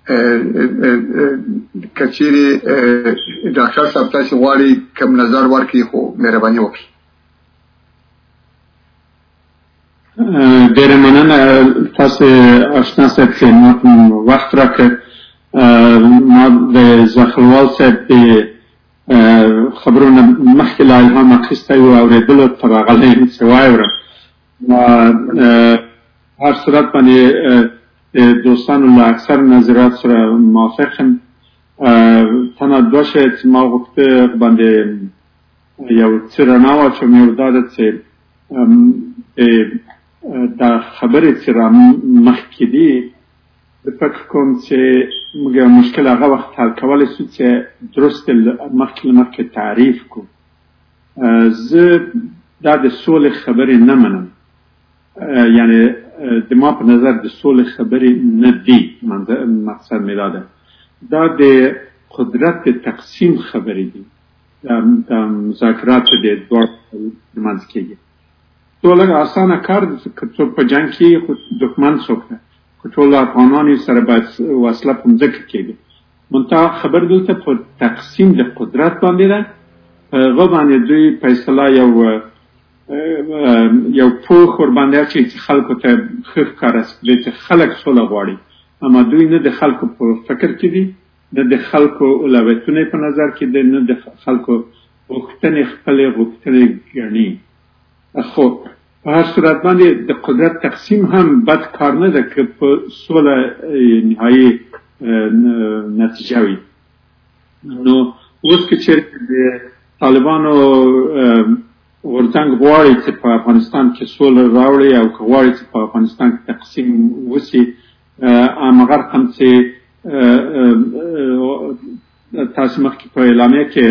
کچېرې ډاکټر صاحب تاسو غواړئ کوم نظر ورکړئ خو مهرباني وکړئ ډېره مننه تاسو آشنا صاحب چې وخت راکړ ما د ځاخلوال صاحب د خبرونه مخکې لا الهام اخیستی و اورېدلو ته راغلی یم چې واورم هر صورت باندې دوستانو له اکثر نظرات سره موافق یم تنها دوه شی چې ما غوښته باندې یو څه رڼا واچوم یو دا ده چې دا خبرې چې را مخکې دي زه فکر کوم چې موږ یو مشکل هغه وخت حل کولی شو چې درست مخکې له مخکې تعریف کړو زه دا د سولې خبرې نه منم یعنی د ما په نظر د سولې خبرې نه دي مقصد مې دا ده دا د قدرت د تقسیم خبرې دي د مذاکرات د دواړو ترمنځ کېږي تو لږ اسانه کار که څوک په جنګ کې خو دښمن څوک نه خو ټول افغانان سره باید وسله په مځکه کېږي منتها خبر دلته په تقسیم د قدرت باندې ده په هغه باندې دوی فیصله یو یو پوخ ورباندې اچوي چې خلکو ته ښه ښکاره کړي چې خلک سوله غواړي اما دوی نه د خلکو په فکر کې دي نه د خلکو اولویتونه په نظر کې دي نه د خلکو غوښتنې خپلې غوښتنې ګڼي خو په هر صورت باندې د قدرت تقسیم هم بد کار نه ده که په سوله نهایي نتیجه وي نو اوس که چېرته د طالبانو غورځنګ غواړي چې په افغانستان کې سوله راوړي او که غواړي چې په افغانستان کې تقسیم وشي هماغه رقم چې تاسو مخکې په اعلامیه کې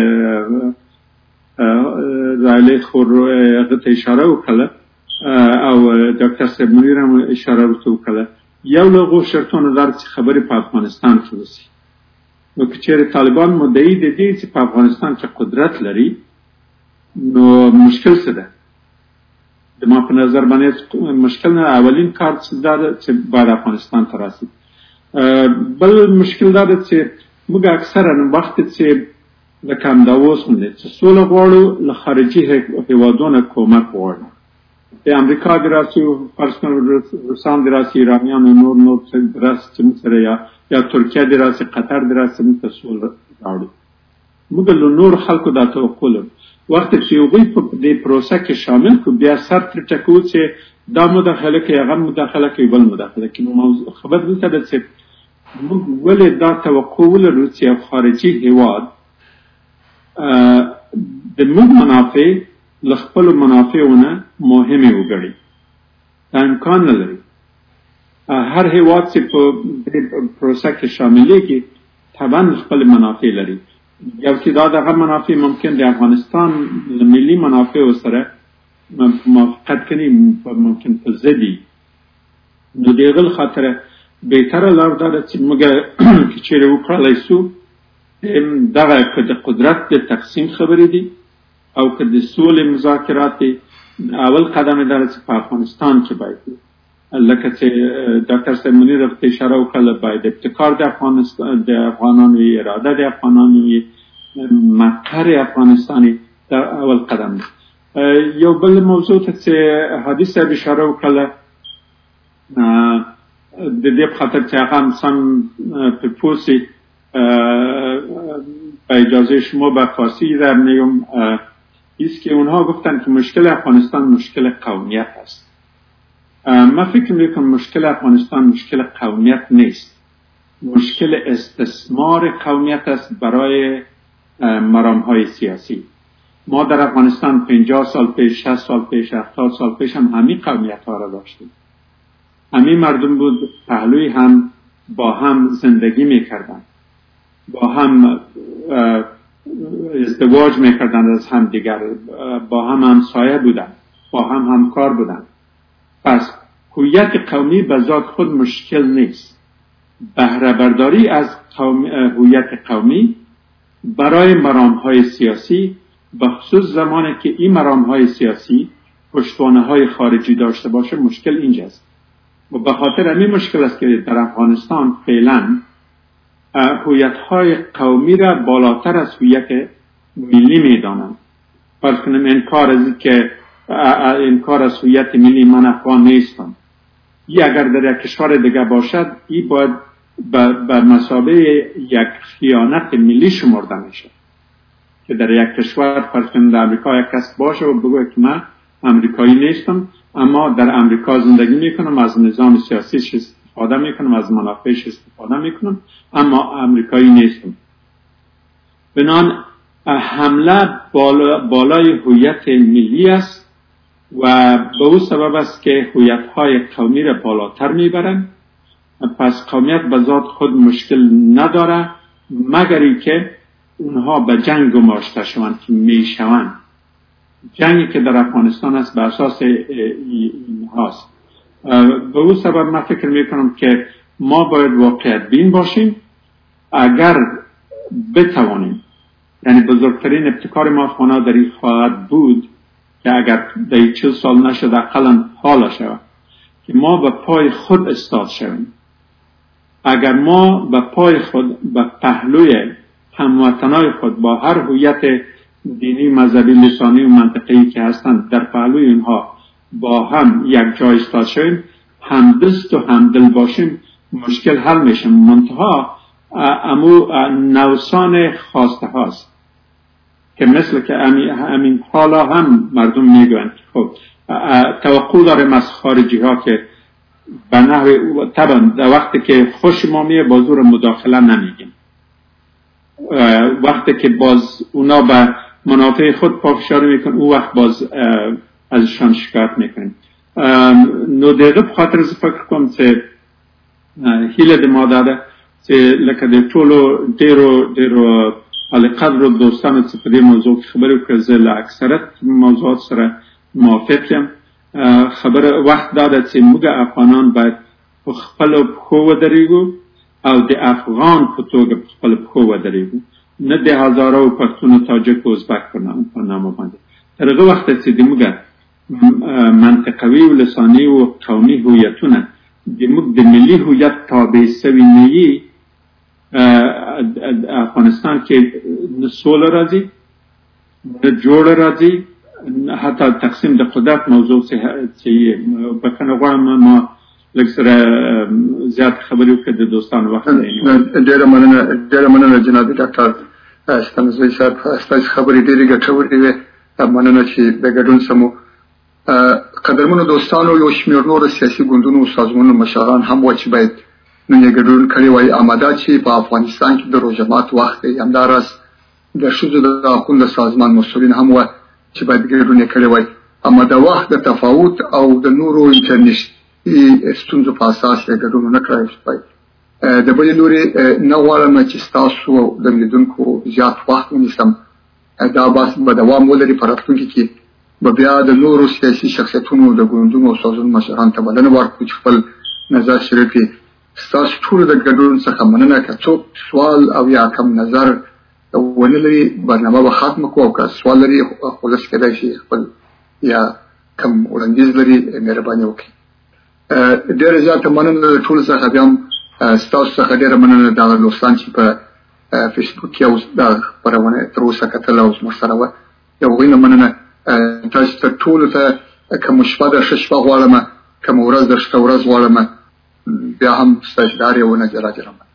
رایلی خور هغه ته اشاره وکړه او ډاکټر صاحب منیر هم اشاره ورته وکړه یو له هغو شرطونو دا چې خبرې په افغانستان کې وشي نو که چېرې طالبان مدعي د دې چې په افغانستان کې قدرت لري نو مشکل څه ده د ما په نظر باندې مشکل نه اولین کار چې دا ده چې باید افغانستان ته راسي بل مشکل دا ده چې موږ اکثرا وخت چې لکه همدا اوس باندې چې سوله غواړو له خارجي هېوادونو کومک غواړو د امریکا د راسي فرض کړو روسان د راسي ایرانیان او نور نور د راسي چې موږ سره یا یا ترکیه د راسي قطر د راسي موږ ته سوله راوړي موږ له نور خلکو دا توقع لرو وخت چې هغوی په دې پروسه کې شامل کړو بیا سر ترې ټکوو چې دا مداخله کوي هغه مداخله کوي بل مداخله کوي نو خبر دلته ده چې موږ ولې دا توقع ولرو چې یو خارجي هېواد د موږ منافع له خپلو منافعو نه مهمې وګڼي دا امکان نه لري هر هېواد چې په دې پروسه کې شاملېږي طبعا خپل منافع لري یو چې دا دغه منافع ممکن د افغانستان له ملي منافعو سره موافقت کوي ممکن په ضدي نو د هغه خاطره بهتره لار دا ده چې موږ که چېرې وکړلی شو دغه که د قدرت د تقسیم خبرې دي او که د سولې مذاکرات دي اول قدم یې دا ده چې په افغانستان کې باید لکه چې ډاکټر صاحب منیر ورته اشاره وکړله باید ابتکار د افغانستان د افغانانو وي اراده د افغانانو وي مقر افغانستان دا اول قدم دی یو بل موضوع ته چې حدیث صاحب اشاره وکړله د دې په خاطر چې هغه هم سم په پوه سي با اجازه شما به فارسی در میگم است که اونها گفتن که مشکل افغانستان مشکل قومیت است. من فکر میکنم مشکل افغانستان مشکل قومیت نیست، مشکل استثمار قومیت است برای مرامهای سیاسی. ما در افغانستان پنجاه سال پیش، شصت سال پیش، هفتاد سال پیش هم همین قومیت ها را داشتیم. همین مردم بود، پهلوی هم با هم زندگی میکردن، با هم ازدواج میکردن از هم دیگر، با هم همسایه بودن، با هم همکار بودن. پس هویت قومی به ذات خود مشکل نیست. بهره برداری از هویت قومی برای مرامهای سیاسی، بخصوص زمانی که این مرامهای سیاسی پشتوانه های خارجی داشته باشه، مشکل اینجاست. و به خاطر همین مشکل است که در افغانستان فعلا هویت های قومی را بالاتر از هویت ملی میدانند. فرض کنیم انکار از که انکار از هویت ملی، من افغان نیستم، ای اگر در یک کشور دیگه باشد، ای باید به مثابه یک خیانت ملی شمرده میشه. که در یک کشور فرض کنیم در امریکا یک کس باشه و بگوید که من امریکایی نیستم، اما در امریکا زندگی میکنم، از نظام سیاسیش استفاده میکنم، از منافعش استفاده میکنم، اما امریکایی نیستم. بنان حمله بالا بالای هویت ملی است و به او سبب است که هویت‌های قومی را بالاتر میبرند. پس قومیت به ذات خود مشکل نداره، مگر اینکه اونها به جنگ گماشته شوند که میشوند. جنگی که در افغانستان است به اساس این هاست. به او سبب من فکر میکنم که ما باید واقعیت بین باشیم. اگر بتوانیم، یعنی بزرگترین ابتکار ما افغانا در این خواهد بود که اگر در چل سال نشد اقلا حالا شود که ما به پای خود استاد شویم. اگر ما به پای خود، به پهلوی هموطنای خود با هر هویت دینی، مذهبی، لسانی و منطقی که هستند در پهلوی اینها با هم یک جای استاد شویم، همدست و همدل باشیم، مشکل حل میشه. منتها امو نوسان خواسته هاست که مثل که همین حالا هم مردم میگویند خب توقع داریم از خارجی ها که به نحو طبعا در وقتی که خوش ما میه با زور مداخله نمیگیم، وقتی که باز اونا به منافع خود پافشاری میکن او وقت باز ازشان شکایت میکنیم. نو دقیقه بخاطر از فکر کنم که هیله ده ما داده چې لکه د ټولو ډیرو ډیرو علی قدر دوستانو چې په دې موضوع کې خبرې وکړې، زه له اکثریت موضوعات سره موافق یم. خبره وخت دا ده چې موږ افغانان باید په خپلو پښو ودرېږو او د افغان په توګه په خپلو پښو ودرېږو، نه د هزارو پښتون، تاجک او ازبک په نامه باندې. تر هغه وخته چې د موږ منطقوي و لساني و قومي هویتونه د موږ د ملي هویت تابع سوي نه وي، افغانستان کې نه سوله راځي، نه جوړه راځي، حتی تقسیم د قدرت موضوع چې بخنه غواړم ما لږ سره زیات خبرې وکړې د دوستانو وخت دی. ډېره مننه ډېره مننه جناب ډاکټر ستانزوی صاحب، ستاسو خبرې ډېرې ګټورې وې. مننه چې د ګډون سمو. قدرمنو دوستانو، یو شمېر نور سیاسي ګوندونو او سازمانونو مشران هم و چې باید نن یې ګډون کړی وای. آماده چې په افغانستان کې د روژه مات وخت دی، همداراز د ښځو د حقونو د سازمان مسؤلین هم و چې باید ګډون یې کړی وای. اما د وخت د تفاوت او د نورو انټرنیټي ستونزو په اساس یې ګډون نه کړی شوی. د بلې لورې نه غواړم چې ستاسو د لیدونکو زیات وخت ونیسم. دا بحث به دوام ولري په راتلونکي کې به بیا د نورو سیاسي شخصیتونو د ګوندونو او سازمانونو مشرانو ته بلنه ورکړو چې خپل نظر شریک کړي. ستاسو ټولو د ګډون څخه مننه. که څوک سوال او یا کم نظر ونه لري، برنامه به ختمه کړو، او که سوال لري خلاص کېدای شي خپل یا کم وړاندیز لري مهرباني وکړي. ډېره زیاته مننه د ټولو څخه. بیا هم ستاسو څخه ډېره مننه دغه دوستان چې په فیسبوک کې اوس دا خپرونه تر اوسه کتله او زموږ سره وه، د هغوی نه مننه. تاسو ته ټولو ته کوم شپه ده ښه شپه غواړم، کوم ورځ ده ښه ورځ غواړم. بیا هم ستاسو د هر یو نه جلا جلا مننه.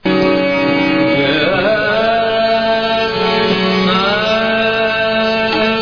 Yeah.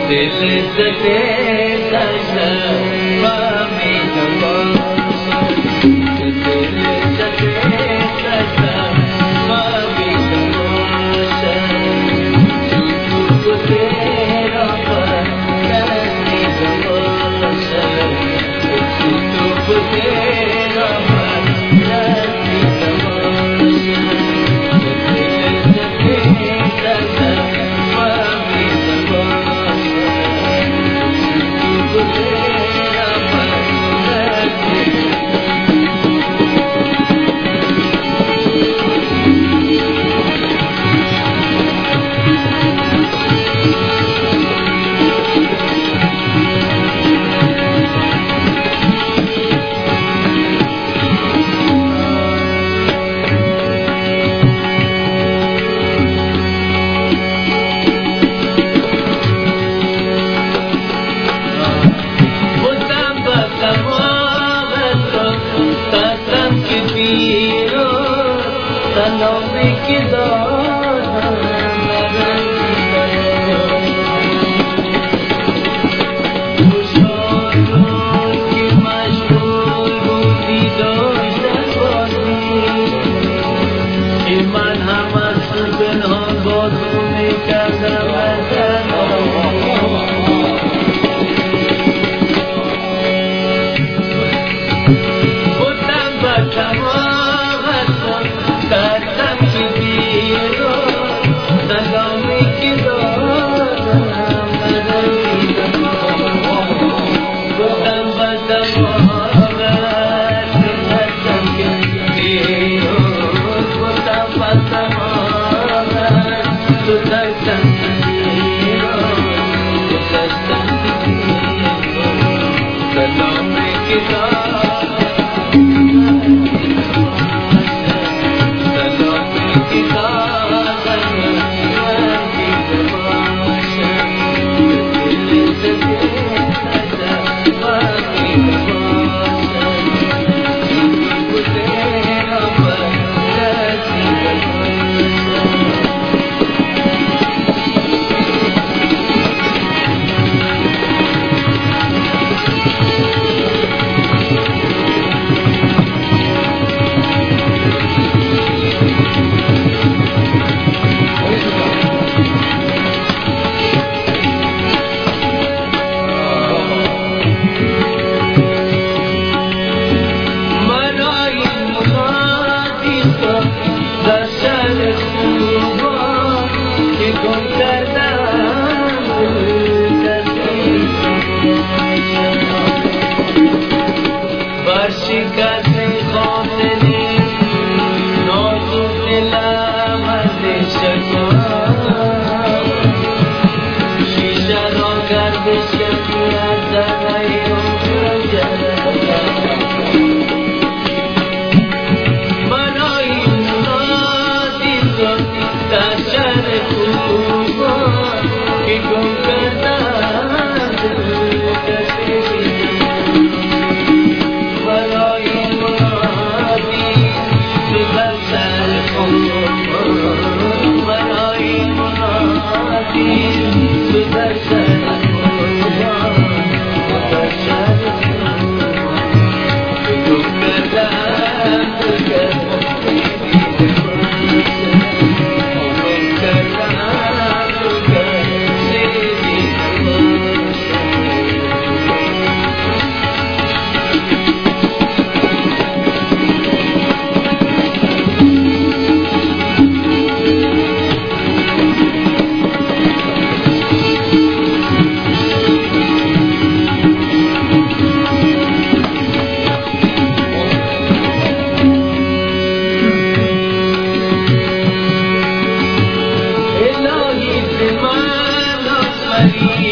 Thank you.